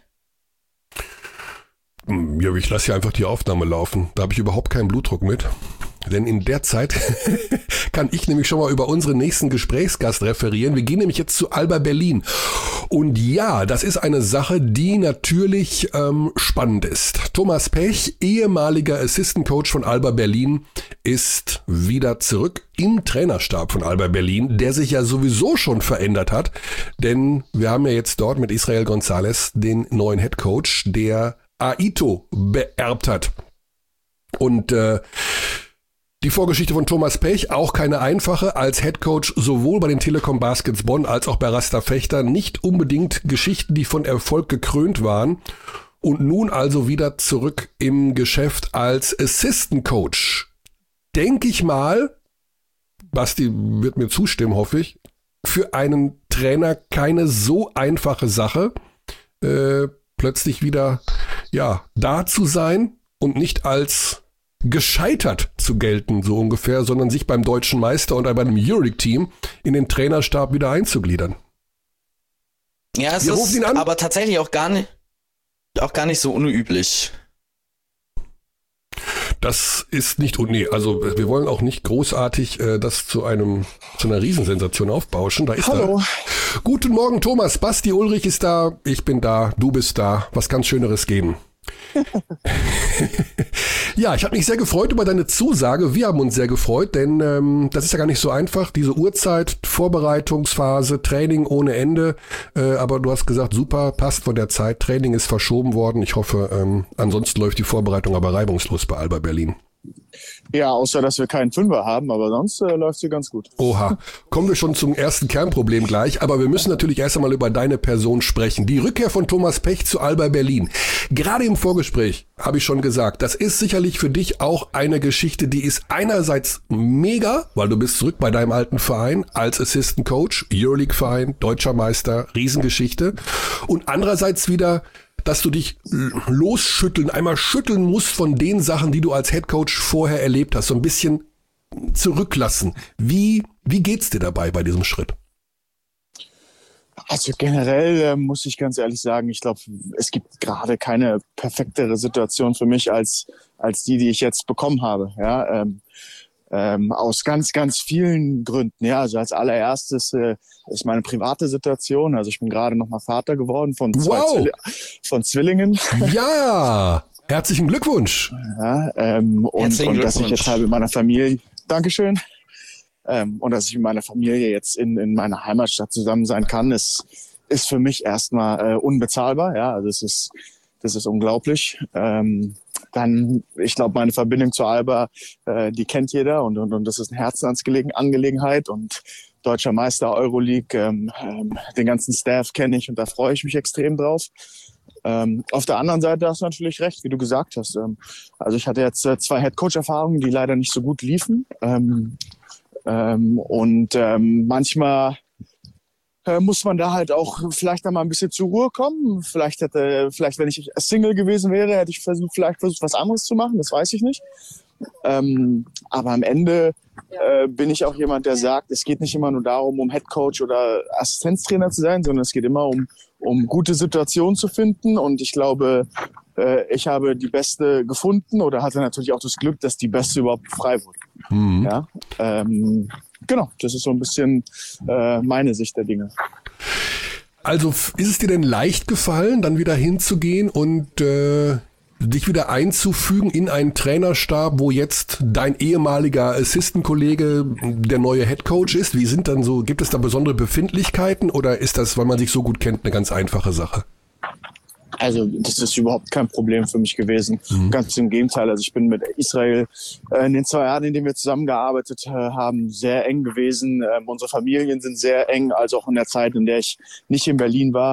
Ja, ich lasse ja einfach die Aufnahme laufen. Da habe ich überhaupt keinen Blutdruck mit. Denn in der Zeit kann ich nämlich schon mal über unseren nächsten Gesprächsgast referieren. Wir gehen nämlich jetzt zu Alba Berlin. Und ja, das ist eine Sache, die natürlich spannend ist. Thomas Pech, ehemaliger Assistant Coach von Alba Berlin, ist wieder zurück im Trainerstab von Alba Berlin, der sich ja sowieso schon verändert hat. Denn wir haben ja jetzt dort mit Israel González den neuen Head Coach, der Aito beerbt hat. Und die Vorgeschichte von Thomas Pech, auch keine einfache, als Headcoach sowohl bei den Telekom Baskets Bonn als auch bei Rasta Fechter, nicht unbedingt Geschichten, die von Erfolg gekrönt waren. Und nun also wieder zurück im Geschäft als Assistant Coach. Denke ich mal, Basti wird mir zustimmen, hoffe ich, für einen Trainer keine so einfache Sache, plötzlich wieder da zu sein und nicht als gescheitert zu gelten, so ungefähr, sondern sich beim deutschen Meister und bei einem Euroleague-Team in den Trainerstab wieder einzugliedern. Ja, es ist aber tatsächlich auch gar nicht so unüblich. Das ist nicht, also wir wollen auch nicht großartig das zu einer Riesensensation aufbauschen. Da ist Hallo. Guten Morgen, Thomas. Basti Ulrich ist da, ich bin da, du bist da. Was kann Schöneres geben? Ja, ich habe mich sehr gefreut über deine Zusage. Wir haben uns sehr gefreut, denn das ist ja gar nicht so einfach. Diese Uhrzeit, Vorbereitungsphase, Training ohne Ende. Aber du hast gesagt, super, passt von der Zeit. Training ist verschoben worden. Ich hoffe, ansonsten läuft die Vorbereitung aber reibungslos bei Alba Berlin. Ja, außer dass wir keinen Fünfer haben, aber sonst läuft sie ganz gut. Oha, kommen wir schon zum ersten Kernproblem gleich, aber wir müssen natürlich erst einmal über deine Person sprechen. Die Rückkehr von Thomas Pech zu Alba Berlin. Gerade im Vorgespräch habe ich schon gesagt, das ist sicherlich für dich auch eine Geschichte, die ist einerseits mega, weil du bist zurück bei deinem alten Verein als Assistant Coach, Euroleague-Verein, Deutscher Meister, Riesengeschichte. Und andererseits wieder, dass du dich einmal schütteln musst von den Sachen, die du als Headcoach vorher erlebt hast, so ein bisschen zurücklassen. Wie geht's dir dabei bei diesem Schritt? Also generell muss ich ganz ehrlich sagen, ich glaube, es gibt gerade keine perfektere Situation für mich als die ich jetzt bekommen habe. Ja, aus ganz, ganz vielen Gründen. Ja, also als allererstes ist meine private Situation. Also ich bin gerade noch mal Vater geworden von von Zwillingen. Ja, herzlichen Glückwunsch. Ja, und dass ich jetzt halt mit meiner Familie, Dankeschön, und dass ich mit meiner Familie jetzt in meiner Heimatstadt zusammen sein kann, ist für mich erstmal unbezahlbar. Ja, also das ist unglaublich. Dann, ich glaube, meine Verbindung zu Alba, die kennt jeder und das ist eine Herzensangelegenheit und Deutscher Meister, Euroleague, den ganzen Staff kenne ich und da freue ich mich extrem drauf. Auf der anderen Seite hast du natürlich recht, wie du gesagt hast. Also ich hatte jetzt 2 Headcoach-Erfahrungen, die leider nicht so gut liefen. Manchmal muss man da halt auch vielleicht einmal ein bisschen zur Ruhe kommen. Vielleicht, wenn ich Single gewesen wäre, hätte ich versucht, was anderes zu machen. Das weiß ich nicht. Aber am Ende bin ich auch jemand, der sagt, es geht nicht immer nur darum, um Headcoach oder Assistenztrainer zu sein, sondern es geht immer um gute Situationen zu finden. Und ich glaube, ich habe die beste gefunden oder hatte natürlich auch das Glück, dass die beste überhaupt frei wurde. Mhm. Ja, genau, das ist so ein bisschen meine Sicht der Dinge. Also ist es dir denn leicht gefallen, dann wieder hinzugehen und dich wieder einzufügen in einen Trainerstab, wo jetzt dein ehemaliger Assistant-Kollege der neue Headcoach ist? Gibt es da besondere Befindlichkeiten oder ist das, weil man sich so gut kennt, eine ganz einfache Sache? Also das ist überhaupt kein Problem für mich gewesen. Ganz im Gegenteil. Also ich bin mit Israel in den 2 Jahren, in denen wir zusammengearbeitet haben, sehr eng gewesen. Unsere Familien sind sehr eng, also auch in der Zeit, in der ich nicht in Berlin war.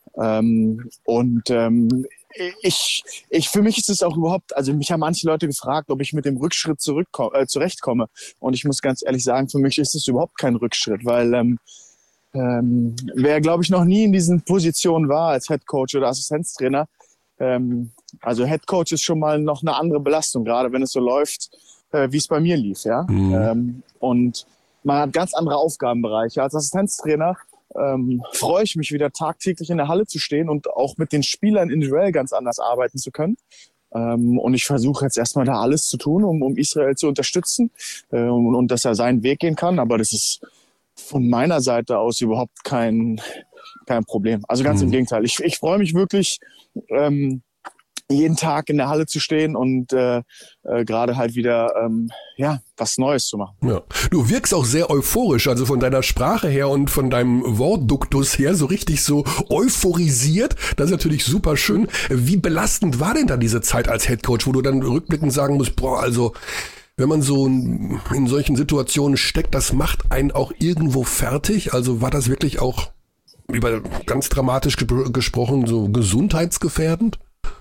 Für mich ist es auch überhaupt, also mich haben manche Leute gefragt, ob ich mit dem Rückschritt zurechtkomme. Und ich muss ganz ehrlich sagen, für mich ist es überhaupt kein Rückschritt, weil wer, glaube ich, noch nie in diesen Positionen war als Headcoach oder Assistenztrainer, also Headcoach ist schon mal noch eine andere Belastung, gerade wenn es so läuft, wie es bei mir lief. Ja? Und man hat ganz andere Aufgabenbereiche. Als Assistenztrainer freue ich mich wieder tagtäglich in der Halle zu stehen und auch mit den Spielern individuell ganz anders arbeiten zu können. Und ich versuche jetzt erstmal da alles zu tun, um Israel zu unterstützen und dass er seinen Weg gehen kann. Aber das ist von meiner Seite aus überhaupt kein Problem. Also ganz im Gegenteil. Ich freue mich wirklich, jeden Tag in der Halle zu stehen und gerade halt wieder was Neues zu machen. Ja. Du wirkst auch sehr euphorisch, also von deiner Sprache her und von deinem Wortduktus her so richtig so euphorisiert. Das ist natürlich super schön. Wie belastend war denn da diese Zeit als Headcoach, wo du dann rückblickend sagen musst, also wenn man so in solchen Situationen steckt, das macht einen auch irgendwo fertig? Also war das wirklich auch, über ganz dramatisch gesprochen, so gesundheitsgefährdend?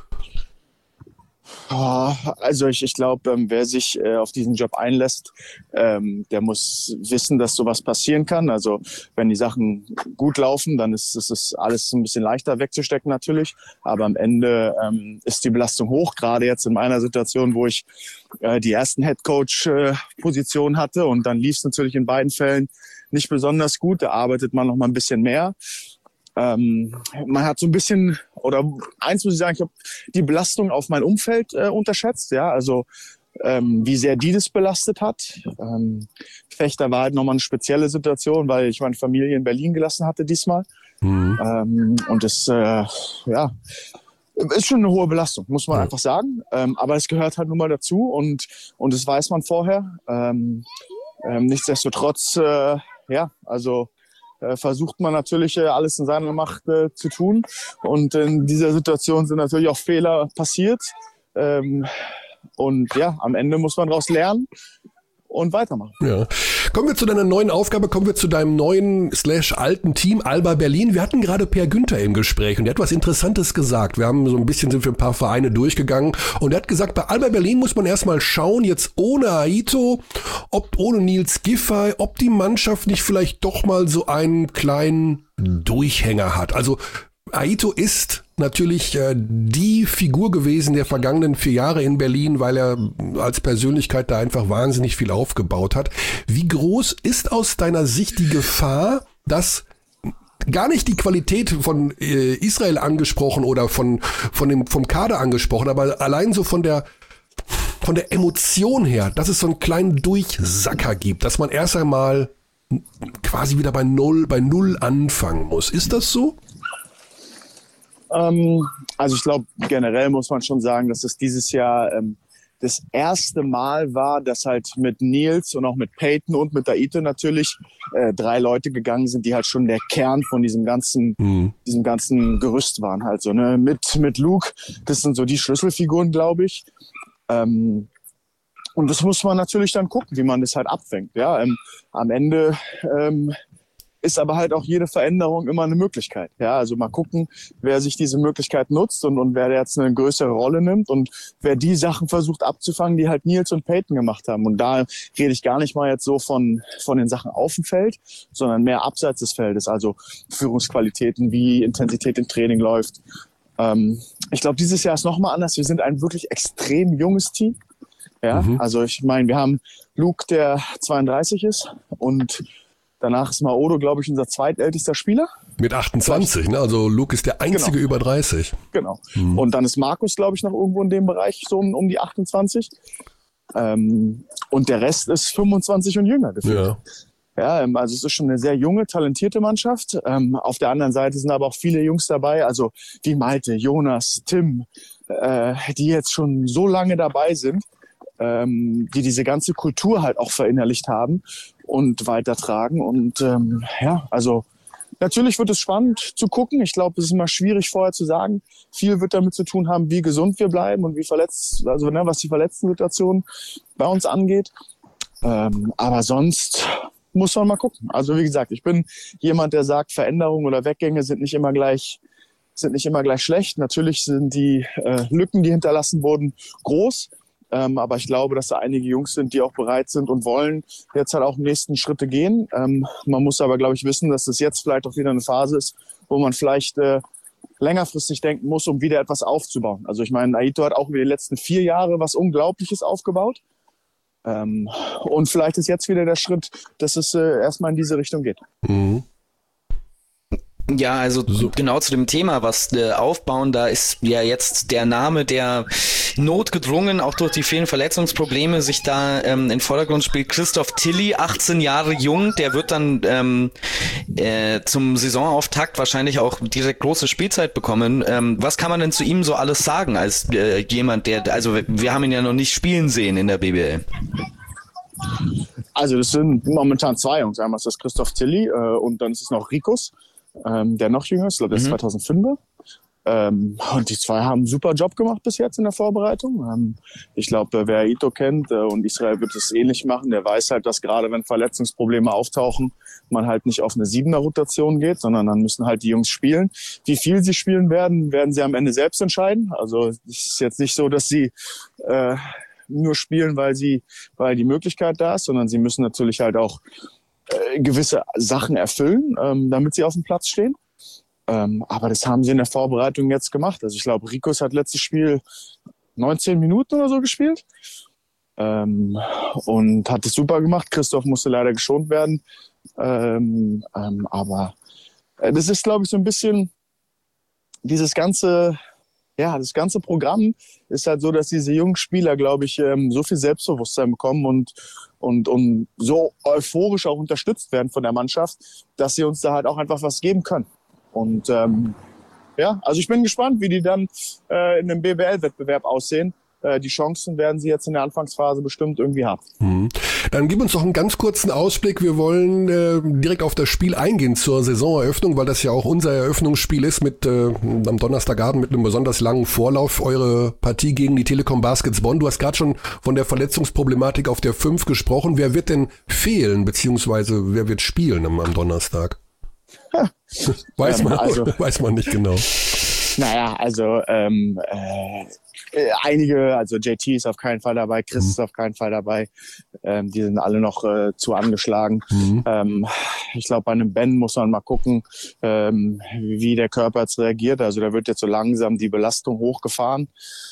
Also ich glaube, wer sich auf diesen Job einlässt, der muss wissen, dass sowas passieren kann. Also wenn die Sachen gut laufen, dann ist es alles ein bisschen leichter wegzustecken natürlich. Aber am Ende ist die Belastung hoch, gerade jetzt in meiner Situation, wo ich die ersten Headcoach-Positionen hatte. Und dann lief es natürlich in beiden Fällen nicht besonders gut. Da arbeitet man noch mal ein bisschen mehr. Man hat so ein bisschen, oder eins muss ich sagen, ich habe die Belastung auf mein Umfeld unterschätzt, ja, also wie sehr die das belastet hat. Fechter war halt nochmal eine spezielle Situation, weil ich meine Familie in Berlin gelassen hatte diesmal. Und das, ist schon eine hohe Belastung, muss man einfach sagen. Aber es gehört halt nun mal dazu und das weiß man vorher. Nichtsdestotrotz, versucht man natürlich alles in seiner Macht zu tun. Und in dieser Situation sind natürlich auch Fehler passiert. Und ja, am Ende muss man daraus lernen und weitermachen. Ja. Kommen wir zu deiner neuen Aufgabe, kommen wir zu deinem neuen / alten Team Alba Berlin. Wir hatten gerade Per Günther im Gespräch und der hat was Interessantes gesagt. Wir haben sind für ein paar Vereine durchgegangen und er hat gesagt, bei Alba Berlin muss man erstmal schauen, jetzt ohne Aito, ohne Nils Giffey, ob die Mannschaft nicht vielleicht doch mal so einen kleinen Durchhänger hat. Also Aito ist natürlich die Figur gewesen der vergangenen 4 Jahre in Berlin, weil er als Persönlichkeit da einfach wahnsinnig viel aufgebaut hat. Wie groß ist aus deiner Sicht die Gefahr, dass gar nicht die Qualität von Israel angesprochen oder vom Kader angesprochen, aber allein so von der Emotion her, dass es so einen kleinen Durchsacker gibt, dass man erst einmal quasi wieder bei Null anfangen muss. Ist das so? Also ich glaube, generell muss man schon sagen, dass es dieses Jahr das erste Mal war, dass halt mit Nils und auch mit Peyton und mit Aito natürlich 3 Leute gegangen sind, die halt schon der Kern von diesem ganzen Gerüst waren halt so, ne? Mit Luke, das sind so die Schlüsselfiguren, glaube ich. Und das muss man natürlich dann gucken, wie man das halt abfängt. Ja, am Ende ist aber halt auch jede Veränderung immer eine Möglichkeit. Ja, also mal gucken, wer sich diese Möglichkeit nutzt und wer jetzt eine größere Rolle nimmt und wer die Sachen versucht abzufangen, die halt Nils und Peyton gemacht haben. Und da rede ich gar nicht mal jetzt so von den Sachen auf dem Feld, sondern mehr abseits des Feldes. Also Führungsqualitäten, wie Intensität im Training läuft. Ich glaube, dieses Jahr ist nochmal anders. Wir sind ein wirklich extrem junges Team. Ja, also ich meine, wir haben Luke, der 32 ist und danach ist Maodo, glaube ich, unser zweitältester Spieler. Mit 28, ne? Also Luke ist der einzige über 30. Genau. Und dann ist Markus, glaube ich, noch irgendwo in dem Bereich, so um die 28. Und der Rest ist 25 und jünger gefühlt. Ja, also es ist schon eine sehr junge, talentierte Mannschaft. Auf der anderen Seite sind aber auch viele Jungs dabei, also wie Malte, Jonas, Tim, die jetzt schon so lange dabei sind, die diese ganze Kultur halt auch verinnerlicht haben und weitertragen. Und ja, also natürlich wird es spannend zu gucken. Ich glaube, es ist immer schwierig vorher zu sagen. Viel wird damit zu tun haben, wie gesund wir bleiben und wie verletzt, also ne, was die Verletzten-Situation bei uns angeht. Aber sonst muss man mal gucken. Also wie gesagt, ich bin jemand, der sagt, Veränderungen oder Weggänge sind nicht immer gleich schlecht. Natürlich sind die Lücken, die hinterlassen wurden, groß. Aber ich glaube, dass da einige Jungs sind, die auch bereit sind und wollen jetzt halt auch nächsten Schritte gehen. Man muss aber, glaube ich, wissen, dass das jetzt vielleicht auch wieder eine Phase ist, wo man vielleicht längerfristig denken muss, um wieder etwas aufzubauen. Also ich meine, Aito hat auch über die letzten 4 Jahre was Unglaubliches aufgebaut. Und vielleicht ist jetzt wieder der Schritt, dass es erstmal in diese Richtung geht. Ja, also genau zu dem Thema, was aufbauen, da ist ja jetzt der Name, der notgedrungen, auch durch die vielen Verletzungsprobleme, sich da in den Vordergrund spielt. Christoph Tilly, 18 Jahre jung, der wird dann zum Saisonauftakt wahrscheinlich auch direkt große Spielzeit bekommen. Was kann man denn zu ihm so alles sagen, als jemand, also wir haben ihn ja noch nicht spielen sehen in der BBL. Also das sind momentan 2 Jungs. Einmal ist das Christoph Tilly und dann ist es noch Rikus, der noch jünger ist, ich glaube, der ist 2005er. Und die 2 haben einen super Job gemacht bis jetzt in der Vorbereitung. Ich glaube, wer Aito kennt und Israel wird es ähnlich machen, der weiß halt, dass gerade wenn Verletzungsprobleme auftauchen, man halt nicht auf eine 7er-Rotation geht, sondern dann müssen halt die Jungs spielen. Wie viel sie spielen werden sie am Ende selbst entscheiden. Also es ist jetzt nicht so, dass sie nur spielen, weil die Möglichkeit da ist, sondern sie müssen natürlich halt auch gewisse Sachen erfüllen, damit sie auf dem Platz stehen. Aber das haben sie in der Vorbereitung jetzt gemacht. Also ich glaube, Rikus hat letztes Spiel 19 Minuten oder so gespielt und hat es super gemacht. Christoph musste leider geschont werden. Aber das ist, glaube ich, so ein bisschen das ganze Programm ist halt so, dass diese jungen Spieler, glaube ich, so viel Selbstbewusstsein bekommen und so euphorisch auch unterstützt werden von der Mannschaft, dass sie uns da halt auch einfach was geben können. Und ja, also ich bin gespannt, wie die dann in einem BBL-Wettbewerb aussehen. Die Chancen werden sie jetzt in der Anfangsphase bestimmt irgendwie haben. Dann gib uns doch einen ganz kurzen Ausblick. Wir wollen direkt auf das Spiel eingehen zur Saisoneröffnung, weil das ja auch unser Eröffnungsspiel ist mit am Donnerstagabend mit einem besonders langen Vorlauf. Eure Partie gegen die Telekom Baskets Bonn. Du hast gerade schon von der Verletzungsproblematik auf der 5 gesprochen. Wer wird denn fehlen, beziehungsweise wer wird spielen am Donnerstag? Weiß man nicht genau. Naja, also einige, also JT ist auf keinen Fall dabei, Chris ist auf keinen Fall dabei. Die sind alle noch zu angeschlagen. Ich glaube, bei einem Ben muss man mal gucken, wie der Körper jetzt reagiert. Also da wird jetzt so langsam die Belastung hochgefahren.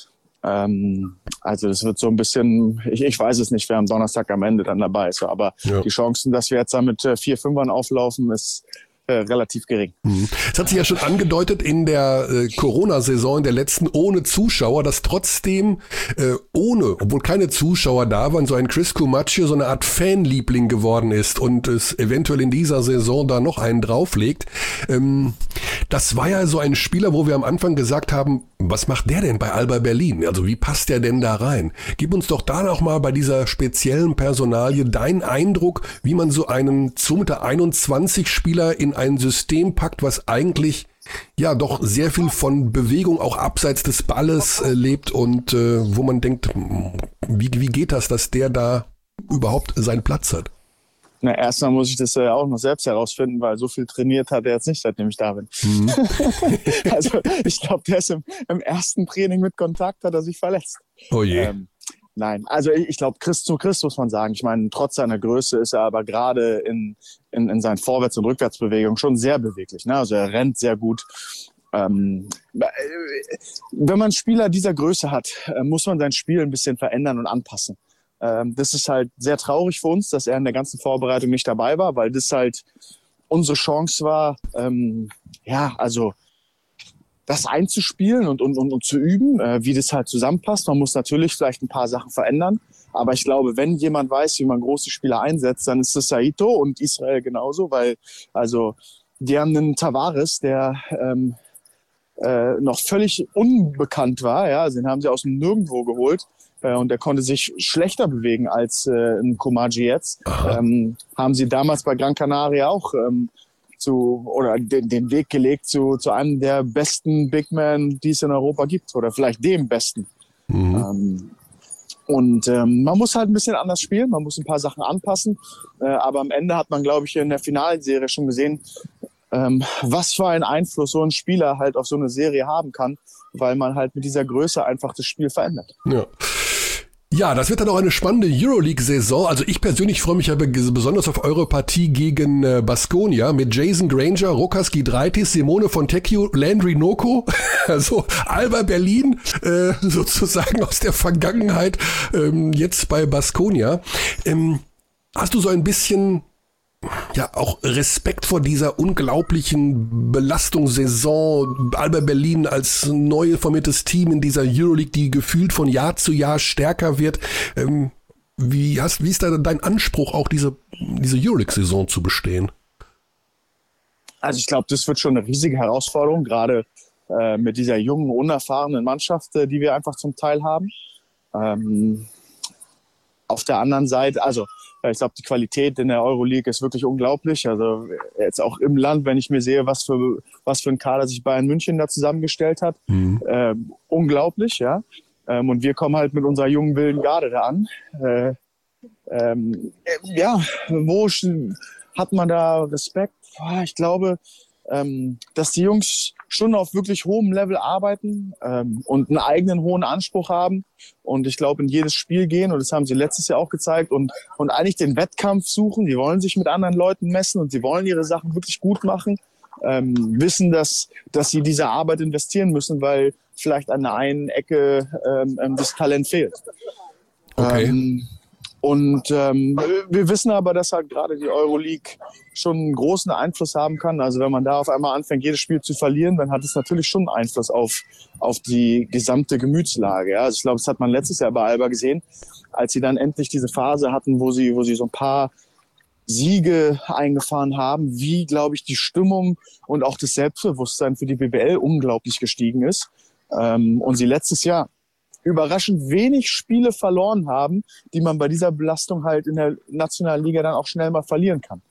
Also das wird so ein bisschen, ich weiß es nicht, wer am Donnerstag am Ende dann dabei ist. Aber die Chancen, dass wir jetzt da mit 4 5ern auflaufen, ist relativ gering. Es hat sich ja schon angedeutet in der Corona-Saison, in der letzten, ohne Zuschauer, dass trotzdem obwohl keine Zuschauer da waren, so ein Chris Koumatche so eine Art Fanliebling geworden ist und es eventuell in dieser Saison da noch einen drauflegt. Das war ja so ein Spieler, wo wir am Anfang gesagt haben, was macht der denn bei Alba Berlin? Also wie passt der denn da rein? Gib uns doch da noch mal bei dieser speziellen Personalie deinen Eindruck, wie man so einen 2,21 Spieler in ein System packt, was eigentlich ja doch sehr viel von Bewegung auch abseits des Balles lebt und wo man denkt, wie geht das, dass der da überhaupt seinen Platz hat? Na, erstmal muss ich das auch noch selbst herausfinden, weil so viel trainiert hat er jetzt nicht, seitdem ich da bin. Also ich glaube, der ist im ersten Training mit Kontakt, hat er sich verletzt. Oh je. Nein, also ich glaube, Chris muss man sagen. Ich meine, trotz seiner Größe ist er aber gerade in seinen Vorwärts- und Rückwärtsbewegungen schon sehr beweglich. Ne? Also er rennt sehr gut. Wenn man einen Spieler dieser Größe hat, muss man sein Spiel ein bisschen verändern und anpassen. Das ist halt sehr traurig für uns, dass er in der ganzen Vorbereitung nicht dabei war, weil das halt unsere Chance war, also das einzuspielen und zu üben, wie das halt zusammenpasst. Man muss natürlich vielleicht ein paar Sachen verändern, aber ich glaube, wenn jemand weiß, wie man große Spieler einsetzt, dann ist es Saito und Israel genauso, weil also die haben einen Tavares, der noch völlig unbekannt war, ja, also den haben sie aus dem Nirgendwo geholt. Und der konnte sich schlechter bewegen als ein Koumadje jetzt. Haben sie damals bei Gran Canaria auch den Weg gelegt zu einem der besten Big Men, die es in Europa gibt. Oder vielleicht dem besten. Man muss halt ein bisschen anders spielen. Man muss ein paar Sachen anpassen. Aber am Ende hat man, glaube ich, in der Finalserie schon gesehen, was für einen Einfluss so ein Spieler halt auf so eine Serie haben kann, weil man halt mit dieser Größe einfach das Spiel verändert. Ja, das wird dann auch eine spannende Euroleague-Saison. Also ich persönlich freue mich ja besonders auf eure Partie gegen Baskonia mit Jason Granger, Rokas Giedraitis, Simone Fontecchio, Landry Noko. Also Alba Berlin sozusagen aus der Vergangenheit jetzt bei Baskonia. Hast du so ein bisschen auch Respekt vor dieser unglaublichen Belastungssaison, Alba Berlin als neu formiertes Team in dieser Euroleague, die gefühlt von Jahr zu Jahr stärker wird. Wie ist da dein Anspruch, auch diese Euroleague-Saison zu bestehen? Also ich glaube, das wird schon eine riesige Herausforderung, gerade mit dieser jungen, unerfahrenen Mannschaft, die wir einfach zum Teil haben. Auf der anderen Seite, also ich glaube, die Qualität in der Euroleague ist wirklich unglaublich. Also jetzt auch im Land, wenn ich mir sehe, was für ein Kader sich Bayern München da zusammengestellt hat. Unglaublich, ja. Und wir kommen halt mit unserer jungen, wilden Garde da an. Wo hat man da Respekt? Ich glaube, dass die Jungs schon auf wirklich hohem Level arbeiten und einen eigenen hohen Anspruch haben und ich glaube in jedes Spiel gehen und das haben sie letztes Jahr auch gezeigt und eigentlich den Wettkampf suchen. Die wollen sich mit anderen Leuten messen und sie wollen ihre Sachen wirklich gut machen, wissen, dass sie diese Arbeit investieren müssen, weil vielleicht an der einen Ecke das Talent fehlt. Okay. Wir wissen aber, dass halt gerade die Euroleague schon einen großen Einfluss haben kann. Also wenn man da auf einmal anfängt, jedes Spiel zu verlieren, dann hat es natürlich schon einen Einfluss auf die gesamte Gemütslage. Ja? Also ich glaube, das hat man letztes Jahr bei Alba gesehen, als sie dann endlich diese Phase hatten, wo sie so ein paar Siege eingefahren haben, wie, glaube ich, die Stimmung und auch das Selbstbewusstsein für die BBL unglaublich gestiegen ist. Und sie letztes Jahr überraschend wenig Spiele verloren haben, die man bei dieser Belastung halt in der nationalen Liga dann auch schnell mal verlieren kann.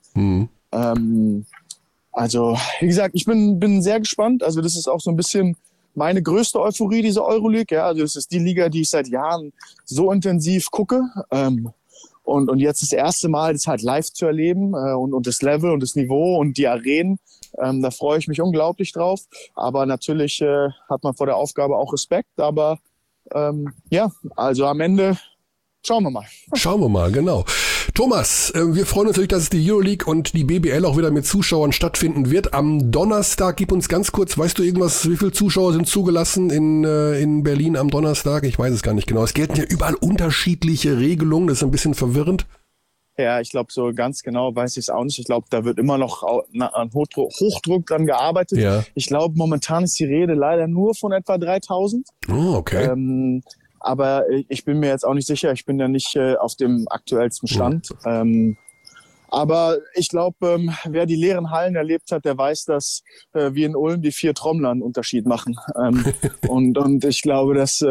Also, wie gesagt, ich bin sehr gespannt. Also das ist auch so ein bisschen meine größte Euphorie, diese Euroleague. Ja, also es ist die Liga, die ich seit Jahren so intensiv gucke. Und jetzt das erste Mal, das halt live zu erleben und das Level und das Niveau und die Arenen, da freue ich mich unglaublich drauf. Aber natürlich hat man vor der Aufgabe auch Respekt. Aber ja, also am Ende schauen wir mal. Schauen wir mal, genau. Thomas, wir freuen uns natürlich, dass die Euroleague und die BBL auch wieder mit Zuschauern stattfinden wird. Am Donnerstag, gib uns ganz kurz, weißt du irgendwas, wie viele Zuschauer sind zugelassen in Berlin am Donnerstag? Ich weiß es gar nicht genau. Es gelten ja überall unterschiedliche Regelungen, das ist ein bisschen verwirrend. Ja, ich glaube, so ganz genau weiß ich es auch nicht. Ich glaube, da wird immer noch an Hochdruck dran gearbeitet. Ja. Ich glaube, momentan ist die Rede leider nur von etwa 3.000. Oh, okay. Aber ich bin mir jetzt auch nicht sicher. Ich bin ja nicht auf dem aktuellsten Stand. Aber ich glaube, wer die leeren Hallen erlebt hat, der weiß, dass wir in Ulm die 4 Trommler einen Unterschied machen. Und ich glaube, dass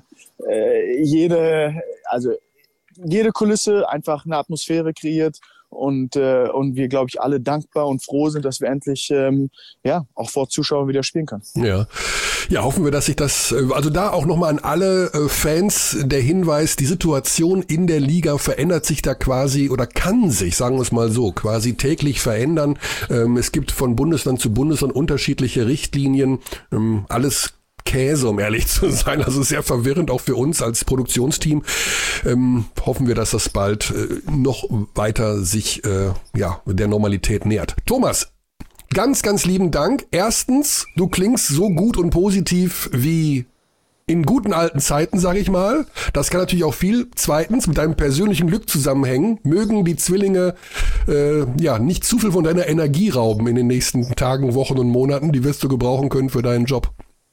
jede Kulisse einfach eine Atmosphäre kreiert und wir, glaube ich, alle dankbar und froh sind, dass wir endlich auch vor Zuschauern wieder spielen können. Ja, hoffen wir, dass sich das, also da auch nochmal an alle Fans der Hinweis, die Situation in der Liga verändert sich da quasi oder kann sich, sagen wir es mal so, quasi täglich verändern. Es gibt von Bundesland zu Bundesland unterschiedliche Richtlinien, alles Käse, um ehrlich zu sein. Also sehr verwirrend auch für uns als Produktionsteam. Hoffen wir, dass das bald noch weiter sich der Normalität nähert. Thomas, ganz, ganz lieben Dank. Erstens, du klingst so gut und positiv wie in guten alten Zeiten, sag ich mal. Das kann natürlich auch viel. Zweitens, mit deinem persönlichen Glück zusammenhängen. Mögen die Zwillinge nicht zu viel von deiner Energie rauben in den nächsten Tagen, Wochen und Monaten. Die wirst du gebrauchen können für deinen Job.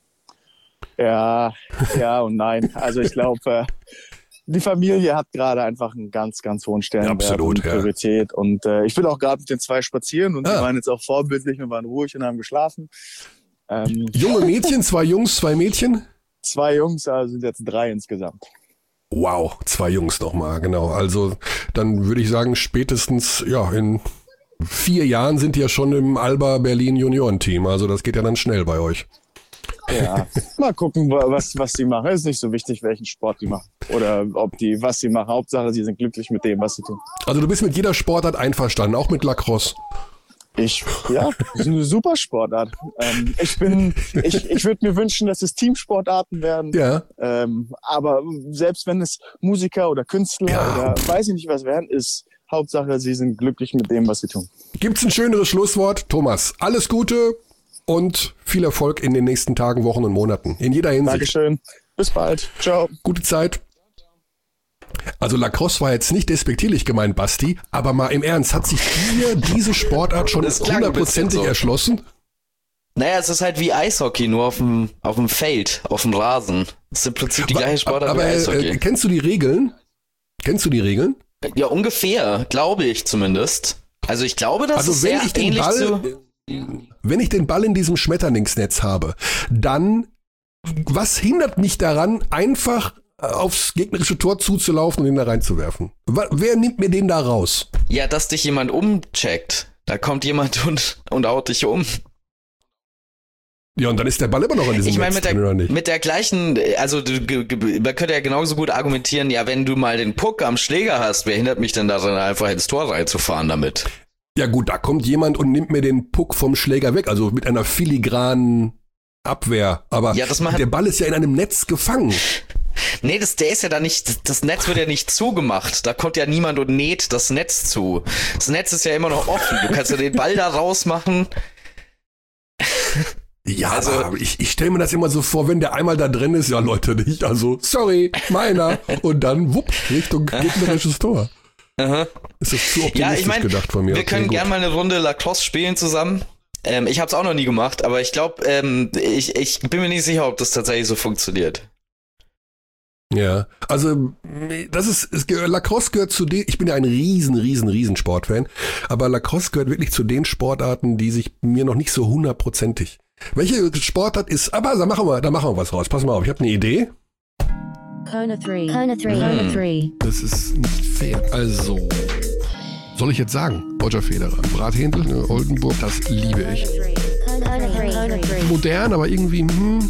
Ja und nein. Also ich glaube, die Familie hat gerade einfach einen ganz, ganz hohen Stellenwert und Priorität. Ja. Und ich bin auch gerade mit den 2 spazieren und die waren jetzt auch vorbildlich und waren ruhig und haben geschlafen. Junge Mädchen, 2 Jungs, 2 Mädchen? 2 Jungs, also sind jetzt 3 insgesamt. Wow, 2 Jungs nochmal, genau. Also dann würde ich sagen, spätestens in 4 Jahren sind die ja schon im Alba Berlin Juniorenteam. Also das geht ja dann schnell bei euch. Ja, mal gucken, was die machen. Es ist nicht so wichtig, welchen Sport die machen oder was sie machen. Hauptsache, sie sind glücklich mit dem, was sie tun. Also du bist mit jeder Sportart einverstanden, auch mit Lacrosse? Das ist eine super Sportart. Ich würde mir wünschen, dass es Teamsportarten werden. Ja. Aber selbst wenn es Musiker oder Künstler oder weiß ich nicht was werden, ist Hauptsache, sie sind glücklich mit dem, was sie tun. Gibt's ein schöneres Schlusswort? Thomas, alles Gute und viel Erfolg in den nächsten Tagen, Wochen und Monaten. In jeder Hinsicht. Dankeschön. Bis bald. Ciao. Gute Zeit. Also Lacrosse war jetzt nicht despektierlich gemeint, Basti, aber mal im Ernst, hat sich dir diese Sportart schon 100%ig erschlossen? Naja, es ist halt wie Eishockey, nur auf dem Feld, auf dem Rasen. Es ist im Prinzip die gleiche Sportart wie Eishockey. Kennst du die Regeln? Ja, ungefähr, glaube ich zumindest. Also ich glaube, das ist sehr ähnlich zu... Wenn ich den Ball in diesem Schmetterlingsnetz habe, dann, was hindert mich daran, einfach aufs gegnerische Tor zuzulaufen und ihn da reinzuwerfen? Wer nimmt mir den da raus? Ja, dass dich jemand umcheckt. Da kommt jemand und haut dich um. Ja, und dann ist der Ball immer noch in diesem Netz drin, oder nicht? Mit der gleichen, also man könnte ja genauso gut argumentieren, ja, wenn du mal den Puck am Schläger hast, wer hindert mich denn daran, einfach ins Tor reinzufahren damit? Ja gut, da kommt jemand und nimmt mir den Puck vom Schläger weg, also mit einer filigranen Abwehr. Aber ja, der Ball ist ja in einem Netz gefangen. Nee, der ist ja da nicht, das Netz wird ja nicht zugemacht. Da kommt ja niemand und näht das Netz zu. Das Netz ist ja immer noch offen. Du kannst ja den Ball da rausmachen. Ja, also, aber ich stelle mir das immer so vor, wenn der einmal da drin ist, ja Leute, nicht, also sorry, meiner. Und dann wupp, Richtung gegnerisches Tor. Aha. Ist das zu optimistisch gedacht von mir? Wir können gerne mal eine Runde Lacrosse spielen zusammen. Ich habe es auch noch nie gemacht, aber ich glaube, ich bin mir nicht sicher, ob das tatsächlich so funktioniert. Ja, also Lacrosse gehört zu den, ich bin ja ein riesen Sportfan, aber Lacrosse gehört wirklich zu den Sportarten, die sich mir noch nicht so 100%ig. Welche Sportart ist, aber da machen wir was raus. Pass mal auf, ich habe eine Idee. Kona 3. Kona 3. Kona 3. Das ist nicht fair. Also, soll ich jetzt sagen? Roger Federer. Brathändel, ne, Oldenburg, das liebe ich. Kona 3. Kona 3. Modern, aber irgendwie,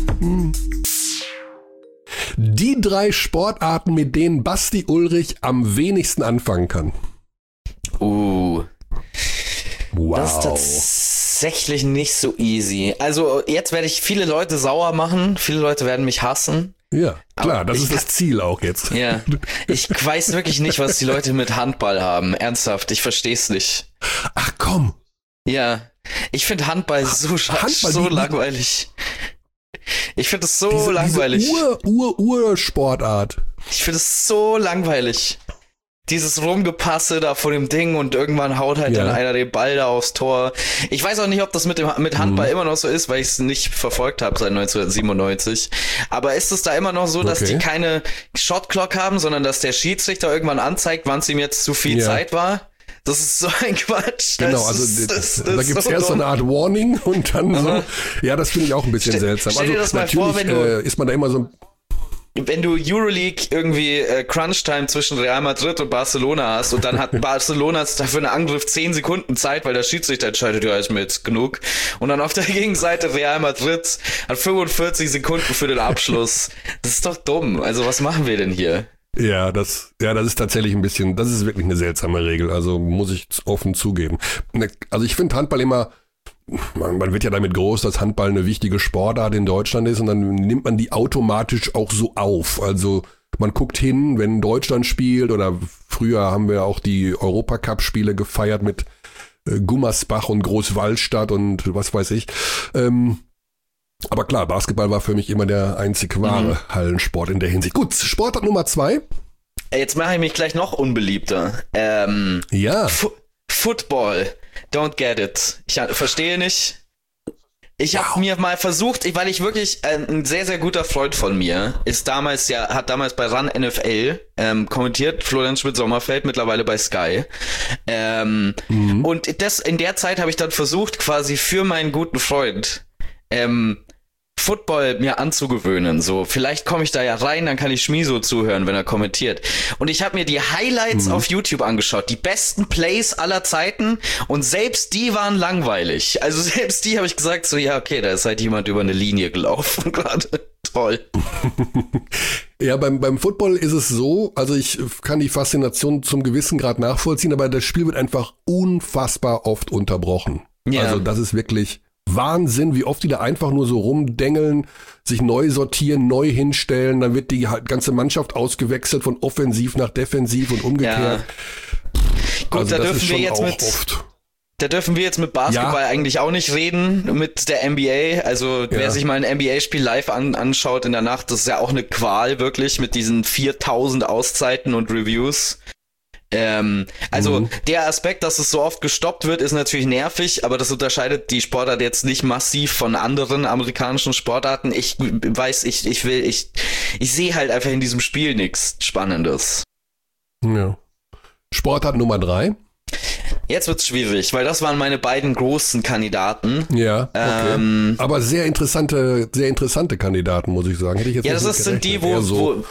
Die 3 Sportarten, mit denen Basti Ullrich am wenigsten anfangen kann. Wow. Das ist Wow. tatsächlich nicht so easy. Also jetzt werde ich viele Leute sauer machen, viele Leute werden mich hassen. Ja, klar, Aber das ich ist das Ziel auch jetzt. Ja, ich weiß wirklich nicht, was die Leute mit Handball haben. Ernsthaft, ich verstehe es nicht. Ach komm. Ja, ich finde Handball so Handball, langweilig. Ich finde es so langweilig. Diese Sportart. Ich finde es so langweilig. Dieses Rumgepasse da vor dem Ding und irgendwann haut halt dann einer den Ball da aufs Tor. Ich weiß auch nicht, ob das mit Handball immer noch so ist, weil ich es nicht verfolgt habe seit 1997. Aber ist es da immer noch so, dass die keine Shotclock haben, sondern dass der Schiedsrichter irgendwann anzeigt, wann es ihm jetzt zu viel Zeit war? Das ist so ein Quatsch. Genau, also da gibt's erst so eine Art Warning und dann so. Ja, das finde ich auch ein bisschen seltsam. Stell dir das mal vor, wenn du ist man da immer so. Wenn du Euroleague irgendwie Crunch-Time zwischen Real Madrid und Barcelona hast und dann hat Barcelona dafür einen Angriff 10 Sekunden Zeit, weil der Schiedsrichter entscheidet, ja, ist mir jetzt genug. Und dann auf der Gegenseite Real Madrid hat 45 Sekunden für den Abschluss. Das ist doch dumm. Also was machen wir denn hier? Ja, das ist tatsächlich das ist wirklich eine seltsame Regel. Also muss ich offen zugeben. Also ich finde Handball immer, man wird ja damit groß, dass Handball eine wichtige Sportart in Deutschland ist und dann nimmt man die automatisch auch so auf. Also man guckt hin, wenn Deutschland spielt oder früher haben wir auch die Europacup-Spiele gefeiert mit Gummersbach und Großwallstadt und was weiß ich. Aber klar, Basketball war für mich immer der einzig wahre Hallensport in der Hinsicht. Gut, Sportart Nummer 2. Jetzt mache ich mich gleich noch unbeliebter. Football. Don't get it. Ich verstehe nicht. Ich habe mir mal versucht, weil ich wirklich, ein sehr, sehr guter Freund von mir hat damals bei Run NFL kommentiert, Florian Schmidt-Sommerfeld, mittlerweile bei Sky. Und in der Zeit habe ich dann versucht, quasi für meinen guten Freund Football mir anzugewöhnen. So, vielleicht komme ich da ja rein, dann kann ich Schmiso zuhören, wenn er kommentiert. Und ich habe mir die Highlights auf YouTube angeschaut, die besten Plays aller Zeiten und selbst die waren langweilig. Also selbst die habe ich gesagt, so ja, okay, da ist halt jemand über eine Linie gelaufen gerade. Toll. Ja, beim Football ist es so, also ich kann die Faszination zum gewissen Grad nachvollziehen, aber das Spiel wird einfach unfassbar oft unterbrochen. Ja. Also das ist wirklich Wahnsinn, wie oft die da einfach nur so rumdengeln, sich neu sortieren, neu hinstellen, dann wird die ganze Mannschaft ausgewechselt von offensiv nach defensiv und umgekehrt. Ja. Gut, also da das dürfen ist wir schon jetzt auch mit oft. Da dürfen wir jetzt mit Basketball eigentlich auch nicht reden, mit der NBA. Also wer sich mal ein NBA-Spiel live anschaut in der Nacht, das ist ja auch eine Qual wirklich mit diesen 4000 Auszeiten und Reviews. Der Aspekt, dass es so oft gestoppt wird, ist natürlich nervig, aber das unterscheidet die Sportart jetzt nicht massiv von anderen amerikanischen Sportarten. Ich sehe halt einfach in diesem Spiel nichts Spannendes. Ja. Sportart Nummer 3. Jetzt wird's schwierig, weil das waren meine beiden großen Kandidaten. Ja, okay. Aber sehr interessante Kandidaten, muss ich sagen. Hätte ich jetzt nicht das sind die, wo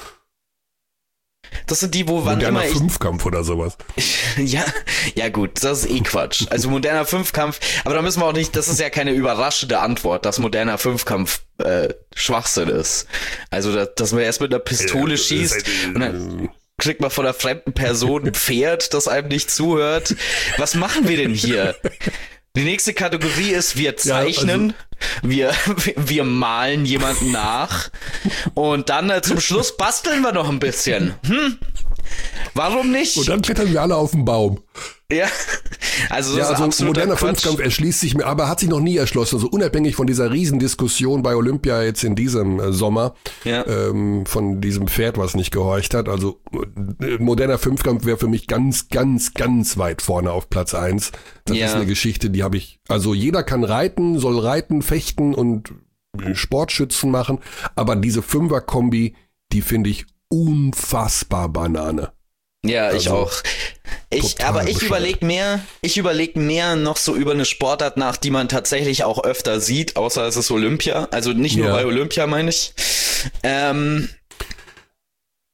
wann moderner immer Fünfkampf oder sowas. Ja gut, das ist Quatsch. Also moderner Fünfkampf, aber da müssen wir auch nicht, das ist ja keine überraschende Antwort, dass moderner Fünfkampf Schwachsinn ist. Also, dass man erst mit einer Pistole schießt und dann kriegt man von einer fremden Person ein Pferd, das einem nicht zuhört. Was machen wir denn hier? Die nächste Kategorie ist, wir zeichnen, wir malen jemanden nach und dann zum Schluss basteln wir noch ein bisschen. Warum nicht? Und dann klettern wir alle auf den Baum. Ja, also das ist absoluter moderner Quatsch. Fünfkampf erschließt sich mir, aber hat sich noch nie erschlossen. Also unabhängig von dieser Riesendiskussion bei Olympia jetzt in diesem Sommer, von diesem Pferd, was nicht gehorcht hat. Also moderner Fünfkampf wäre für mich ganz, ganz, ganz weit vorne auf Platz 1. Das ist eine Geschichte, die habe ich, also jeder kann reiten, soll reiten, fechten und Sportschützen machen, aber diese Fünfer-Kombi, die finde ich unfassbar Banane. Ja, also, ich auch. Ich überlege mehr noch so über eine Sportart nach, die man tatsächlich auch öfter sieht, außer es ist Olympia. Also nicht nur bei Olympia, meine ich.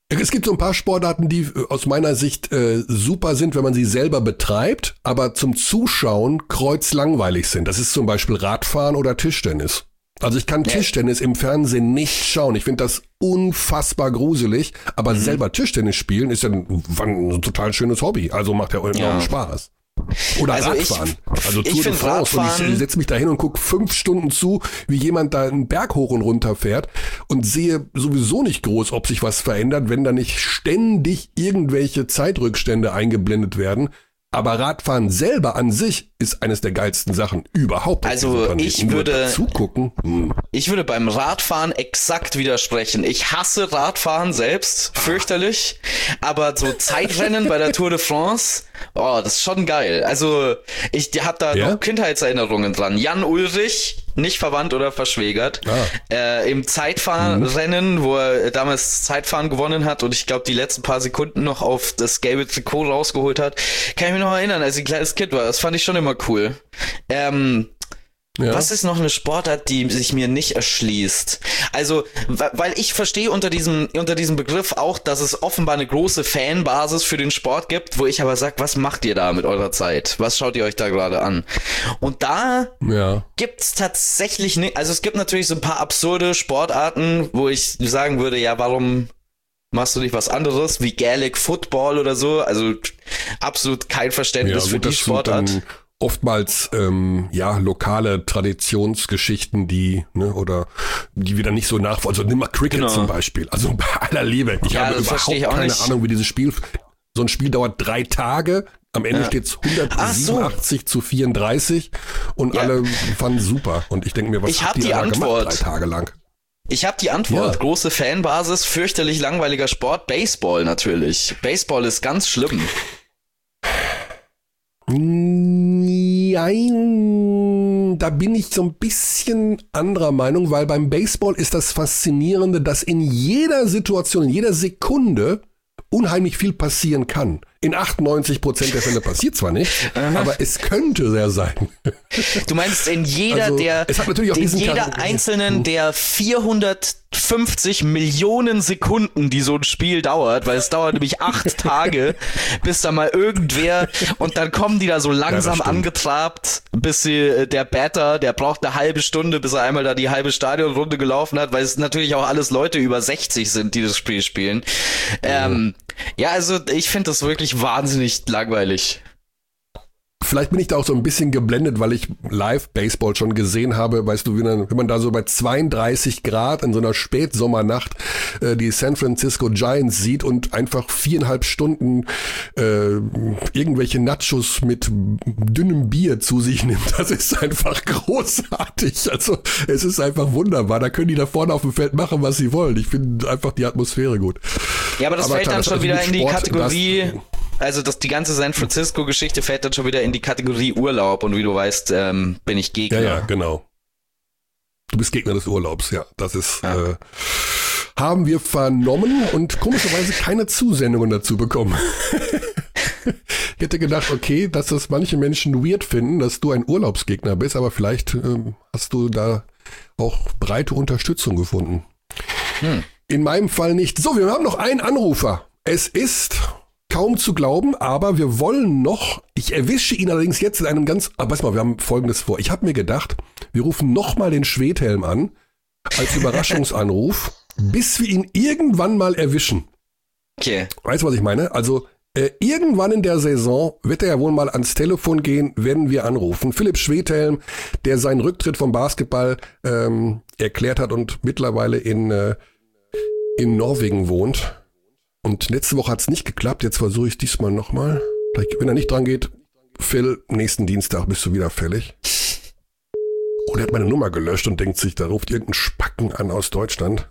Es gibt so ein paar Sportarten, die aus meiner Sicht super sind, wenn man sie selber betreibt, aber zum Zuschauen kreuzlangweilig sind. Das ist zum Beispiel Radfahren oder Tischtennis. Also ich kann Tischtennis im Fernsehen nicht schauen. Ich finde das unfassbar gruselig, aber selber Tischtennis spielen ist ja ein total schönes Hobby. Also macht ja enormen Spaß. Oder Also Radfahren. Also ich Tour de find France. Und Radfahren- ich setze mich da hin und gucke 5 Stunden zu, wie jemand da einen Berg hoch und runter fährt und sehe sowieso nicht groß, ob sich was verändert, wenn da nicht ständig irgendwelche Zeitrückstände eingeblendet werden. Aber Radfahren selber an sich ist eines der geilsten Sachen überhaupt. auf Also diesem Planeten. ich Nur würde- zugucken. Ich würde beim Radfahren exakt widersprechen. Ich hasse Radfahren selbst, fürchterlich. Aber so Zeitrennen bei der Tour de France, oh, das ist schon geil. Also ich habe da Ja? noch Kindheitserinnerungen dran. Jan Ulrich, nicht verwandt oder verschwägert, im Zeitfahrrennen, wo er damals Zeitfahren gewonnen hat und ich glaube die letzten paar Sekunden noch auf das gelbe Trikot rausgeholt hat. Kann ich mich noch erinnern, als ich ein kleines Kind war. Das fand ich schon immer cool. Was ist noch eine Sportart, die sich mir nicht erschließt? Also, weil ich verstehe unter diesem Begriff auch, dass es offenbar eine große Fanbasis für den Sport gibt, wo ich aber sage, was macht ihr da mit eurer Zeit? Was schaut ihr euch da gerade an? Und da gibt's tatsächlich nicht, also es gibt natürlich so ein paar absurde Sportarten, wo ich sagen würde, ja, warum machst du nicht was anderes, wie Gaelic Football oder so? Also absolut kein Verständnis für die Sportart. Oftmals lokale Traditionsgeschichten, die oder die wir dann nicht so nachvollziehen. Also nimm mal Cricket zum Beispiel. Also bei aller Liebe, ich habe überhaupt keine Ahnung, wie dieses Spiel. So ein Spiel dauert 3 Tage. Am Ende steht's 187 zu 34 und alle fanden super. Und ich denke mir, was habt ihr da gemacht 3 Tage lang? Ich habe die Antwort. Ja. Große Fanbasis, fürchterlich langweiliger Sport, Baseball natürlich. Baseball ist ganz schlimm. Nein, da bin ich so ein bisschen anderer Meinung, weil beim Baseball ist das Faszinierende, dass in jeder Situation, in jeder Sekunde unheimlich viel passieren kann. In 98% der Fälle passiert zwar nicht, aber es könnte sehr sein. Du meinst in jeder einzelnen der 450 Millionen Sekunden, die so ein Spiel dauert, weil es dauert nämlich 8 Tage, bis da mal irgendwer und dann kommen die da so langsam angetrabt, bis der Batter, der braucht eine halbe Stunde, bis er einmal da die halbe Stadionrunde gelaufen hat, weil es natürlich auch alles Leute über 60 sind, die das Spiel spielen. Also ich finde das wirklich wahnsinnig langweilig. Vielleicht bin ich da auch so ein bisschen geblendet, weil ich live Baseball schon gesehen habe, weißt du, wenn man da so bei 32 Grad in so einer Spätsommernacht die San Francisco Giants sieht und einfach 4,5 Stunden irgendwelche Nachos mit dünnem Bier zu sich nimmt, das ist einfach großartig. Also es ist einfach wunderbar. Da können die da vorne auf dem Feld machen, was sie wollen. Ich finde einfach die Atmosphäre gut. Ja, aber das fällt dann schon wieder in die Kategorie... Also die ganze San Francisco-Geschichte fällt dann schon wieder in die Kategorie Urlaub und wie du weißt, bin ich Gegner. Ja, genau. Du bist Gegner des Urlaubs, ja. Das ist haben wir vernommen und komischerweise keine Zusendungen dazu bekommen. Ich hätte gedacht, okay, dass das manche Menschen weird finden, dass du ein Urlaubsgegner bist, aber vielleicht hast du da auch breite Unterstützung gefunden. In meinem Fall nicht. So, wir haben noch einen Anrufer. Es ist... kaum zu glauben, aber wir wollen noch, ich erwische ihn allerdings jetzt in einem weißt mal, wir haben Folgendes vor. Ich habe mir gedacht, wir rufen nochmal den Schwedhelm an, als Überraschungsanruf, bis wir ihn irgendwann mal erwischen. Okay. Weißt du, was ich meine? Also, irgendwann in der Saison wird er ja wohl mal ans Telefon gehen, werden wir anrufen. Philipp Schwedhelm, der seinen Rücktritt vom Basketball erklärt hat und mittlerweile in Norwegen wohnt. Und letzte Woche hat es nicht geklappt, jetzt versuche ich es diesmal nochmal. Wenn er nicht dran geht, Phil, nächsten Dienstag bist du wieder fällig. Und er hat meine Nummer gelöscht und denkt sich, da ruft irgendein Spacken an aus Deutschland.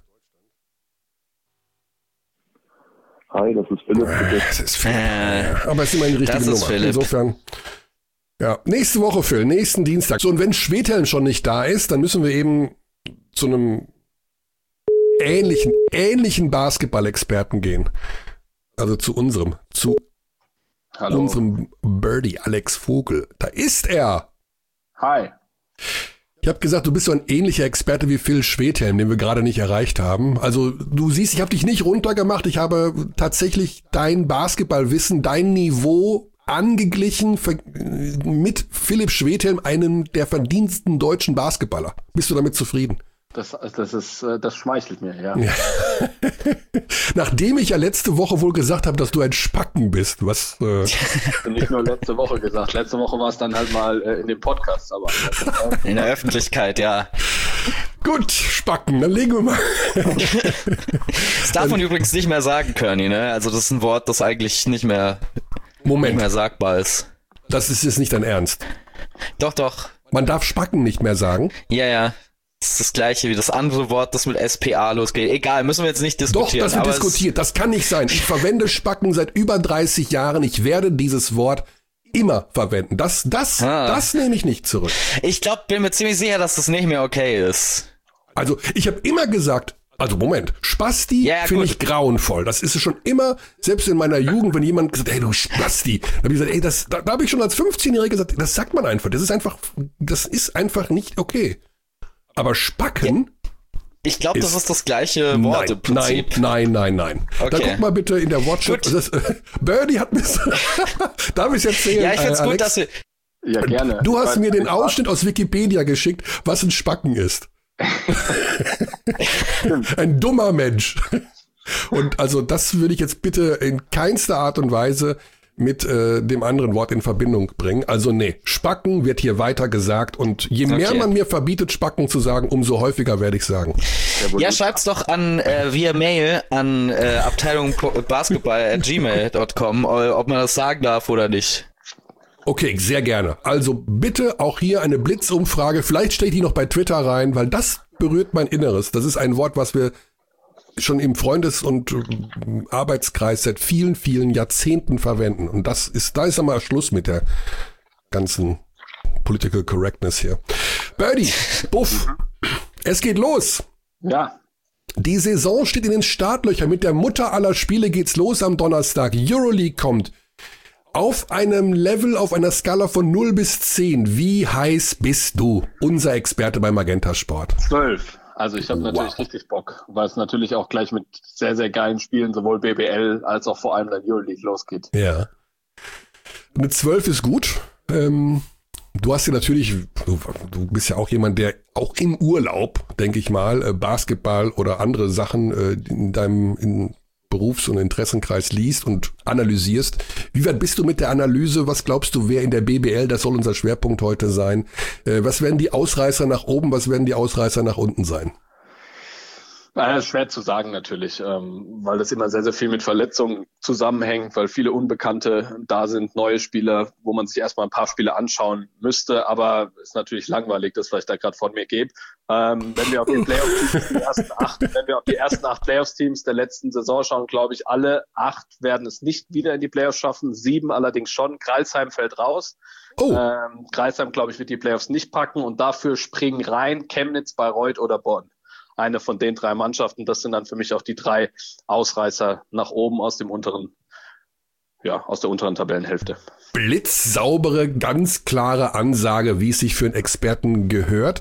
Hi, das ist Philipp. Das ist Philipp. Aber es ist immer eine richtige Nummer. Philipp. Insofern, ja, nächste Woche, Phil, nächsten Dienstag. So, und wenn Schwedhelm schon nicht da ist, dann müssen wir eben zu einem ähnlichen Basketball-Experten gehen. Also zu unserem Birdie Alex Vogel. Da ist er. Hi. Ich habe gesagt, du bist so ein ähnlicher Experte wie Phil Schwedhelm, den wir gerade nicht erreicht haben. Also du siehst, ich habe dich nicht runtergemacht. Ich habe tatsächlich dein Basketballwissen, dein Niveau angeglichen mit Philipp Schwedhelm, einem der verdiensten deutschen Basketballer. Bist du damit zufrieden? Das schmeichelt mir, ja. Nachdem ich ja letzte Woche wohl gesagt habe, dass du ein Spacken bist, was... Nicht nur letzte Woche gesagt. Letzte Woche war es dann halt mal in dem Podcast, aber... In der Öffentlichkeit, ja. Gut, Spacken, dann legen wir mal... Das darf man übrigens nicht mehr sagen, Körny, ne? Also das ist ein Wort, das eigentlich nicht mehr sagbar ist. Das ist jetzt nicht dein Ernst. Doch. Man darf Spacken nicht mehr sagen? Ja. Das ist das gleiche wie das andere Wort, das mit SPA losgeht. Egal, müssen wir jetzt nicht diskutieren. Doch, das wird diskutiert. Das kann nicht sein. Ich verwende Spacken seit über 30 Jahren. Ich werde dieses Wort immer verwenden. Das nehme ich nicht zurück. Ich bin mir ziemlich sicher, dass das nicht mehr okay ist. Also, ich habe immer gesagt, Moment, Spasti finde ich grauenvoll. Das ist es schon immer, selbst in meiner Jugend, wenn jemand gesagt, ey, du Spasti. Da habe ich gesagt, da habe ich schon als 15-Jähriger gesagt, das sagt man einfach. Das ist einfach nicht okay. Aber Spacken? Ich glaube, das ist das gleiche Wort im Prinzip. Nein. Okay. Dann guck mal bitte in der Wortschrift. Birdie hat mir... Darf ich es erzählen? Ja, ich find's gut, dass wir... Ja, gerne. Du hast mir den Ausschnitt aus Wikipedia geschickt, was ein Spacken ist. Ein dummer Mensch. Und also das würde ich jetzt bitte in keinster Art und Weise mit dem anderen Wort in Verbindung bringen. Also nee, Spacken wird hier weiter gesagt und je mehr man mir verbietet, Spacken zu sagen, umso häufiger werde ich sagen. Ja, schreibt's doch an via Mail an Abteilung basketball@gmail.com, ob man das sagen darf oder nicht. Okay, sehr gerne. Also bitte auch hier eine Blitzumfrage. Vielleicht stelle ich die noch bei Twitter rein, weil das berührt mein Inneres. Das ist ein Wort, was wir schon im Freundes- und Arbeitskreis seit vielen, vielen Jahrzehnten verwenden. Und da ist einmal Schluss mit der ganzen Political Correctness hier. Birdie, Buff, es geht los. Ja. Die Saison steht in den Startlöchern. Mit der Mutter aller Spiele geht's los am Donnerstag. Euroleague kommt. Auf einem Level, auf einer Skala von 0 bis 10, wie heiß bist du? Unser Experte bei Magenta Sport. 12. Also ich habe natürlich richtig Bock, weil es natürlich auch gleich mit sehr, sehr geilen Spielen sowohl BBL als auch vor allem dann Euroleague losgeht. Ja. Eine 12 ist gut. Du hast ja natürlich, du bist ja auch jemand, der auch im Urlaub, denke ich mal, Basketball oder andere Sachen in deinem Berufs- und Interessenkreis liest und analysierst. Wie weit bist du mit der Analyse? Was glaubst du, wer in der BBL, das soll unser Schwerpunkt heute sein? Was werden die Ausreißer nach oben, was werden die Ausreißer nach unten sein? Das ist schwer zu sagen natürlich, weil das immer sehr, sehr viel mit Verletzungen zusammenhängt, weil viele Unbekannte da sind, neue Spieler, wo man sich erstmal ein paar Spiele anschauen müsste, aber ist natürlich langweilig, das, was ich da gerade von mir gebe. Wenn wir auf die ersten 8 Playoffs-Teams der letzten Saison schauen, glaube ich, alle 8 werden es nicht wieder in die Playoffs schaffen, 7 allerdings schon. Kreilsheim fällt raus. Kreilsheim, glaube ich, wird die Playoffs nicht packen und dafür springen rein Chemnitz, Bayreuth oder Bonn. Eine von den 3 Mannschaften, das sind dann für mich auch die 3 Ausreißer nach oben aus der unteren Tabellenhälfte. Blitzsaubere, ganz klare Ansage, wie es sich für einen Experten gehört.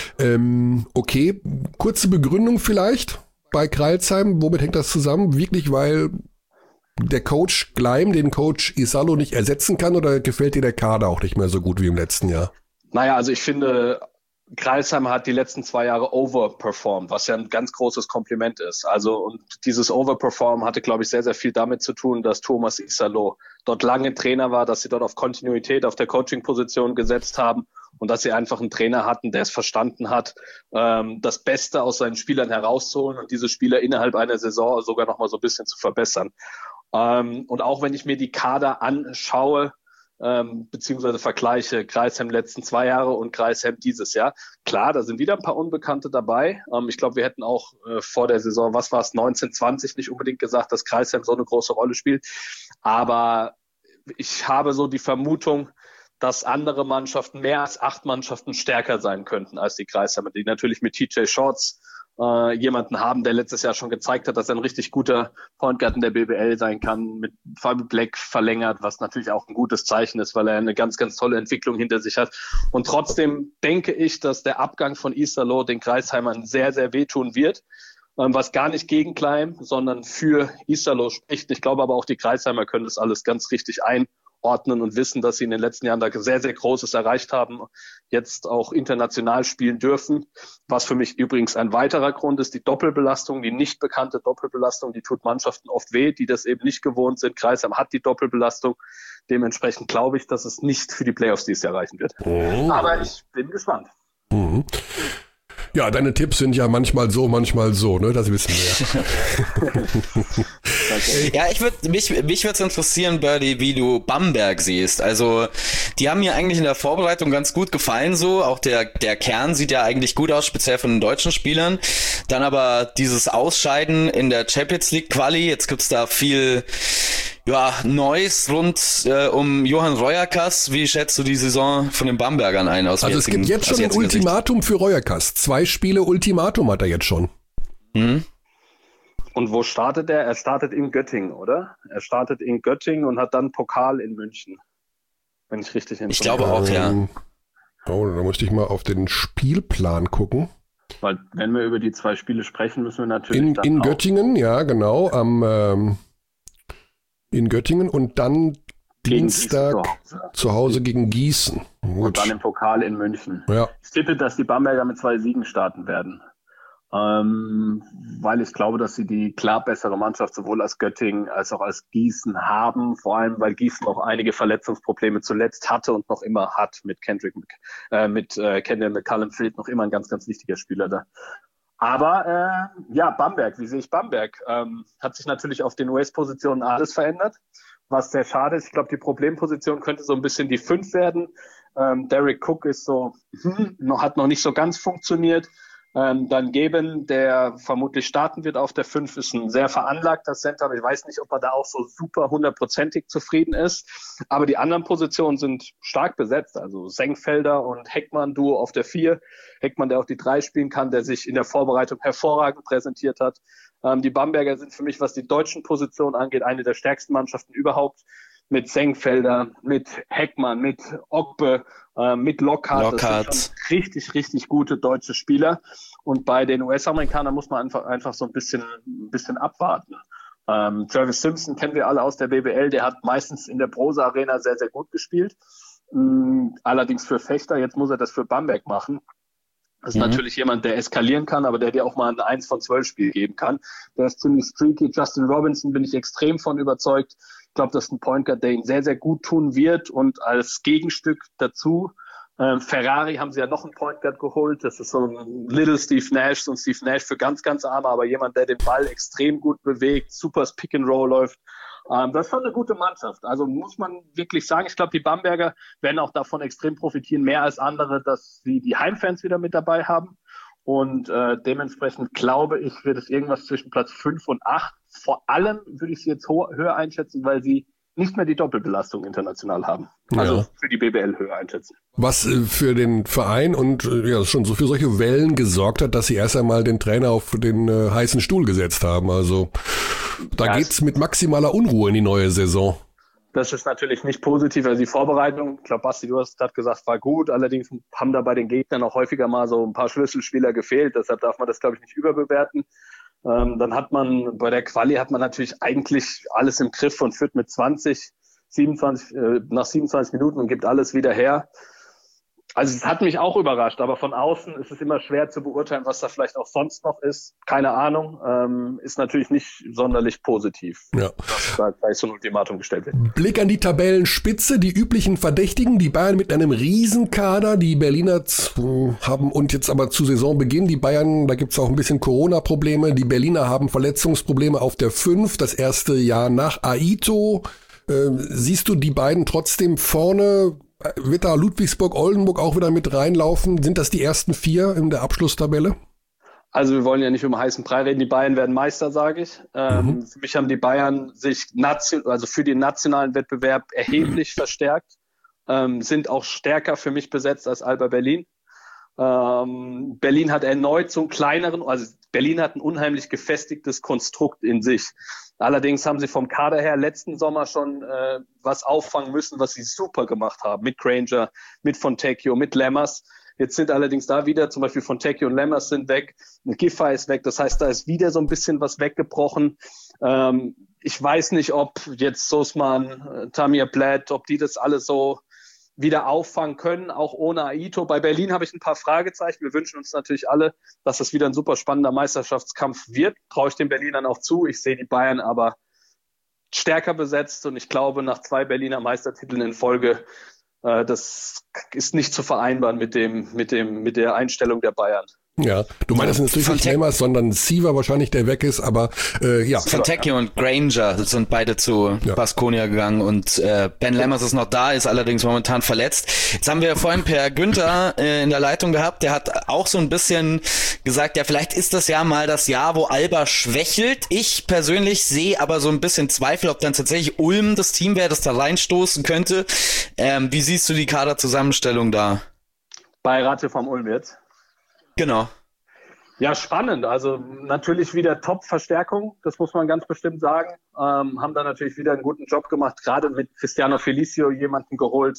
Okay, kurze Begründung vielleicht bei Kreilsheim. Womit hängt das zusammen? Wirklich, weil der Coach Gleim den Coach Isalo nicht ersetzen kann oder gefällt dir der Kader auch nicht mehr so gut wie im letzten Jahr? Naja, also ich finde, Kreilsheim hat die letzten 2 Jahre overperformed, was ja ein ganz großes Kompliment ist. Also, und dieses Overperform hatte, glaube ich, sehr, sehr viel damit zu tun, dass Thomas Isalo dort lange Trainer war, dass sie dort auf Kontinuität auf der Coaching-Position gesetzt haben und dass sie einfach einen Trainer hatten, der es verstanden hat, das Beste aus seinen Spielern herauszuholen und diese Spieler innerhalb einer Saison sogar noch mal so ein bisschen zu verbessern. Und auch wenn ich mir die Kader anschaue, beziehungsweise vergleiche Kreisheim letzten 2 Jahre und Kreisheim dieses Jahr. Klar, da sind wieder ein paar Unbekannte dabei. Ich glaube, wir hätten auch vor der Saison, 1920 nicht unbedingt gesagt, dass Kreisheim so eine große Rolle spielt. Aber ich habe so die Vermutung, dass andere Mannschaften, mehr als 8 Mannschaften stärker sein könnten als die Kreisheimer, die natürlich mit TJ Shorts jemanden haben, der letztes Jahr schon gezeigt hat, dass er ein richtig guter Point Guard in der BBL sein kann, mit Fabi Black verlängert, was natürlich auch ein gutes Zeichen ist, weil er eine ganz, ganz tolle Entwicklung hinter sich hat. Und trotzdem denke ich, dass der Abgang von Iserlohn den Kreisheimern sehr, sehr wehtun wird, was gar nicht gegen Klein, sondern für Iserlohn spricht. Ich glaube aber auch, die Kreisheimer können das alles ganz richtig einordnen und wissen, dass sie in den letzten Jahren da sehr, sehr Großes erreicht haben, jetzt auch international spielen dürfen. Was für mich übrigens ein weiterer Grund ist, die Doppelbelastung, die nicht bekannte Doppelbelastung, die tut Mannschaften oft weh, die das eben nicht gewohnt sind. Kreisheim hat die Doppelbelastung. Dementsprechend glaube ich, dass es nicht für die Playoffs dieses Jahr reichen wird. Oh. Aber ich bin gespannt. Mhm. Ja, deine Tipps sind ja manchmal so, ne? Das wissen wir. Ja, mich würde es interessieren, Birdie, wie du Bamberg siehst. Also, die haben mir eigentlich in der Vorbereitung ganz gut gefallen, so. Auch der Kern sieht ja eigentlich gut aus, speziell von den deutschen Spielern. Dann aber dieses Ausscheiden in der Champions League Quali. Jetzt gibt's da viel, Neues rund um Johann Reuerkas. Wie schätzt du die Saison von den Bambergern ein? Also es gibt jetzt schon ein Ultimatum für Reuerkas. 2 Spiele Ultimatum hat er jetzt schon. Und wo startet er? Er startet in Göttingen, oder? Er startet in Göttingen und hat dann Pokal in München. Wenn ich richtig informiert. Ich glaube auch, ja. Oh, da musste ich mal auf den Spielplan gucken. Weil wenn wir über die 2 Spiele sprechen, müssen wir natürlich in Göttingen, ja genau, in Göttingen und dann Dienstag zu Hause gegen Gießen. Gut. Und dann im Pokal in München. Ja. Ich tippe, dass die Bamberger mit 2 Siegen starten werden. Weil ich glaube, dass sie die klar bessere Mannschaft sowohl als Göttingen als auch als Gießen haben. Vor allem, weil Gießen auch einige Verletzungsprobleme zuletzt hatte und noch immer hat mit Kendall McCallum fehlt noch immer ein ganz, ganz wichtiger Spieler da. Aber Bamberg, wie sehe ich Bamberg? Hat sich natürlich auf den US-Positionen alles verändert, was sehr schade ist. Ich glaube, die Problemposition könnte so ein bisschen die 5 werden. Derek Cook ist hat noch nicht so ganz funktioniert. Dann Geben, der vermutlich starten wird auf der 5, ist ein sehr veranlagter Center, aber ich weiß nicht, ob er da auch so super 100%ig zufrieden ist. Aber die anderen Positionen sind stark besetzt, also Senkfelder und Heckmann-Duo auf der 4. Heckmann, der auch die 3 spielen kann, der sich in der Vorbereitung hervorragend präsentiert hat. Die Bamberger sind für mich, was die deutschen Positionen angeht, eine der stärksten Mannschaften überhaupt. Mit Senkfelder, mit Heckmann, mit Ogbe, mit Lockhart. Das sind schon richtig, richtig gute deutsche Spieler. Und bei den US-Amerikanern muss man einfach so ein bisschen abwarten. Travis Simpson kennen wir alle aus der BBL. Der hat meistens in der Prosa Arena sehr, sehr gut gespielt. Allerdings für Fechter. Jetzt muss er das für Bamberg machen. Das ist natürlich jemand, der eskalieren kann, aber der dir auch mal ein 1 von 12 Spiel geben kann. Der ist ziemlich streaky. Justin Robinson bin ich extrem von überzeugt. Ich glaube, das ist ein Point Guard, der ihm sehr, sehr gut tun wird. Und als Gegenstück dazu, Ferrari haben sie ja noch einen Point Guard geholt. Das ist so ein Little Steve Nash, so ein Steve Nash für ganz, ganz arme, aber jemand, der den Ball extrem gut bewegt, super Pick and Roll läuft. Das ist schon eine gute Mannschaft. Also muss man wirklich sagen, ich glaube, die Bamberger werden auch davon extrem profitieren, mehr als andere, dass sie die Heimfans wieder mit dabei haben. Und dementsprechend glaube ich, wird es irgendwas zwischen Platz 5 und 8. Vor allem würde ich sie jetzt höher einschätzen, weil sie nicht mehr die Doppelbelastung international haben. Also für die BBL höher einschätzen. Was für den Verein und schon so für solche Wellen gesorgt hat, dass sie erst einmal den Trainer auf den heißen Stuhl gesetzt haben. Also da geht's mit maximaler Unruhe in die neue Saison. Das ist natürlich nicht positiv. Also die Vorbereitung, ich glaube, Basti, du hast gerade gesagt, war gut. Allerdings haben da bei den Gegnern auch häufiger mal so ein paar Schlüsselspieler gefehlt. Deshalb darf man das, glaube ich, nicht überbewerten. Dann hat man bei der Quali natürlich eigentlich alles im Griff und führt mit 27 Minuten und gibt alles wieder her. Also es hat mich auch überrascht, aber von außen ist es immer schwer zu beurteilen, was da vielleicht auch sonst noch ist. Keine Ahnung, ist natürlich nicht sonderlich positiv, dass da gleich so ein Ultimatum gestellt wird. Blick an die Tabellenspitze, die üblichen Verdächtigen, die Bayern mit einem Riesenkader, die Berliner haben und jetzt aber zu Saisonbeginn, die Bayern, da gibt's auch ein bisschen Corona-Probleme, die Berliner haben Verletzungsprobleme auf der 5, das erste Jahr nach Aito. Siehst du die beiden trotzdem vorne? Wird da Ludwigsburg-Oldenburg auch wieder mit reinlaufen? Sind das die ersten 4 in der Abschlusstabelle? Also wir wollen ja nicht um heißen Brei reden. Die Bayern werden Meister, sage ich. Für mich haben die Bayern sich für den nationalen Wettbewerb erheblich verstärkt, sind auch stärker für mich besetzt als Alba Berlin. Berlin hat erneut so einen kleineren, also Berlin hat ein unheimlich gefestigtes Konstrukt in sich. Allerdings haben sie vom Kader her letzten Sommer schon was auffangen müssen, was sie super gemacht haben. Mit Granger, mit Fontecchio, mit Lammers. Jetzt sind allerdings da wieder, zum Beispiel Fontecchio und Lammers sind weg, Giffey ist weg. Das heißt, da ist wieder so ein bisschen was weggebrochen. Ich weiß nicht, ob jetzt Sosman, Tamir Platt, ob die das alles so wieder auffangen können, auch ohne Aito. Bei Berlin habe ich ein paar Fragezeichen. Wir wünschen uns natürlich alle, dass das wieder ein super spannender Meisterschaftskampf wird. Traue ich den Berlinern auch zu. Ich sehe die Bayern aber stärker besetzt und ich glaube, nach 2 Berliner Meistertiteln in Folge, das ist nicht zu vereinbaren mit der Einstellung der Bayern. Ja, du meinst natürlich nicht Lammers, sondern Siever wahrscheinlich, der weg ist, aber ja. Fontecchio und Granger sind beide zu Baskonia gegangen und Ben Lammers ist noch da, ist allerdings momentan verletzt. Jetzt haben wir vorhin Per Günther in der Leitung gehabt, der hat auch so ein bisschen gesagt, ja, vielleicht ist das ja mal das Jahr, wo Alba schwächelt. Ich persönlich sehe aber so ein bisschen Zweifel, ob dann tatsächlich Ulm das Team wäre, das da reinstoßen könnte. Wie siehst du die Kaderzusammenstellung da? Bei Ratio vom Ulm jetzt? Genau. Ja, spannend. Also natürlich wieder Top-Verstärkung, das muss man ganz bestimmt sagen. Haben da natürlich wieder einen guten Job gemacht, gerade mit Cristiano Felicio jemanden geholt,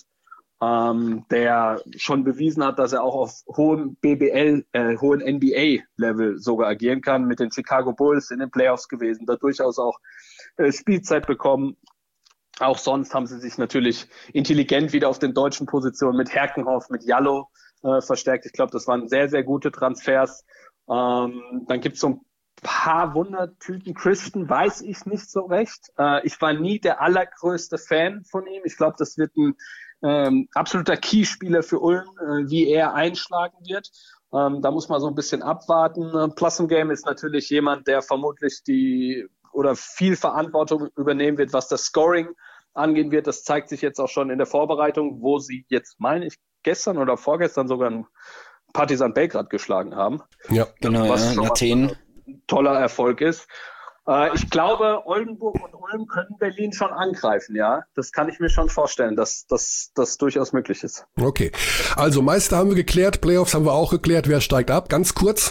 der schon bewiesen hat, dass er auch auf hohem hohen NBA-Level sogar agieren kann, mit den Chicago Bulls in den Playoffs gewesen, da durchaus auch Spielzeit bekommen. Auch sonst haben sie sich natürlich intelligent wieder auf den deutschen Positionen mit Herkenhoff, mit Jallo verstärkt. Ich glaube, das waren sehr, sehr gute Transfers. Dann gibt es so ein paar Wundertüten. Christian weiß ich nicht so recht. Ich war nie der allergrößte Fan von ihm. Ich glaube, das wird ein absoluter Keyspieler für Ulm, wie er einschlagen wird. Da muss man so ein bisschen abwarten. Plasm Game ist natürlich jemand, der vermutlich viel Verantwortung übernehmen wird, was das Scoring angehen wird. Das zeigt sich jetzt auch schon in der Vorbereitung, wo sie jetzt, meine ich, gestern oder vorgestern sogar einen Partizan Belgrad geschlagen haben. Ja, genau, was in Athen ein toller Erfolg ist. Ich glaube, Oldenburg und Ulm können Berlin schon angreifen, ja. Das kann ich mir schon vorstellen, dass das durchaus möglich ist. Okay, also Meister haben wir geklärt, Playoffs haben wir auch geklärt. Wer steigt ab? Ganz kurz.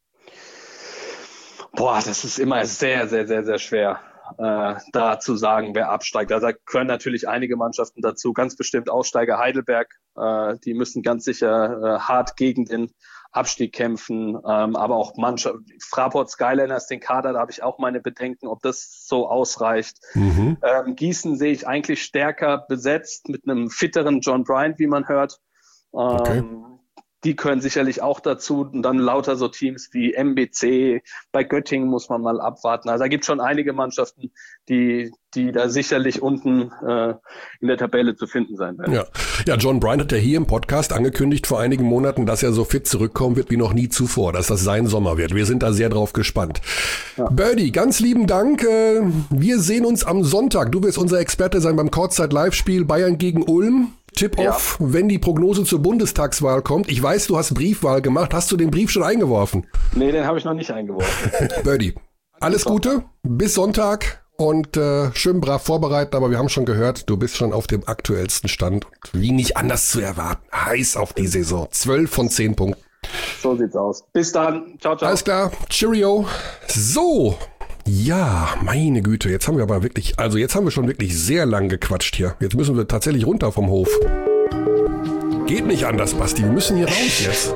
Boah, das ist immer sehr, sehr, sehr, sehr schwer, da zu sagen, wer absteigt. Also da können natürlich einige Mannschaften dazu, ganz bestimmt Aussteiger Heidelberg, die müssen ganz sicher hart gegen den Abstieg kämpfen, aber auch Fraport Skyliners, den Kader, da habe ich auch meine Bedenken, ob das so ausreicht. Gießen sehe ich eigentlich stärker besetzt mit einem fitteren John Bryant, wie man hört. Okay. Die können sicherlich auch dazu und dann lauter so Teams wie MBC, bei Göttingen muss man mal abwarten. Also da gibt es schon einige Mannschaften, die da sicherlich unten in der Tabelle zu finden sein werden. Ja, John Bryant hat ja hier im Podcast angekündigt vor einigen Monaten, dass er so fit zurückkommen wird wie noch nie zuvor, dass das sein Sommer wird. Wir sind da sehr drauf gespannt. Ja. Birdie, ganz lieben Dank. Wir sehen uns am Sonntag. Du wirst unser Experte sein beim Kurzzeit-Live-Spiel Bayern gegen Ulm. Tip-Off, wenn die Prognose zur Bundestagswahl kommt. Ich weiß, du hast Briefwahl gemacht. Hast du den Brief schon eingeworfen? Nee, den habe ich noch nicht eingeworfen. Birdie, alles Gute, bis Sonntag und schön brav vorbereiten, aber wir haben schon gehört, du bist schon auf dem aktuellsten Stand. Wie nicht anders zu erwarten. Heiß auf die Saison. 12 von 10 Punkten. So sieht's aus. Bis dann. Ciao, ciao. Alles klar. Cheerio. So. Ja, meine Güte, jetzt haben wir schon wirklich sehr lang gequatscht hier. Jetzt müssen wir tatsächlich runter vom Hof. Geht nicht anders, Basti, wir müssen hier raus jetzt.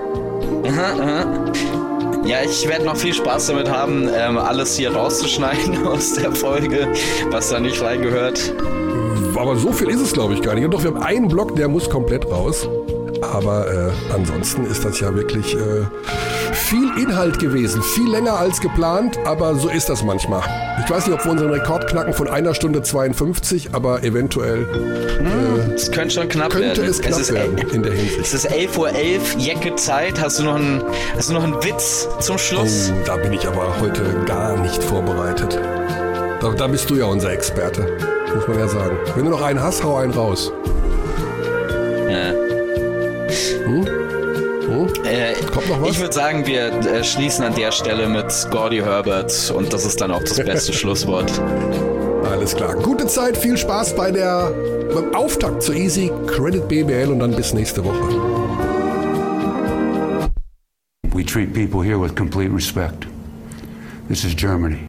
Ja, ich werde noch viel Spaß damit haben, alles hier rauszuschneiden aus der Folge, was da nicht reingehört. Aber so viel ist es, glaube ich, gar nicht. Und doch, wir haben einen Block, der muss komplett raus. Aber ansonsten ist das ja wirklich viel Inhalt gewesen. Viel länger als geplant, aber so ist das manchmal. Ich weiß nicht, ob wir unseren Rekord knacken von 1 Stunde 52, aber eventuell es könnte schon knapp könnte werden. Es knapp werden in der Hinsicht. Es ist 11:11 Uhr, Jacke Zeit. Hast du noch einen Witz zum Schluss? Oh, da bin ich aber heute gar nicht vorbereitet. Da bist du ja unser Experte, muss man ja sagen. Wenn du noch einen hast, hau einen raus. Ja. Kommt noch was? Ich würde sagen, wir schließen an der Stelle mit Gordy Herbert und das ist dann auch das beste Schlusswort. Alles klar. Gute Zeit, viel Spaß beim Auftakt zur Easy Credit BBL und dann bis nächste Woche. We treat people here with complete respect. This is Germany.